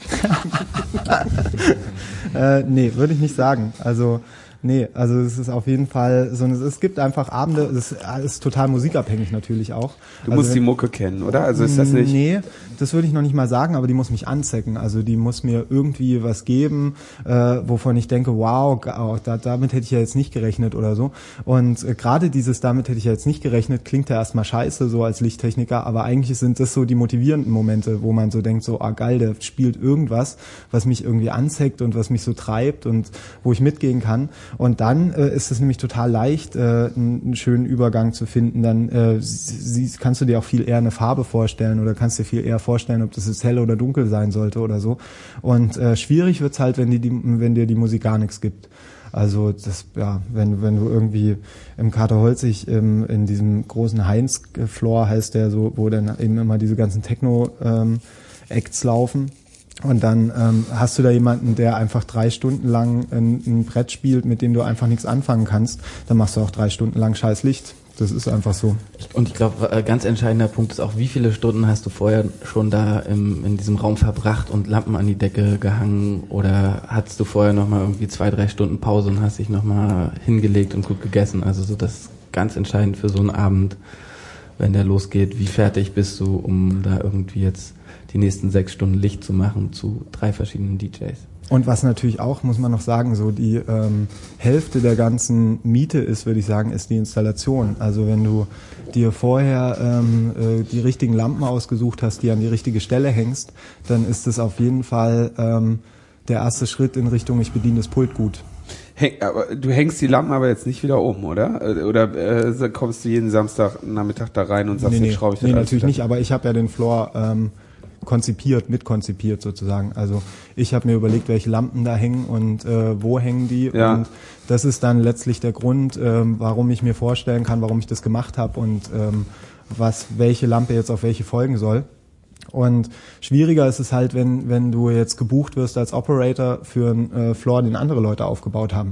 äh, nee, würde ich nicht sagen. Also nee, also es ist auf jeden Fall so, es gibt einfach Abende, es ist total musikabhängig natürlich auch. Du also musst wenn, die Mucke kennen, oder? Also ist das nicht? Nee, das würde ich noch nicht mal sagen, aber die muss mich anzecken. Also die muss mir irgendwie was geben, äh, wovon ich denke, wow, da, damit hätte ich ja jetzt nicht gerechnet oder so. Und äh, gerade dieses damit hätte ich ja jetzt nicht gerechnet, klingt ja erstmal scheiße so als Lichttechniker, aber eigentlich sind das so die motivierenden Momente, wo man so denkt, so, ah geil, der spielt irgendwas, was mich irgendwie anzeckt und was mich so treibt und wo ich mitgehen kann. Und dann äh, ist es nämlich total leicht, äh, einen schönen Übergang zu finden. Dann äh, sie, kannst du dir auch viel eher eine Farbe vorstellen oder kannst dir viel eher vorstellen, ob das jetzt hell oder dunkel sein sollte oder so. Und äh, schwierig wird's halt, wenn, die, die, wenn dir die Musik gar nichts gibt. Also das, ja, wenn wenn du irgendwie im Kater Holzig im, in diesem großen Heinz-Floor heißt der so, wo dann eben immer diese ganzen Techno-Acts ähm, laufen. Und dann ähm, hast du da jemanden, der einfach drei Stunden lang ein, ein Brett spielt, mit dem du einfach nichts anfangen kannst. Dann machst du auch drei Stunden lang scheiß Licht. Das ist einfach so. Und ich glaube, ein ganz entscheidender Punkt ist auch, wie viele Stunden hast du vorher schon da im, in diesem Raum verbracht und Lampen an die Decke gehangen, oder hattest du vorher nochmal irgendwie zwei, drei Stunden Pause und hast dich nochmal hingelegt und gut gegessen? Also so, das ist ganz entscheidend für so einen Abend, wenn der losgeht. Wie fertig bist du, um da irgendwie jetzt die nächsten sechs Stunden Licht zu machen zu drei verschiedenen D Js? Und was natürlich auch, muss man noch sagen, so die ähm, Hälfte der ganzen Miete ist, würde ich sagen, ist die Installation. Also wenn du dir vorher ähm, äh, die richtigen Lampen ausgesucht hast, die an die richtige Stelle hängst, dann ist es auf jeden Fall ähm, der erste Schritt in Richtung, ich bediene das Pult gut. Häng, aber du hängst die Lampen aber jetzt nicht wieder um, oder? Oder äh, kommst du jeden Samstagnachmittag da rein und sagst, nee, jetzt schraube ich das nee, alles natürlich wieder? nicht, aber ich habe ja den Floor ähm, konzipiert, mitkonzipiert sozusagen. Also ich habe mir überlegt, welche Lampen da hängen und äh, wo hängen die. Ja. Und das ist dann letztlich der Grund, ähm, warum ich mir vorstellen kann, warum ich das gemacht habe und ähm, was welche Lampe jetzt auf welche folgen soll. Und schwieriger ist es halt, wenn wenn du jetzt gebucht wirst als Operator für einen äh, Floor, den andere Leute aufgebaut haben.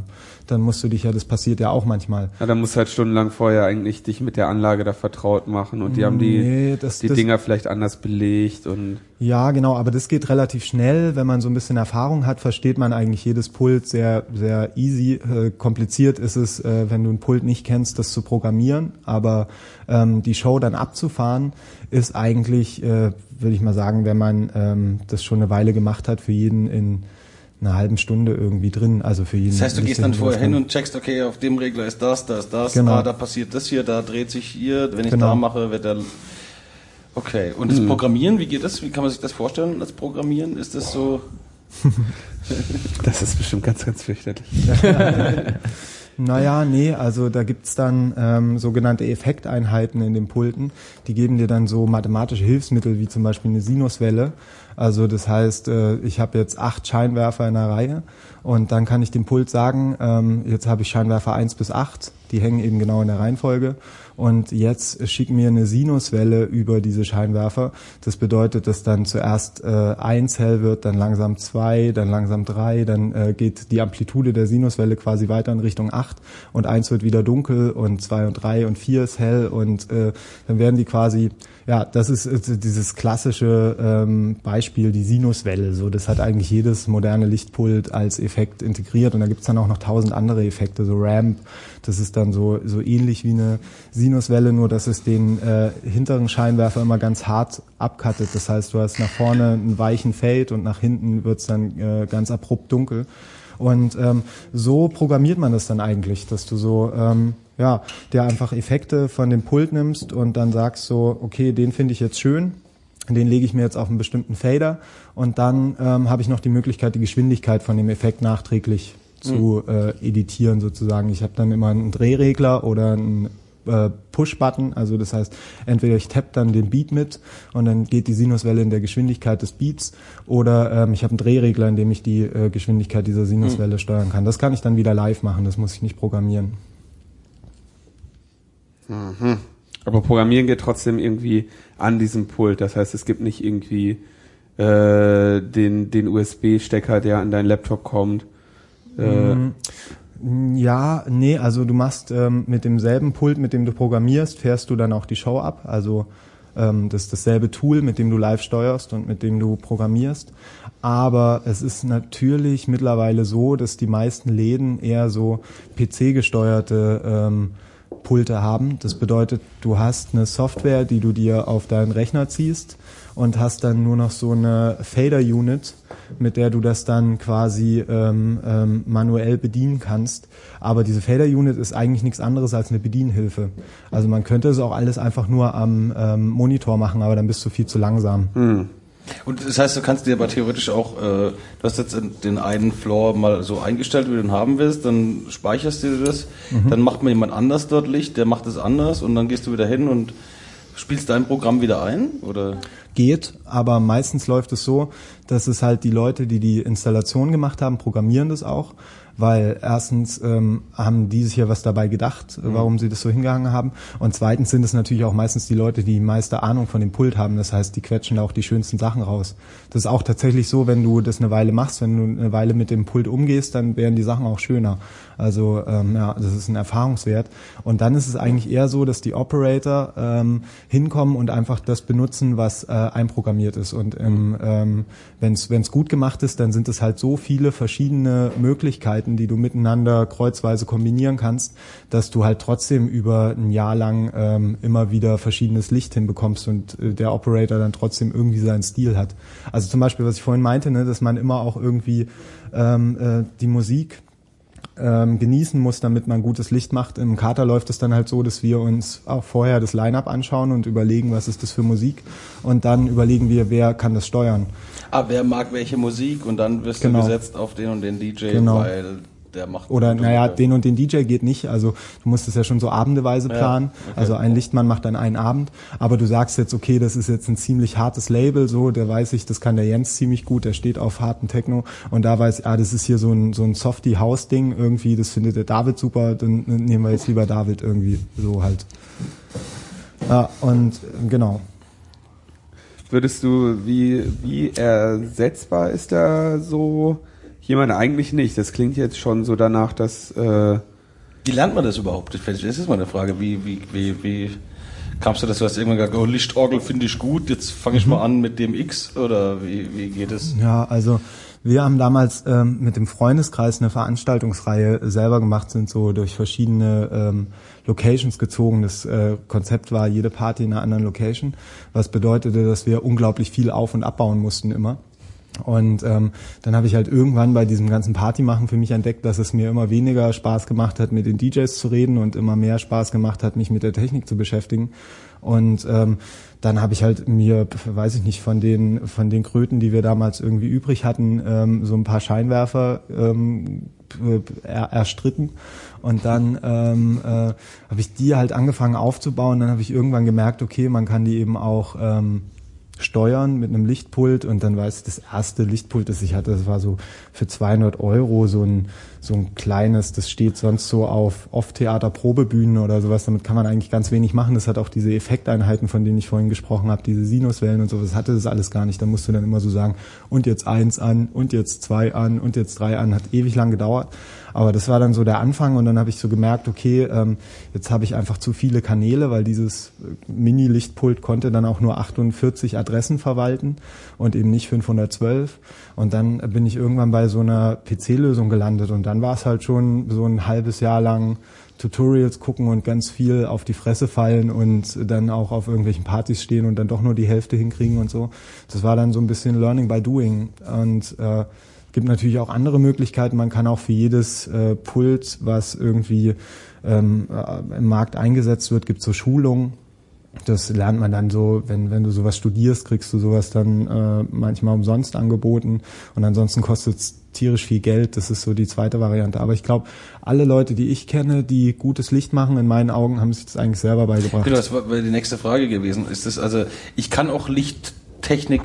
dann musst du dich ja, das passiert ja auch manchmal. Ja, dann musst du halt stundenlang vorher eigentlich dich mit der Anlage da vertraut machen und die haben die, nee, das, die das, Dinger vielleicht anders belegt und... Ja, genau, aber das geht relativ schnell. Wenn man so ein bisschen Erfahrung hat, versteht man eigentlich jedes Pult sehr, sehr easy. Äh, kompliziert ist es, äh, wenn du ein Pult nicht kennst, das zu programmieren. Aber ähm, die Show dann abzufahren, ist eigentlich, äh, würde ich mal sagen, wenn man ähm, das schon eine Weile gemacht hat, für jeden in einer halben Stunde irgendwie drin. Also für jeden. Das heißt, du gehst dann vorher hin drin. und checkst, okay, auf dem Regler ist das, das, das, Genau. ah, da passiert das hier, da dreht sich hier, wenn ich Genau. da mache, wird der... Okay, und das Programmieren, wie geht das? Wie kann man sich das vorstellen, das Programmieren? Ist das so... Das ist bestimmt ganz, ganz fürchterlich. Naja, nee, also da gibt's dann ähm, sogenannte Effekteinheiten in den Pulten, die geben dir dann so mathematische Hilfsmittel wie zum Beispiel eine Sinuswelle. Also das heißt, äh, ich habe jetzt acht Scheinwerfer in einer Reihe und dann kann ich dem Pult sagen, ähm, jetzt habe ich Scheinwerfer eins bis acht, die hängen eben genau in der Reihenfolge. Und jetzt schick mir eine Sinuswelle über diese Scheinwerfer. Das bedeutet, dass dann zuerst äh, eins hell wird, dann langsam zwei, dann langsam drei, dann äh, geht die Amplitude der Sinuswelle quasi weiter in Richtung acht und eins wird wieder dunkel und zwei und drei und vier ist hell und äh, dann werden die quasi, ja, das ist äh, dieses klassische ähm, Beispiel, die Sinuswelle. So, das hat eigentlich jedes moderne Lichtpult als Effekt integriert und da gibt's dann auch noch tausend andere Effekte, so Ramp. Das ist dann so so ähnlich wie eine Sinuswelle, nur dass es den äh, hinteren Scheinwerfer immer ganz hart abcuttet. Das heißt, du hast nach vorne einen weichen Fade und nach hinten wird's dann äh, ganz abrupt dunkel. Und ähm, so programmiert man das dann eigentlich, dass du so ähm, ja, dir einfach Effekte von dem Pult nimmst und dann sagst so, okay, den finde ich jetzt schön. Den lege ich mir jetzt auf einen bestimmten Fader und dann ähm, habe ich noch die Möglichkeit, die Geschwindigkeit von dem Effekt nachträglich zu äh, editieren sozusagen. Ich habe dann immer einen Drehregler oder einen äh, Push-Button, also das heißt, entweder ich tapp dann den Beat mit und dann geht die Sinuswelle in der Geschwindigkeit des Beats oder ähm, ich habe einen Drehregler, in dem ich die äh, Geschwindigkeit dieser Sinuswelle mhm. steuern kann. Das kann ich dann wieder live machen, das muss ich nicht programmieren. Mhm. Aber Programmieren geht trotzdem irgendwie an diesem Pult. Das heißt, es gibt nicht irgendwie äh, den, den U S B-Stecker, der an deinen Laptop kommt. Äh, Ja, nee, also du machst ähm, mit demselben Pult, mit dem du programmierst, fährst du dann auch die Show ab. Also ähm, das ist dasselbe Tool, mit dem du live steuerst und mit dem du programmierst. Aber es ist natürlich mittlerweile so, dass die meisten Läden eher so P C-gesteuerte ähm, Pulte haben. Das bedeutet, du hast eine Software, die du dir auf deinen Rechner ziehst und hast dann nur noch so eine Fader-Unit, mit der du das dann quasi ähm, ähm, manuell bedienen kannst. Aber diese Fader-Unit ist eigentlich nichts anderes als eine Bedienhilfe. Also man könnte es auch alles einfach nur am ähm, Monitor machen, aber dann bist du viel zu langsam. Hm. Und das heißt, du kannst dir aber theoretisch auch, äh, du hast jetzt den einen Floor mal so eingestellt, wie du den haben willst, dann speicherst du dir das, mhm. dann macht mal jemand anders dort Licht, der macht es anders und dann gehst du wieder hin und spielst dein Programm wieder ein, oder? Geht, aber meistens läuft es so, dass es halt die Leute, die die Installation gemacht haben, programmieren das auch, weil erstens ähm, haben die sich ja was dabei gedacht, mhm. warum sie das so hingehangen haben, und zweitens sind es natürlich auch meistens die Leute, die die meiste Ahnung von dem Pult haben, das heißt, die quetschen da auch die schönsten Sachen raus. Das ist auch tatsächlich so, wenn du das eine Weile machst, wenn du eine Weile mit dem Pult umgehst, dann werden die Sachen auch schöner. Also ähm, ja, das ist ein Erfahrungswert. Und dann ist es eigentlich eher so, dass die Operator ähm, hinkommen und einfach das benutzen, was äh, einprogrammiert ist. Und ähm, ähm, wenn es gut gemacht ist, dann sind es halt so viele verschiedene Möglichkeiten, die du miteinander kreuzweise kombinieren kannst, dass du halt trotzdem über ein Jahr lang ähm, immer wieder verschiedenes Licht hinbekommst und äh, der Operator dann trotzdem irgendwie seinen Stil hat. Also zum Beispiel, was ich vorhin meinte, ne, dass man immer auch irgendwie ähm, äh, die Musik ähm, genießen muss, damit man gutes Licht macht. Im Kater läuft es dann halt so, dass wir uns auch vorher das Line-Up anschauen und überlegen, was ist das für Musik, und dann überlegen wir, wer kann das steuern. Ah, wer mag welche Musik, und dann wirst genau. du gesetzt auf den und den D J, genau. weil der macht... Oder naja, den und den D J geht nicht, also du musst es ja schon so abendeweise planen, ja, okay. Also ein Lichtmann macht dann einen Abend, aber du sagst jetzt, okay, das ist jetzt ein ziemlich hartes Label, so, der weiß ich, das kann der Jens ziemlich gut, der steht auf harten Techno, und da weiß ich, ah, das ist hier so ein so ein Softie-House-Ding irgendwie, das findet der David super, dann nehmen wir jetzt lieber David irgendwie, so halt. Ja, und genau. Würdest du, wie wie ersetzbar ist da so jemand eigentlich nicht. Das klingt jetzt schon so danach, dass... Äh wie lernt man das überhaupt? Das ist mal eine Frage. Wie, wie, wie, wie kamst du das? Du hast irgendwann gesagt, oh, Lichtorgel finde ich gut, jetzt fange ich mhm. mal an mit dem X, oder wie, wie geht es? Ja, also wir haben damals ähm, mit dem Freundeskreis eine Veranstaltungsreihe selber gemacht, sind so durch verschiedene ähm, Locations gezogen. Das äh, Konzept war jede Party in einer anderen Location, was bedeutete, dass wir unglaublich viel auf- und abbauen mussten immer. Und ähm, dann habe ich halt irgendwann bei diesem ganzen Partymachen für mich entdeckt, dass es mir immer weniger Spaß gemacht hat, mit den D Js zu reden und immer mehr Spaß gemacht hat, mich mit der Technik zu beschäftigen. Und ähm, dann habe ich halt mir, weiß ich nicht, von den von den Kröten, die wir damals irgendwie übrig hatten, ähm, so ein paar Scheinwerfer ähm, er, erstritten. Und dann ähm, äh, habe ich die halt angefangen aufzubauen. Dann habe ich irgendwann gemerkt, okay, man kann die eben auch ähm, steuern mit einem Lichtpult, und dann war es das erste Lichtpult, das ich hatte, das war so für zweihundert Euro so ein so ein kleines, das steht sonst so auf Off-Theater-Probebühnen oder sowas, damit kann man eigentlich ganz wenig machen. Das hat auch diese Effekteinheiten, von denen ich vorhin gesprochen habe, diese Sinuswellen und sowas, hatte das alles gar nicht. Da musst du dann immer so sagen, und jetzt eins an, und jetzt zwei an, und jetzt drei an, hat ewig lang gedauert. Aber das war dann so der Anfang, und dann habe ich so gemerkt, okay, ähm, jetzt habe ich einfach zu viele Kanäle, weil dieses Mini-Lichtpult konnte dann auch nur achtundvierzig Adressen verwalten und eben nicht fünfhundertzwölf. Und dann bin ich irgendwann bei so einer P C-Lösung gelandet, und dann war es halt schon so ein halbes Jahr lang Tutorials gucken und ganz viel auf die Fresse fallen und dann auch auf irgendwelchen Partys stehen und dann doch nur die Hälfte hinkriegen und so. Das war dann so ein bisschen Learning by Doing. Und äh, gibt natürlich auch andere Möglichkeiten. Man kann auch für jedes äh, Pult, was irgendwie ähm, äh, im Markt eingesetzt wird, gibt es so Schulungen. Das lernt man dann so, wenn wenn du sowas studierst, kriegst du sowas dann äh, manchmal umsonst angeboten, und ansonsten kostet es tierisch viel Geld. Das ist so die zweite Variante. Aber ich glaube, alle Leute, die ich kenne, die gutes Licht machen, in meinen Augen, haben sich das eigentlich selber beigebracht. Genau, das war die nächste Frage gewesen. Ist das also, ich kann auch Licht Technik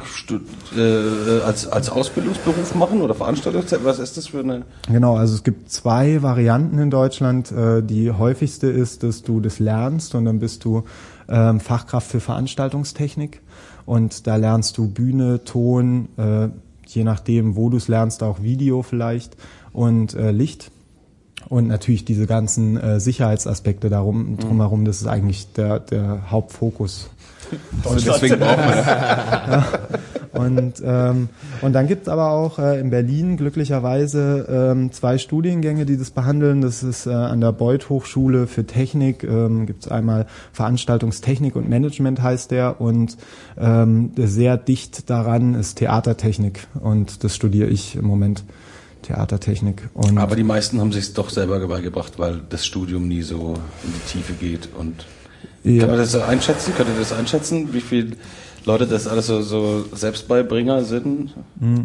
äh, als als Ausbildungsberuf machen oder Veranstaltungszeit? Was ist das für eine? Genau, also es gibt zwei Varianten in Deutschland. Äh, die häufigste ist, dass du das lernst, und dann bist du ähm, Fachkraft für Veranstaltungstechnik, und da lernst du Bühne, Ton, äh, je nachdem, wo du es lernst, auch Video vielleicht und äh, Licht. Und natürlich diese ganzen äh, Sicherheitsaspekte darum, drumherum, das ist eigentlich der der Hauptfokus. Also deswegen brauchen wir das. Ja. Und ähm, und dann gibt's aber auch äh, in Berlin glücklicherweise ähm, zwei Studiengänge, die das behandeln. Das ist äh, an der Beuth Hochschule für Technik, ähm, gibt's einmal Veranstaltungstechnik und Management heißt der, und ähm, sehr dicht daran ist Theatertechnik, und das studiere ich im Moment. Theatertechnik. Und aber die meisten haben sich doch selber beigebracht, weil das Studium nie so in die Tiefe geht. Und ja. Kann man das so einschätzen? Könnt ihr das einschätzen, wie viele Leute das alles so, so Selbstbeibringer sind?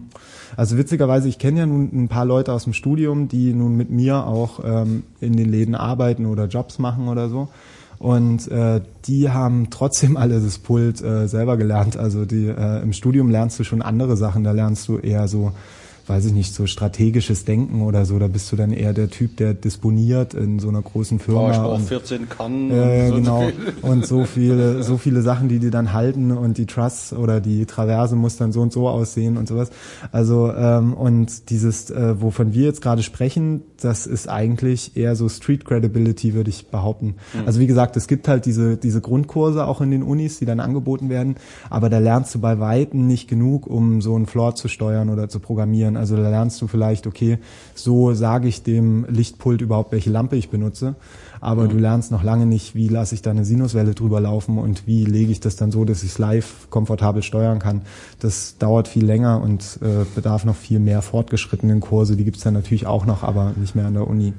Also witzigerweise, ich kenne ja nun ein paar Leute aus dem Studium, die nun mit mir auch ähm, in den Läden arbeiten oder Jobs machen oder so. Und äh, die haben trotzdem alle das Pult äh, selber gelernt. Also die äh, im Studium lernst du schon andere Sachen. Da lernst du eher so, weiß ich nicht, so strategisches Denken oder so. Da bist du dann eher der Typ, der disponiert in so einer großen Firma. Oh, ich brauche vierzehn Kannen. Äh, und so genau. Viel. Und so viele, so viele Sachen, die die dann halten, und die Truss oder die Traverse muss dann so und so aussehen und sowas. Also ähm, und dieses, äh, wovon wir jetzt gerade sprechen, das ist eigentlich eher so Street Credibility, würde ich behaupten. Mhm. Also wie gesagt, es gibt halt diese diese Grundkurse auch in den Unis, die dann angeboten werden, aber da lernst du bei Weitem nicht genug, um so einen Floor zu steuern oder zu programmieren. Also da lernst du vielleicht, okay, so sage ich dem Lichtpult überhaupt, welche Lampe ich benutze, aber mhm. du lernst noch lange nicht, wie lasse ich da eine Sinuswelle drüber laufen und wie lege ich das dann so, dass ich es live komfortabel steuern kann. Das dauert viel länger und äh, bedarf noch viel mehr fortgeschrittenen Kurse. Die gibt's dann natürlich auch noch, aber nicht mehr an der Uni.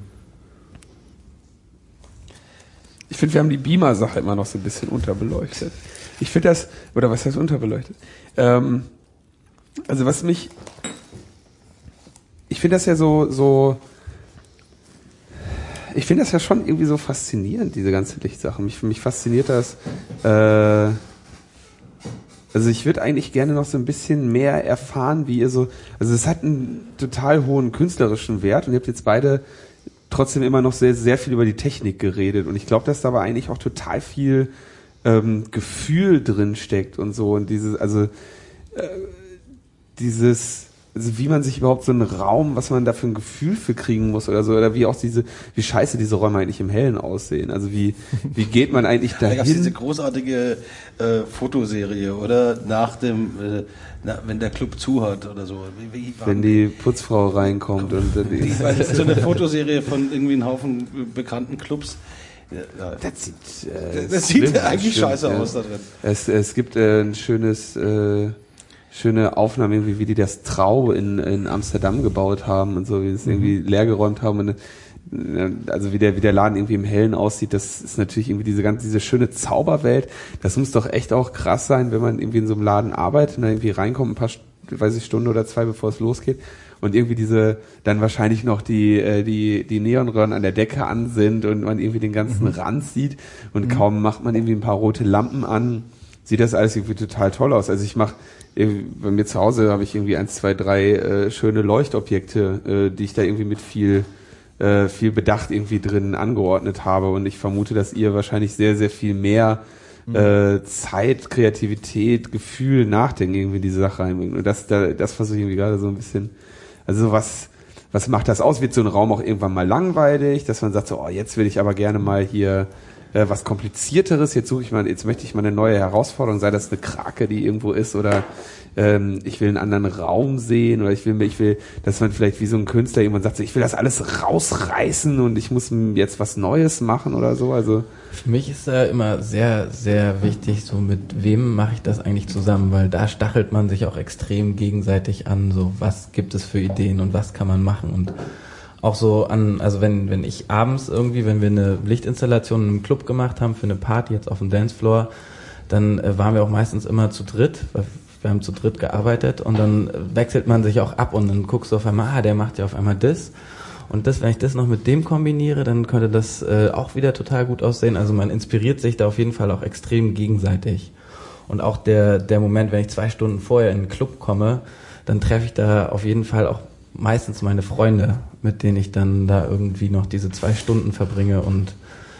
Ich finde, wir haben die Beamer-Sache immer noch so ein bisschen unterbeleuchtet. Ich finde das, oder was heißt unterbeleuchtet? Ähm, also was mich Ich finde das ja so, so, ich finde das ja schon irgendwie so faszinierend, diese ganze Lichtsache. Mich, mich fasziniert das, äh, also ich würde eigentlich gerne noch so ein bisschen mehr erfahren, wie ihr so, also es hat einen total hohen künstlerischen Wert, und ihr habt jetzt beide trotzdem immer noch sehr, sehr viel über die Technik geredet, und ich glaube, dass da aber eigentlich auch total viel ähm, Gefühl drin steckt und so, und dieses, also äh, dieses also wie man sich überhaupt so einen Raum, was man da für ein Gefühl für kriegen muss oder so, oder wie auch diese, wie scheiße diese Räume eigentlich im Hellen aussehen. Also wie, wie geht man eigentlich dahin? Da gab es diese großartige äh, Fotoserie, oder? Nach dem, äh, na, wenn der Club zu hat oder so. Wie, wie wenn die Putzfrau reinkommt und dann die, das ist so eine Fotoserie von irgendwie einem Haufen bekannten Clubs. Ja, das sieht, äh, das, das sieht eigentlich stimmt, scheiße ja. aus da drin. Es, es gibt äh, ein schönes, äh, schöne Aufnahme, irgendwie, wie die das Trau in, in Amsterdam gebaut haben und so, wie es mhm. irgendwie leergeräumt haben. Und, äh, also wie der, wie der Laden irgendwie im Hellen aussieht, das ist natürlich irgendwie diese ganze, diese schöne Zauberwelt. Das muss doch echt auch krass sein, wenn man irgendwie in so einem Laden arbeitet und da irgendwie reinkommt, ein paar, weiß ich, Stunde oder zwei, bevor es losgeht. Und irgendwie diese, dann wahrscheinlich noch die, äh, die, die Neonröhren an der Decke an sind und man irgendwie den ganzen mhm. Rand sieht und mhm. kaum macht man irgendwie ein paar rote Lampen an, sieht das alles irgendwie total toll aus. Also ich mache, bei mir zu Hause habe ich irgendwie eins, zwei, drei äh, schöne Leuchtobjekte, äh, die ich da irgendwie mit viel, äh, viel Bedacht irgendwie drin angeordnet habe und ich vermute, dass ihr wahrscheinlich sehr, sehr viel mehr mhm. äh, Zeit, Kreativität, Gefühl, Nachdenken irgendwie in diese Sache reinbringt. Und das, da, das versuche ich irgendwie gerade so ein bisschen. Also was, was macht das aus? Wird so ein Raum auch irgendwann mal langweilig, dass man sagt so, oh, jetzt will ich aber gerne mal hier äh, was Komplizierteres, jetzt suche ich mal, jetzt möchte ich mal eine neue Herausforderung, sei das eine Krake, die irgendwo ist, oder ähm, ich will einen anderen Raum sehen, oder ich will, ich will, dass man vielleicht wie so ein Künstler irgendwann sagt, so, ich will das alles rausreißen und ich muss jetzt was Neues machen oder so. Also für mich ist da immer sehr, sehr wichtig, so mit wem mache ich das eigentlich zusammen, weil da stachelt man sich auch extrem gegenseitig an, so was gibt es für Ideen und was kann man machen und auch so an, also wenn wenn ich abends irgendwie, wenn wir eine Lichtinstallation in einem Club gemacht haben für eine Party jetzt auf dem Dancefloor, dann äh, waren wir auch meistens immer zu dritt, weil wir haben zu dritt gearbeitet und dann wechselt man sich auch ab und dann guckst du auf einmal, ah, der macht ja auf einmal das. Und das, wenn ich das noch mit dem kombiniere, dann könnte das äh, auch wieder total gut aussehen. Also man inspiriert sich da auf jeden Fall auch extrem gegenseitig. Und auch der der Moment, wenn ich zwei Stunden vorher in den Club komme, dann treffe ich da auf jeden Fall auch meistens meine Freunde, mit denen ich dann da irgendwie noch diese zwei Stunden verbringe und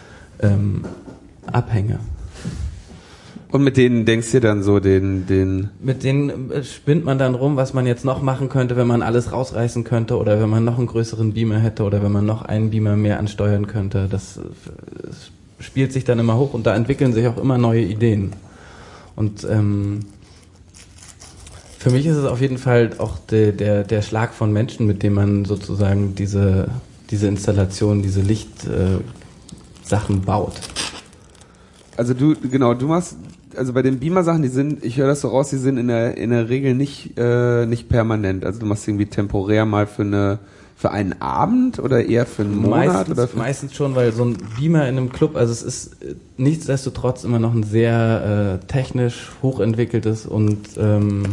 ähm, abhänge. Und mit denen denkst du dann so den, den... Mit denen spinnt man dann rum, was man jetzt noch machen könnte, wenn man alles rausreißen könnte oder wenn man noch einen größeren Beamer hätte oder wenn man noch einen Beamer mehr ansteuern könnte. Das, das spielt sich dann immer hoch und da entwickeln sich auch immer neue Ideen. Und ähm, für mich ist es auf jeden Fall auch de, der, der Schlag von Menschen, mit dem man sozusagen diese, diese Installation, diese Lichtsachen äh, baut. Also du, genau, du machst, also bei den Beamer-Sachen, die sind, ich höre das so raus, die sind in der, in der Regel nicht, äh, nicht permanent. Also du machst irgendwie temporär mal für eine, für einen Abend oder eher für einen Monat? Meistens, oder für meistens schon, weil so ein Beamer in einem Club, also es ist nichtsdestotrotz immer noch ein sehr äh, technisch hochentwickeltes und ähm,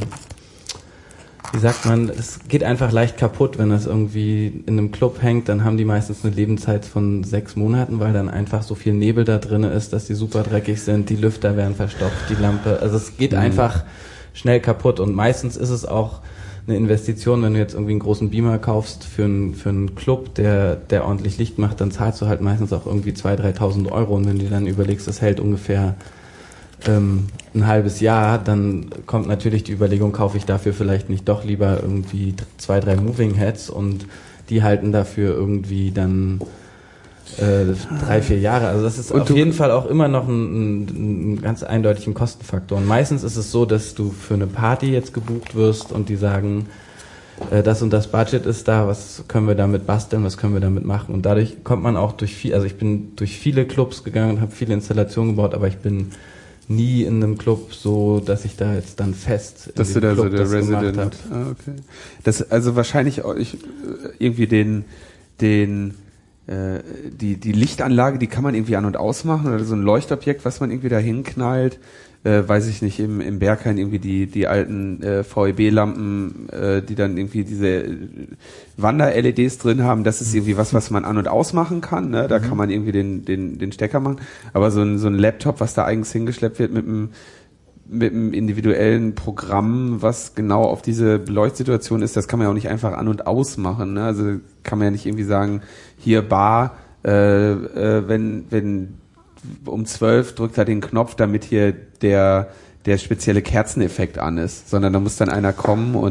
wie sagt man, es geht einfach leicht kaputt, wenn das irgendwie in einem Club hängt, dann haben die meistens eine Lebenszeit von sechs Monaten, weil dann einfach so viel Nebel da drin ist, dass die super dreckig sind, die Lüfter werden verstopft, die Lampe, also es geht mhm. einfach schnell kaputt und meistens ist es auch eine Investition, wenn du jetzt irgendwie einen großen Beamer kaufst für einen, für einen Club, der, der ordentlich Licht macht, dann zahlst du halt meistens auch irgendwie zweitausend, dreitausend Euro und wenn du dann überlegst, das hält ungefähr ähm, ein halbes Jahr, dann kommt natürlich die Überlegung, kaufe ich dafür vielleicht nicht doch lieber irgendwie zwei, drei Moving Heads und die halten dafür irgendwie dann äh, drei, vier Jahre. Also das ist und auf jeden Fall auch immer noch ein, ein, ein ganz eindeutigen Kostenfaktor. Und meistens ist es so, dass du für eine Party jetzt gebucht wirst und die sagen, äh, das und das Budget ist da, was können wir damit basteln, was können wir damit machen. Und dadurch kommt man auch durch viel, also ich bin durch viele Clubs gegangen und habe viele Installationen gebaut, aber ich bin nie in einem Club so, dass ich da jetzt dann fest dass du da Club so der Resident hab. Ah, okay. Das also wahrscheinlich auch ich, irgendwie den den äh, die die Lichtanlage, die kann man irgendwie an und ausmachen oder so ein Leuchtobjekt, was man irgendwie da hinknallt. Äh, weiß ich nicht, im, im Berghain irgendwie die, die alten äh, V E B-Lampen, äh, die dann irgendwie diese Wander-L E Ds drin haben, das ist irgendwie was, was man an- und ausmachen kann, ne? Da mhm. kann man irgendwie den, den, den Stecker machen. Aber so ein, so ein Laptop, was da eigens hingeschleppt wird mit einem, mit einem individuellen Programm, was genau auf diese Beleuchtsituation ist, das kann man ja auch nicht einfach an- und ausmachen, ne? Also kann man ja nicht irgendwie sagen, hier Bar, äh, äh, wenn, wenn um zwölf drückt er den Knopf, damit hier der der spezielle Kerzeneffekt an ist, sondern da muss dann einer kommen und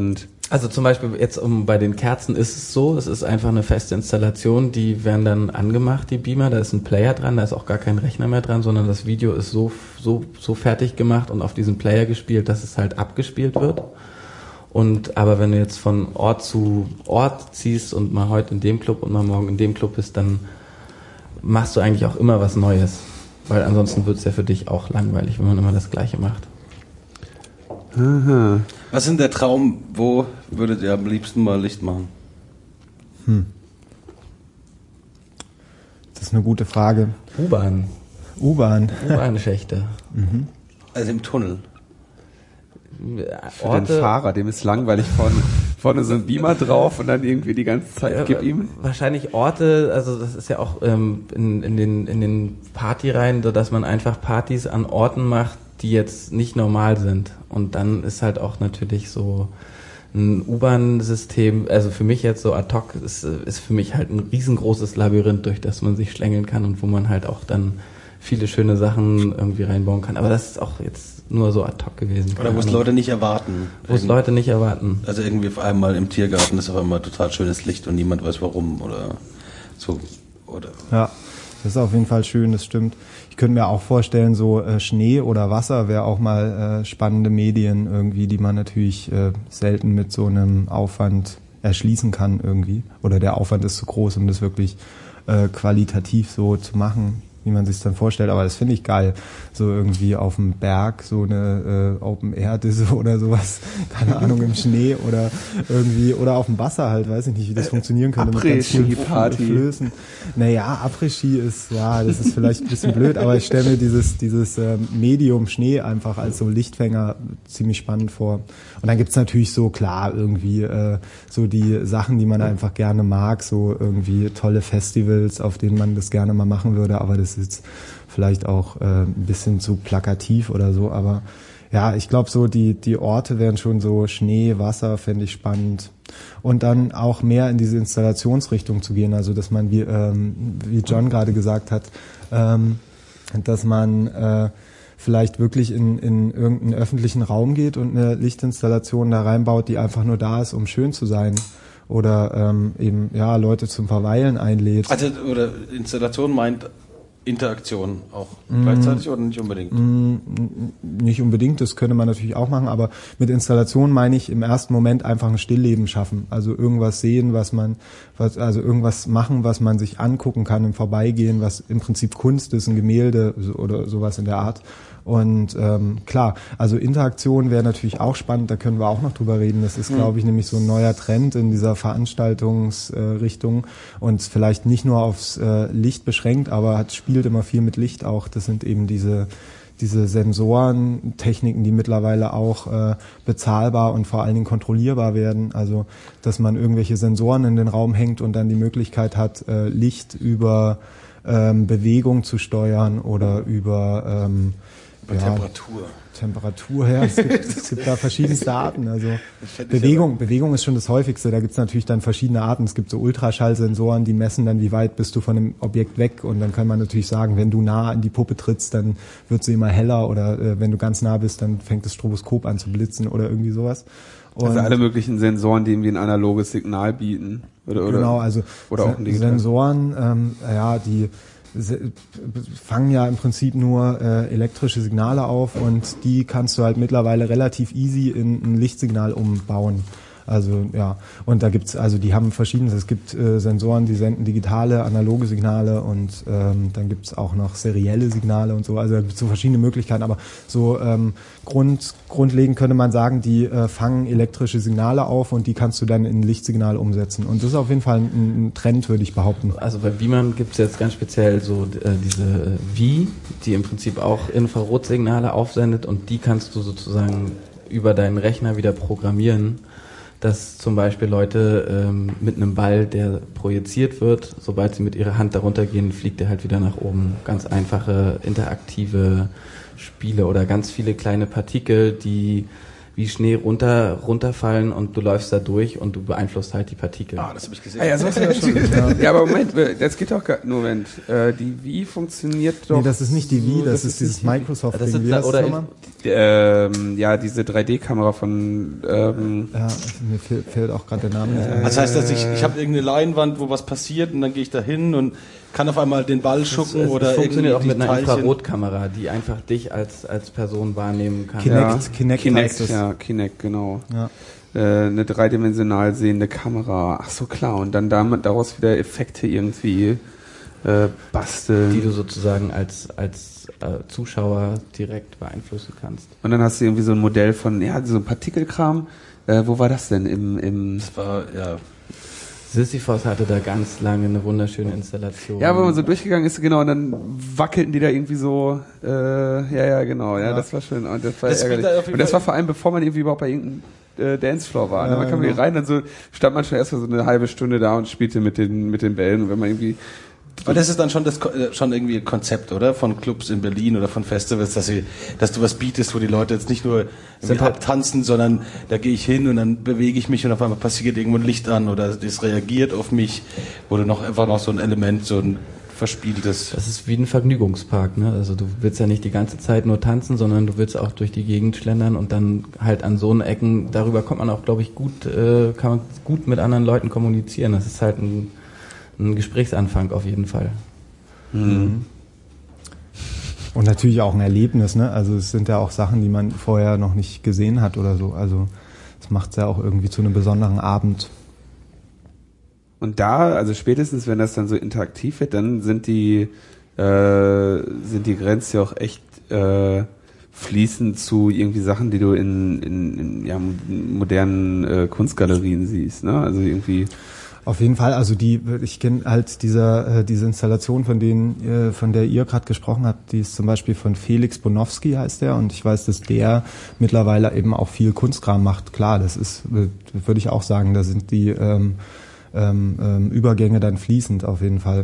Also zum Beispiel jetzt um bei den Kerzen ist es so, es ist einfach eine feste Installation, die werden dann angemacht, die Beamer, da ist ein Player dran, da ist auch gar kein Rechner mehr dran, sondern das Video ist so so so fertig gemacht und auf diesen Player gespielt, dass es halt abgespielt wird. Und aber wenn du jetzt von Ort zu Ort ziehst und mal heute in dem Club und mal morgen in dem Club bist, dann machst du eigentlich auch immer was Neues, weil ansonsten wird es ja für dich auch langweilig, wenn man immer das Gleiche macht. Aha. Was ist denn der Traum? Wo würdet ihr am liebsten mal Licht machen? Hm. Das ist eine gute Frage. U-Bahn. U-Bahn. U-Bahn-Schächte. Mhm. Also im Tunnel. Für Orte, den Fahrer, dem ist langweilig, vorne, vorne so ein Beamer drauf und dann irgendwie die ganze Zeit, ja, gib ihm. Wahrscheinlich Orte, also das ist ja auch ähm, in, in den, in den Partyreihen, so dass man einfach Partys an Orten macht, die jetzt nicht normal sind. Und dann ist halt auch natürlich so ein U-Bahn-System, also für mich jetzt so ad hoc, ist, ist für mich halt ein riesengroßes Labyrinth, durch das man sich schlängeln kann und wo man halt auch dann viele schöne Sachen irgendwie reinbauen kann. Aber das ist auch jetzt nur so ad hoc gewesen. Oder wo es Leute nicht erwarten. Wo es Leute nicht erwarten. Also irgendwie auf einmal im Tiergarten ist auf einmal total schönes Licht und niemand weiß warum oder so. Oder ja, das ist auf jeden Fall schön, das stimmt. Ich könnte mir auch vorstellen, so äh, Schnee oder Wasser wäre auch mal äh, spannende Medien irgendwie, die man natürlich äh, selten mit so einem Aufwand erschließen kann irgendwie. Oder der Aufwand ist zu groß, um das wirklich äh, qualitativ so zu machen, wie man sich dann vorstellt, aber das finde ich geil, so irgendwie auf dem Berg so eine äh, Open-Air-Disse oder sowas, keine Ahnung, im Schnee oder irgendwie, oder auf dem Wasser halt, weiß ich nicht, wie das funktionieren könnte. Après-Ski-Party. Flößen. Naja, Après-Ski ist, ja, das ist vielleicht ein bisschen blöd, aber ich stelle mir dieses, dieses äh, Medium Schnee einfach als so Lichtfänger ziemlich spannend vor. Und dann gibt's natürlich so, klar, irgendwie äh, so die Sachen, die man einfach gerne mag, so irgendwie tolle Festivals, auf denen man das gerne mal machen würde, aber das ist jetzt vielleicht auch äh, ein bisschen zu plakativ oder so, aber ja, ich glaube so, die die Orte wären schon so Schnee, Wasser, fände ich spannend. Und dann auch mehr in diese Installationsrichtung zu gehen, also dass man, wie, ähm, wie John gerade gesagt hat, ähm, dass man äh, vielleicht wirklich in, in irgendeinen öffentlichen Raum geht und eine Lichtinstallation da reinbaut, die einfach nur da ist, um schön zu sein. Oder ähm, eben ja Leute zum Verweilen einlädt. Also oder Installation meint Interaktion auch mm. gleichzeitig oder nicht unbedingt? Mm, nicht unbedingt, das könnte man natürlich auch machen, aber mit Installation meine ich im ersten Moment einfach ein Stillleben schaffen. Also irgendwas sehen, was man, was, also irgendwas machen, was man sich angucken kann im Vorbeigehen, was im Prinzip Kunst ist, ein Gemälde oder sowas in der Art. Und ähm, klar, also Interaktion wäre natürlich auch spannend, da können wir auch noch drüber reden. Das ist, glaube ich, nämlich so ein neuer Trend in dieser Veranstaltungsrichtung äh, und vielleicht nicht nur aufs äh, Licht beschränkt, aber hat spielt immer viel mit Licht auch. Das sind eben diese diese Sensorentechniken, die mittlerweile auch äh, bezahlbar und vor allen Dingen kontrollierbar werden. Also, dass man irgendwelche Sensoren in den Raum hängt und dann die Möglichkeit hat, äh, Licht über ähm, Bewegung zu steuern oder über ähm, Bei ja, Temperatur. Temperatur, ja. Es gibt, es gibt da verschiedenste Arten. Also Bewegung, Bewegung ist schon das häufigste. Da gibt es natürlich dann verschiedene Arten. Es gibt so Ultraschallsensoren, die messen dann, wie weit bist du von dem Objekt weg. Und dann kann man natürlich sagen, wenn du nah an die Puppe trittst, dann wird sie immer heller. Oder äh, wenn du ganz nah bist, dann fängt das Stroboskop an zu blitzen oder irgendwie sowas. Und also alle möglichen Sensoren, die irgendwie ein analoges Signal bieten. Oder, oder, genau, also oder auch ein Digital. Sensoren, ähm, ja, die fangen ja im Prinzip nur äh, elektrische Signale auf und die kannst du halt mittlerweile relativ easy in ein Lichtsignal umbauen. Also ja, und da gibt's, also die haben verschiedenes, es gibt äh, Sensoren, die senden digitale, analoge Signale und ähm, dann gibt's auch noch serielle Signale und so, also da gibt's so verschiedene Möglichkeiten, aber so ähm, Grund, grundlegend könnte man sagen, die äh, fangen elektrische Signale auf und die kannst du dann in ein Lichtsignal umsetzen und das ist auf jeden Fall ein, ein Trend, würde ich behaupten. Also bei Beamern gibt's jetzt ganz speziell so äh, diese äh, Wii, die im Prinzip auch Infrarotsignale aufsendet und die kannst du sozusagen über deinen Rechner wieder programmieren, dass zum Beispiel Leute ähm, mit einem Ball, der projiziert wird, sobald sie mit ihrer Hand darunter gehen, fliegt er halt wieder nach oben. Ganz einfache, interaktive Spiele oder ganz viele kleine Partikel, die wie Schnee runter runterfallen und du läufst da durch und du beeinflusst halt die Partikel. Ah, das habe ich gesehen. Ah, ja, so hast du das schon. ja. ja, aber Moment, das geht doch gar, nur Moment, äh, die Wii funktioniert doch. Nee, das ist nicht die Wii, so, das, das ist, ist dieses Microsoft-Ding. das ist, Wie heißt oder das nochmal? Ähm, ja, diese drei D-Kamera von, ähm, Ja, mir fehlt, fehlt auch gerade der Name nicht ein. Also das heißt, dass ich, ich habe irgendeine Leinwand, wo was passiert und dann gehe ich da hin und kann auf einmal den Ball schucken es, oder es funktioniert auch irgendwie mit einer die Teilchen. Infrarotkamera, die einfach dich als als Person wahrnehmen kann. Kinect, ja, Kinect Kinect, heißt es. ja, Kinect, genau. Ja. Äh, eine dreidimensional sehende Kamera. Ach so, klar. Und dann damit, daraus wieder Effekte irgendwie äh, basteln. Die du sozusagen als als äh, Zuschauer direkt beeinflussen kannst. Und dann hast du irgendwie so ein Modell von, ja, so ein Partikelkram. Äh, wo war das denn? Im, im Das war, ja. Sisyphos hatte da ganz lange eine wunderschöne Installation. Ja, wo man so durchgegangen ist, genau, und dann wackelten die da irgendwie so, äh, ja, ja, genau, ja, Ja. das war schön, und das war Das ärgerlich. spielt da auf jeden Und das Fall- war vor allem, bevor man irgendwie überhaupt bei irgendeinem äh, Dancefloor war. Ja, man kam genau. hier rein, dann so stand man schon erstmal so eine halbe Stunde da und spielte mit den mit den Bällen, und wenn man irgendwie Aber das ist dann schon das Ko- äh, schon irgendwie ein Konzept, oder? Von Clubs in Berlin oder von Festivals, dass sie, dass du was bietest, wo die Leute jetzt nicht nur irgendwie halt- abtanzen, sondern da gehe ich hin und dann bewege ich mich und auf einmal passiert irgendwo ein Licht an oder das reagiert auf mich, wo du noch einfach noch so ein Element, so ein verspieltes. Das ist wie ein Vergnügungspark, ne? Also du willst ja nicht die ganze Zeit nur tanzen, sondern du willst auch durch die Gegend schlendern und dann halt an so einen Ecken, darüber kommt man auch, glaube ich, gut, äh, kann man gut mit anderen Leuten kommunizieren. Das ist halt ein, ein Gesprächsanfang auf jeden Fall. Und natürlich auch ein Erlebnis, ne? Also es sind ja auch Sachen, die man vorher noch nicht gesehen hat oder so. Also das macht es ja auch irgendwie zu einem besonderen Abend. Und da, also spätestens, wenn das dann so interaktiv wird, dann sind die äh, sind die Grenzen ja auch echt äh, fließend zu irgendwie Sachen, die du in, in, in ja, modernen äh, Kunstgalerien siehst, ne? Also irgendwie. Auf jeden Fall, also die, ich kenne halt diese, äh, diese Installation, von denen, äh, von der ihr gerade gesprochen habt, die ist zum Beispiel von Felix Bonowski, heißt der, und ich weiß, dass der mittlerweile eben auch viel Kunstkram macht. Klar, das ist, äh, würde ich auch sagen, da sind die ähm, ähm, ähm, Übergänge dann fließend auf jeden Fall.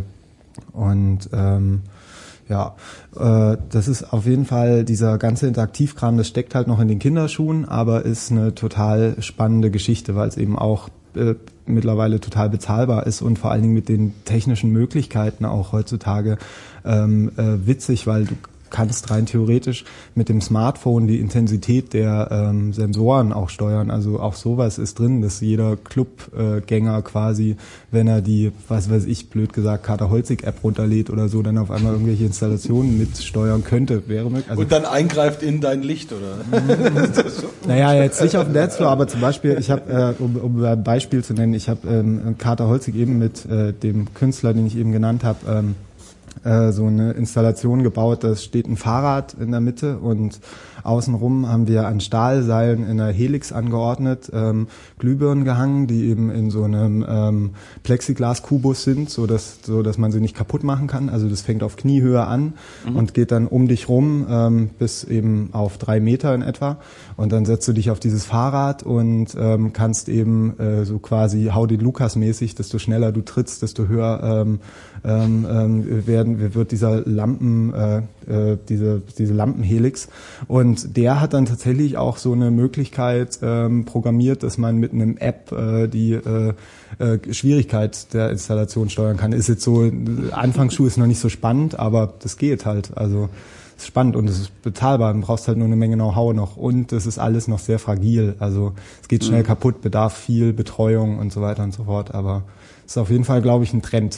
Und ähm, ja, äh, das ist auf jeden Fall dieser ganze Interaktivkram, das steckt halt noch in den Kinderschuhen, aber ist eine total spannende Geschichte, weil es eben auch äh, mittlerweile total bezahlbar ist und vor allen Dingen mit den technischen Möglichkeiten auch heutzutage ähm, äh, witzig, weil du kannst rein theoretisch mit dem Smartphone die Intensität der ähm, Sensoren auch steuern. Also auch sowas ist drin, dass jeder Clubgänger äh, quasi, wenn er die, was weiß ich, blöd gesagt, Kater Holzig-App runterlädt oder so, dann auf einmal irgendwelche Installationen mitsteuern könnte, wäre möglich. Also, Und dann eingreift in dein Licht, oder? naja, jetzt nicht auf dem Dancefloor, aber zum Beispiel, ich habe, äh, um, um ein Beispiel zu nennen, ich habe ähm, Kater Holzig eben mit äh, dem Künstler, den ich eben genannt habe, ähm, äh, so eine Installation gebaut, da steht ein Fahrrad in der Mitte und außenrum haben wir an Stahlseilen in einer Helix angeordnet, ähm, Glühbirnen gehangen, die eben in so einem ähm, Plexiglas-Kubus sind, so dass, so dass man sie nicht kaputt machen kann. Also das fängt auf Kniehöhe an mhm. und geht dann um dich rum ähm, bis eben auf drei Meter in etwa. Und dann setzt du dich auf dieses Fahrrad und ähm, kannst eben äh, so quasi Hau den Lukas-mäßig, desto schneller du trittst, desto höher ähm, ähm, ähm, werden wird dieser Lampen, äh, äh, diese diese Lampenhelix. Und der hat dann tatsächlich auch so eine Möglichkeit ähm, programmiert, dass man mit einem App äh, die äh, äh, Schwierigkeit der Installation steuern kann. Ist jetzt so, Anfangsschuh ist noch nicht so spannend, aber das geht halt. Also es ist spannend und es ist bezahlbar. Du brauchst halt nur eine Menge Know-how noch. Und es ist alles noch sehr fragil. Also es geht schnell mhm. kaputt, bedarf viel Betreuung und so weiter und so fort. Aber es ist auf jeden Fall, glaube ich, ein Trend.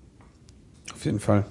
Auf jeden Fall.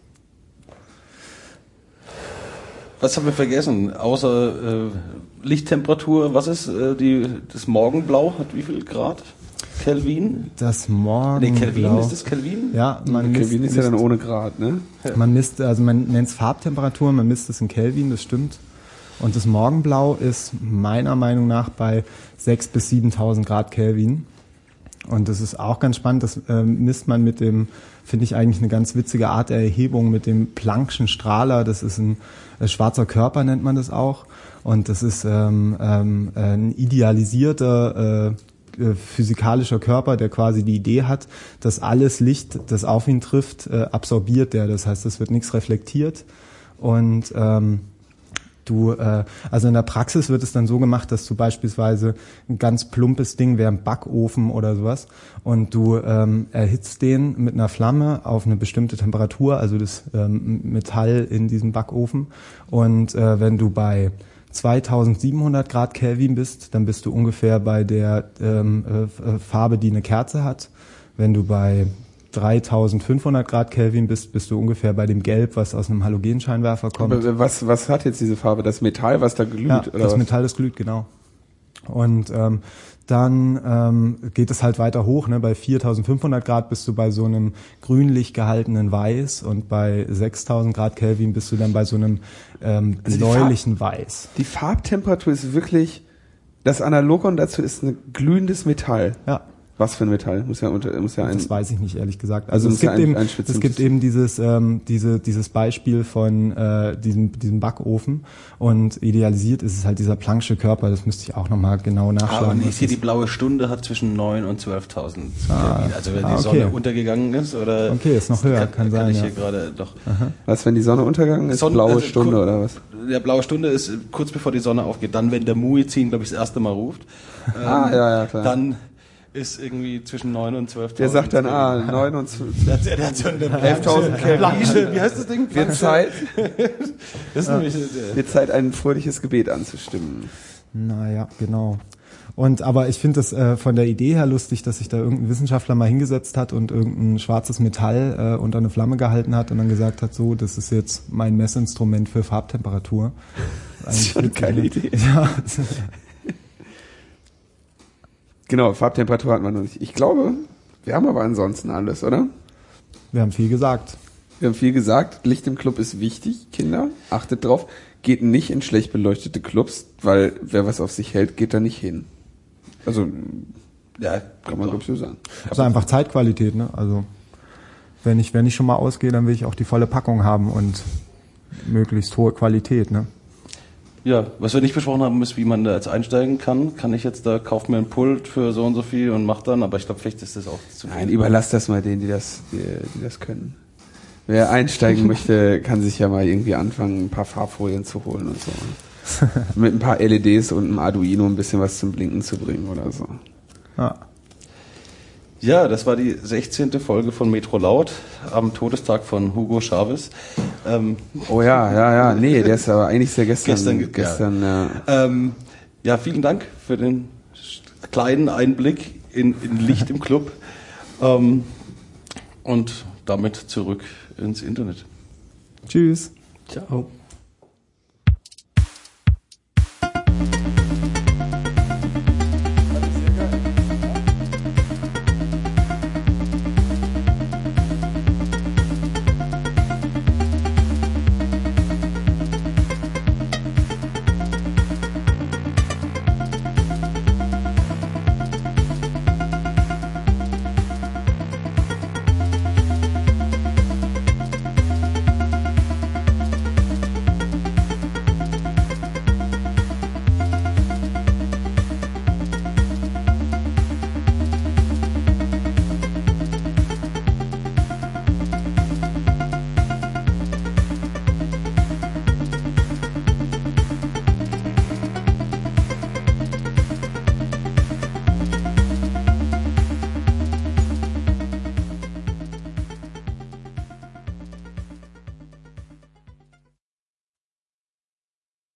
Was haben wir vergessen? Außer äh, Lichttemperatur, was ist äh, die das Morgenblau? Hat wie viel Grad? Kelvin? Das Morgenblau. Nee, Kelvin, ist das Kelvin? Ja, man Kelvin misst, ist ja dann ohne Grad, ne? Man misst, also man nennt es Farbtemperatur, man misst es in Kelvin, das stimmt. Und das Morgenblau ist meiner Meinung nach bei sechstausend bis siebentausend Grad Kelvin. Und das ist auch ganz spannend, das äh, misst man mit dem, finde ich eigentlich eine ganz witzige Art der Erhebung, mit dem Planck'schen Strahler. Das ist ein äh, schwarzer Körper, nennt man das auch. Und das ist ähm, ähm, ein idealisierter äh, äh, physikalischer Körper, der quasi die Idee hat, dass alles Licht, das auf ihn trifft, äh, absorbiert der. Das heißt, es wird nichts reflektiert. Und ähm, du, äh, also in der Praxis wird es dann so gemacht, dass du beispielsweise ein ganz plumpes Ding wäre ein Backofen oder sowas und du ähm, erhitzt den mit einer Flamme auf eine bestimmte Temperatur, also das ähm, Metall in diesem Backofen und äh, wenn du bei zweitausendsiebenhundert Grad Kelvin bist, dann bist du ungefähr bei der ähm, äh, Farbe, die eine Kerze hat. Wenn du bei dreitausendfünfhundert Grad Kelvin bist, bist du ungefähr bei dem Gelb, was aus einem Halogenscheinwerfer kommt. Aber was, was hat jetzt diese Farbe? Das Metall, was da glüht? Ja, oder das was? Metall, das glüht, genau. Und ähm, dann ähm, geht es halt weiter hoch. Ne? Bei viertausendfünfhundert Grad bist du bei so einem grünlich gehaltenen Weiß und bei sechstausend Grad Kelvin bist du dann bei so einem ähm, Also die bläulichen Weiß. Die Farbtemperatur ist wirklich, das Analogon dazu ist ein glühendes Metall. Ja. Was für ein Metall? Muss ja unter, muss ja ein. Das weiß ich nicht, ehrlich gesagt. Also Also, es muss ja gibt ein- eben, ein es spezielles- gibt eben dieses, ähm, diese, dieses Beispiel von äh, diesem, diesem Backofen und idealisiert ist es halt dieser Planck'sche Körper. Das müsste ich auch nochmal genau Ah, nachschlagen. und was ich sehe, das- die blaue Stunde hat zwischen neun und zwölftausend. Ah. Also wenn Ah, die okay. Sonne untergegangen ist oder... Okay, ist noch höher, kann sein, ich ja. hier gerade doch... Was, wenn die Sonne untergegangen ist? Sonne- blaue also, Stunde gu- oder was? Der blaue Stunde ist kurz bevor die Sonne aufgeht. Dann, wenn der Muezzin, glaube ich, das erste Mal ruft. Ähm, Ah, ja, ja, klar. Dann ist irgendwie zwischen neun und zwölftausend. Der sagt dann, ah, neun und zwölf. Der, der, der hat so eine elftausend Kelvin. Wie heißt das Ding? Wird Zeit, Das ist nämlich, äh, wird Zeit, ein fröhliches Gebet anzustimmen. Naja, genau. Und aber ich finde das äh, von der Idee her lustig, dass sich da irgendein Wissenschaftler mal hingesetzt hat und irgendein schwarzes Metall äh, unter eine Flamme gehalten hat und dann gesagt hat, so, das ist jetzt mein Messinstrument für Farbtemperatur. Das ist schon eine witzig, geile ne? Idee. Ja. Genau, Farbtemperatur hat man noch nicht. Ich glaube, wir haben aber ansonsten alles, oder? Wir haben viel gesagt. Wir haben viel gesagt. Licht im Club ist wichtig, Kinder. Achtet drauf. Geht nicht in schlecht beleuchtete Clubs, weil wer was auf sich hält, geht da nicht hin. Also, ja, kann man glaube ich so sagen. Das ist einfach Zeitqualität, ne? Also wenn ich wenn ich schon mal ausgehe, dann will ich auch die volle Packung haben und möglichst hohe Qualität, ne? Ja, was wir nicht besprochen haben, ist, wie man da jetzt einsteigen kann. Kann ich jetzt da, kauf mir ein Pult für so und so viel und mach dann, aber ich glaube, vielleicht ist das auch zu viel. Nein, überlass das mal denen, die das, die, die das können. Wer einsteigen möchte, kann sich ja mal irgendwie anfangen, ein paar Farbfolien zu holen und so. Mit ein paar L E Ds und einem Arduino ein bisschen was zum Blinken zu bringen oder so. Ja. Ja, das war die sechzehnte Folge von Metro Laut am Todestag von Hugo Chavez. Ähm, Oh ja, ja, ja, nee, der ist aber eigentlich sehr gestern. Gestern, ja. gestern ja. ähm, ja, vielen Dank für den kleinen Einblick in, in Licht im Club. Ähm, und damit zurück ins Internet. Tschüss. Ciao.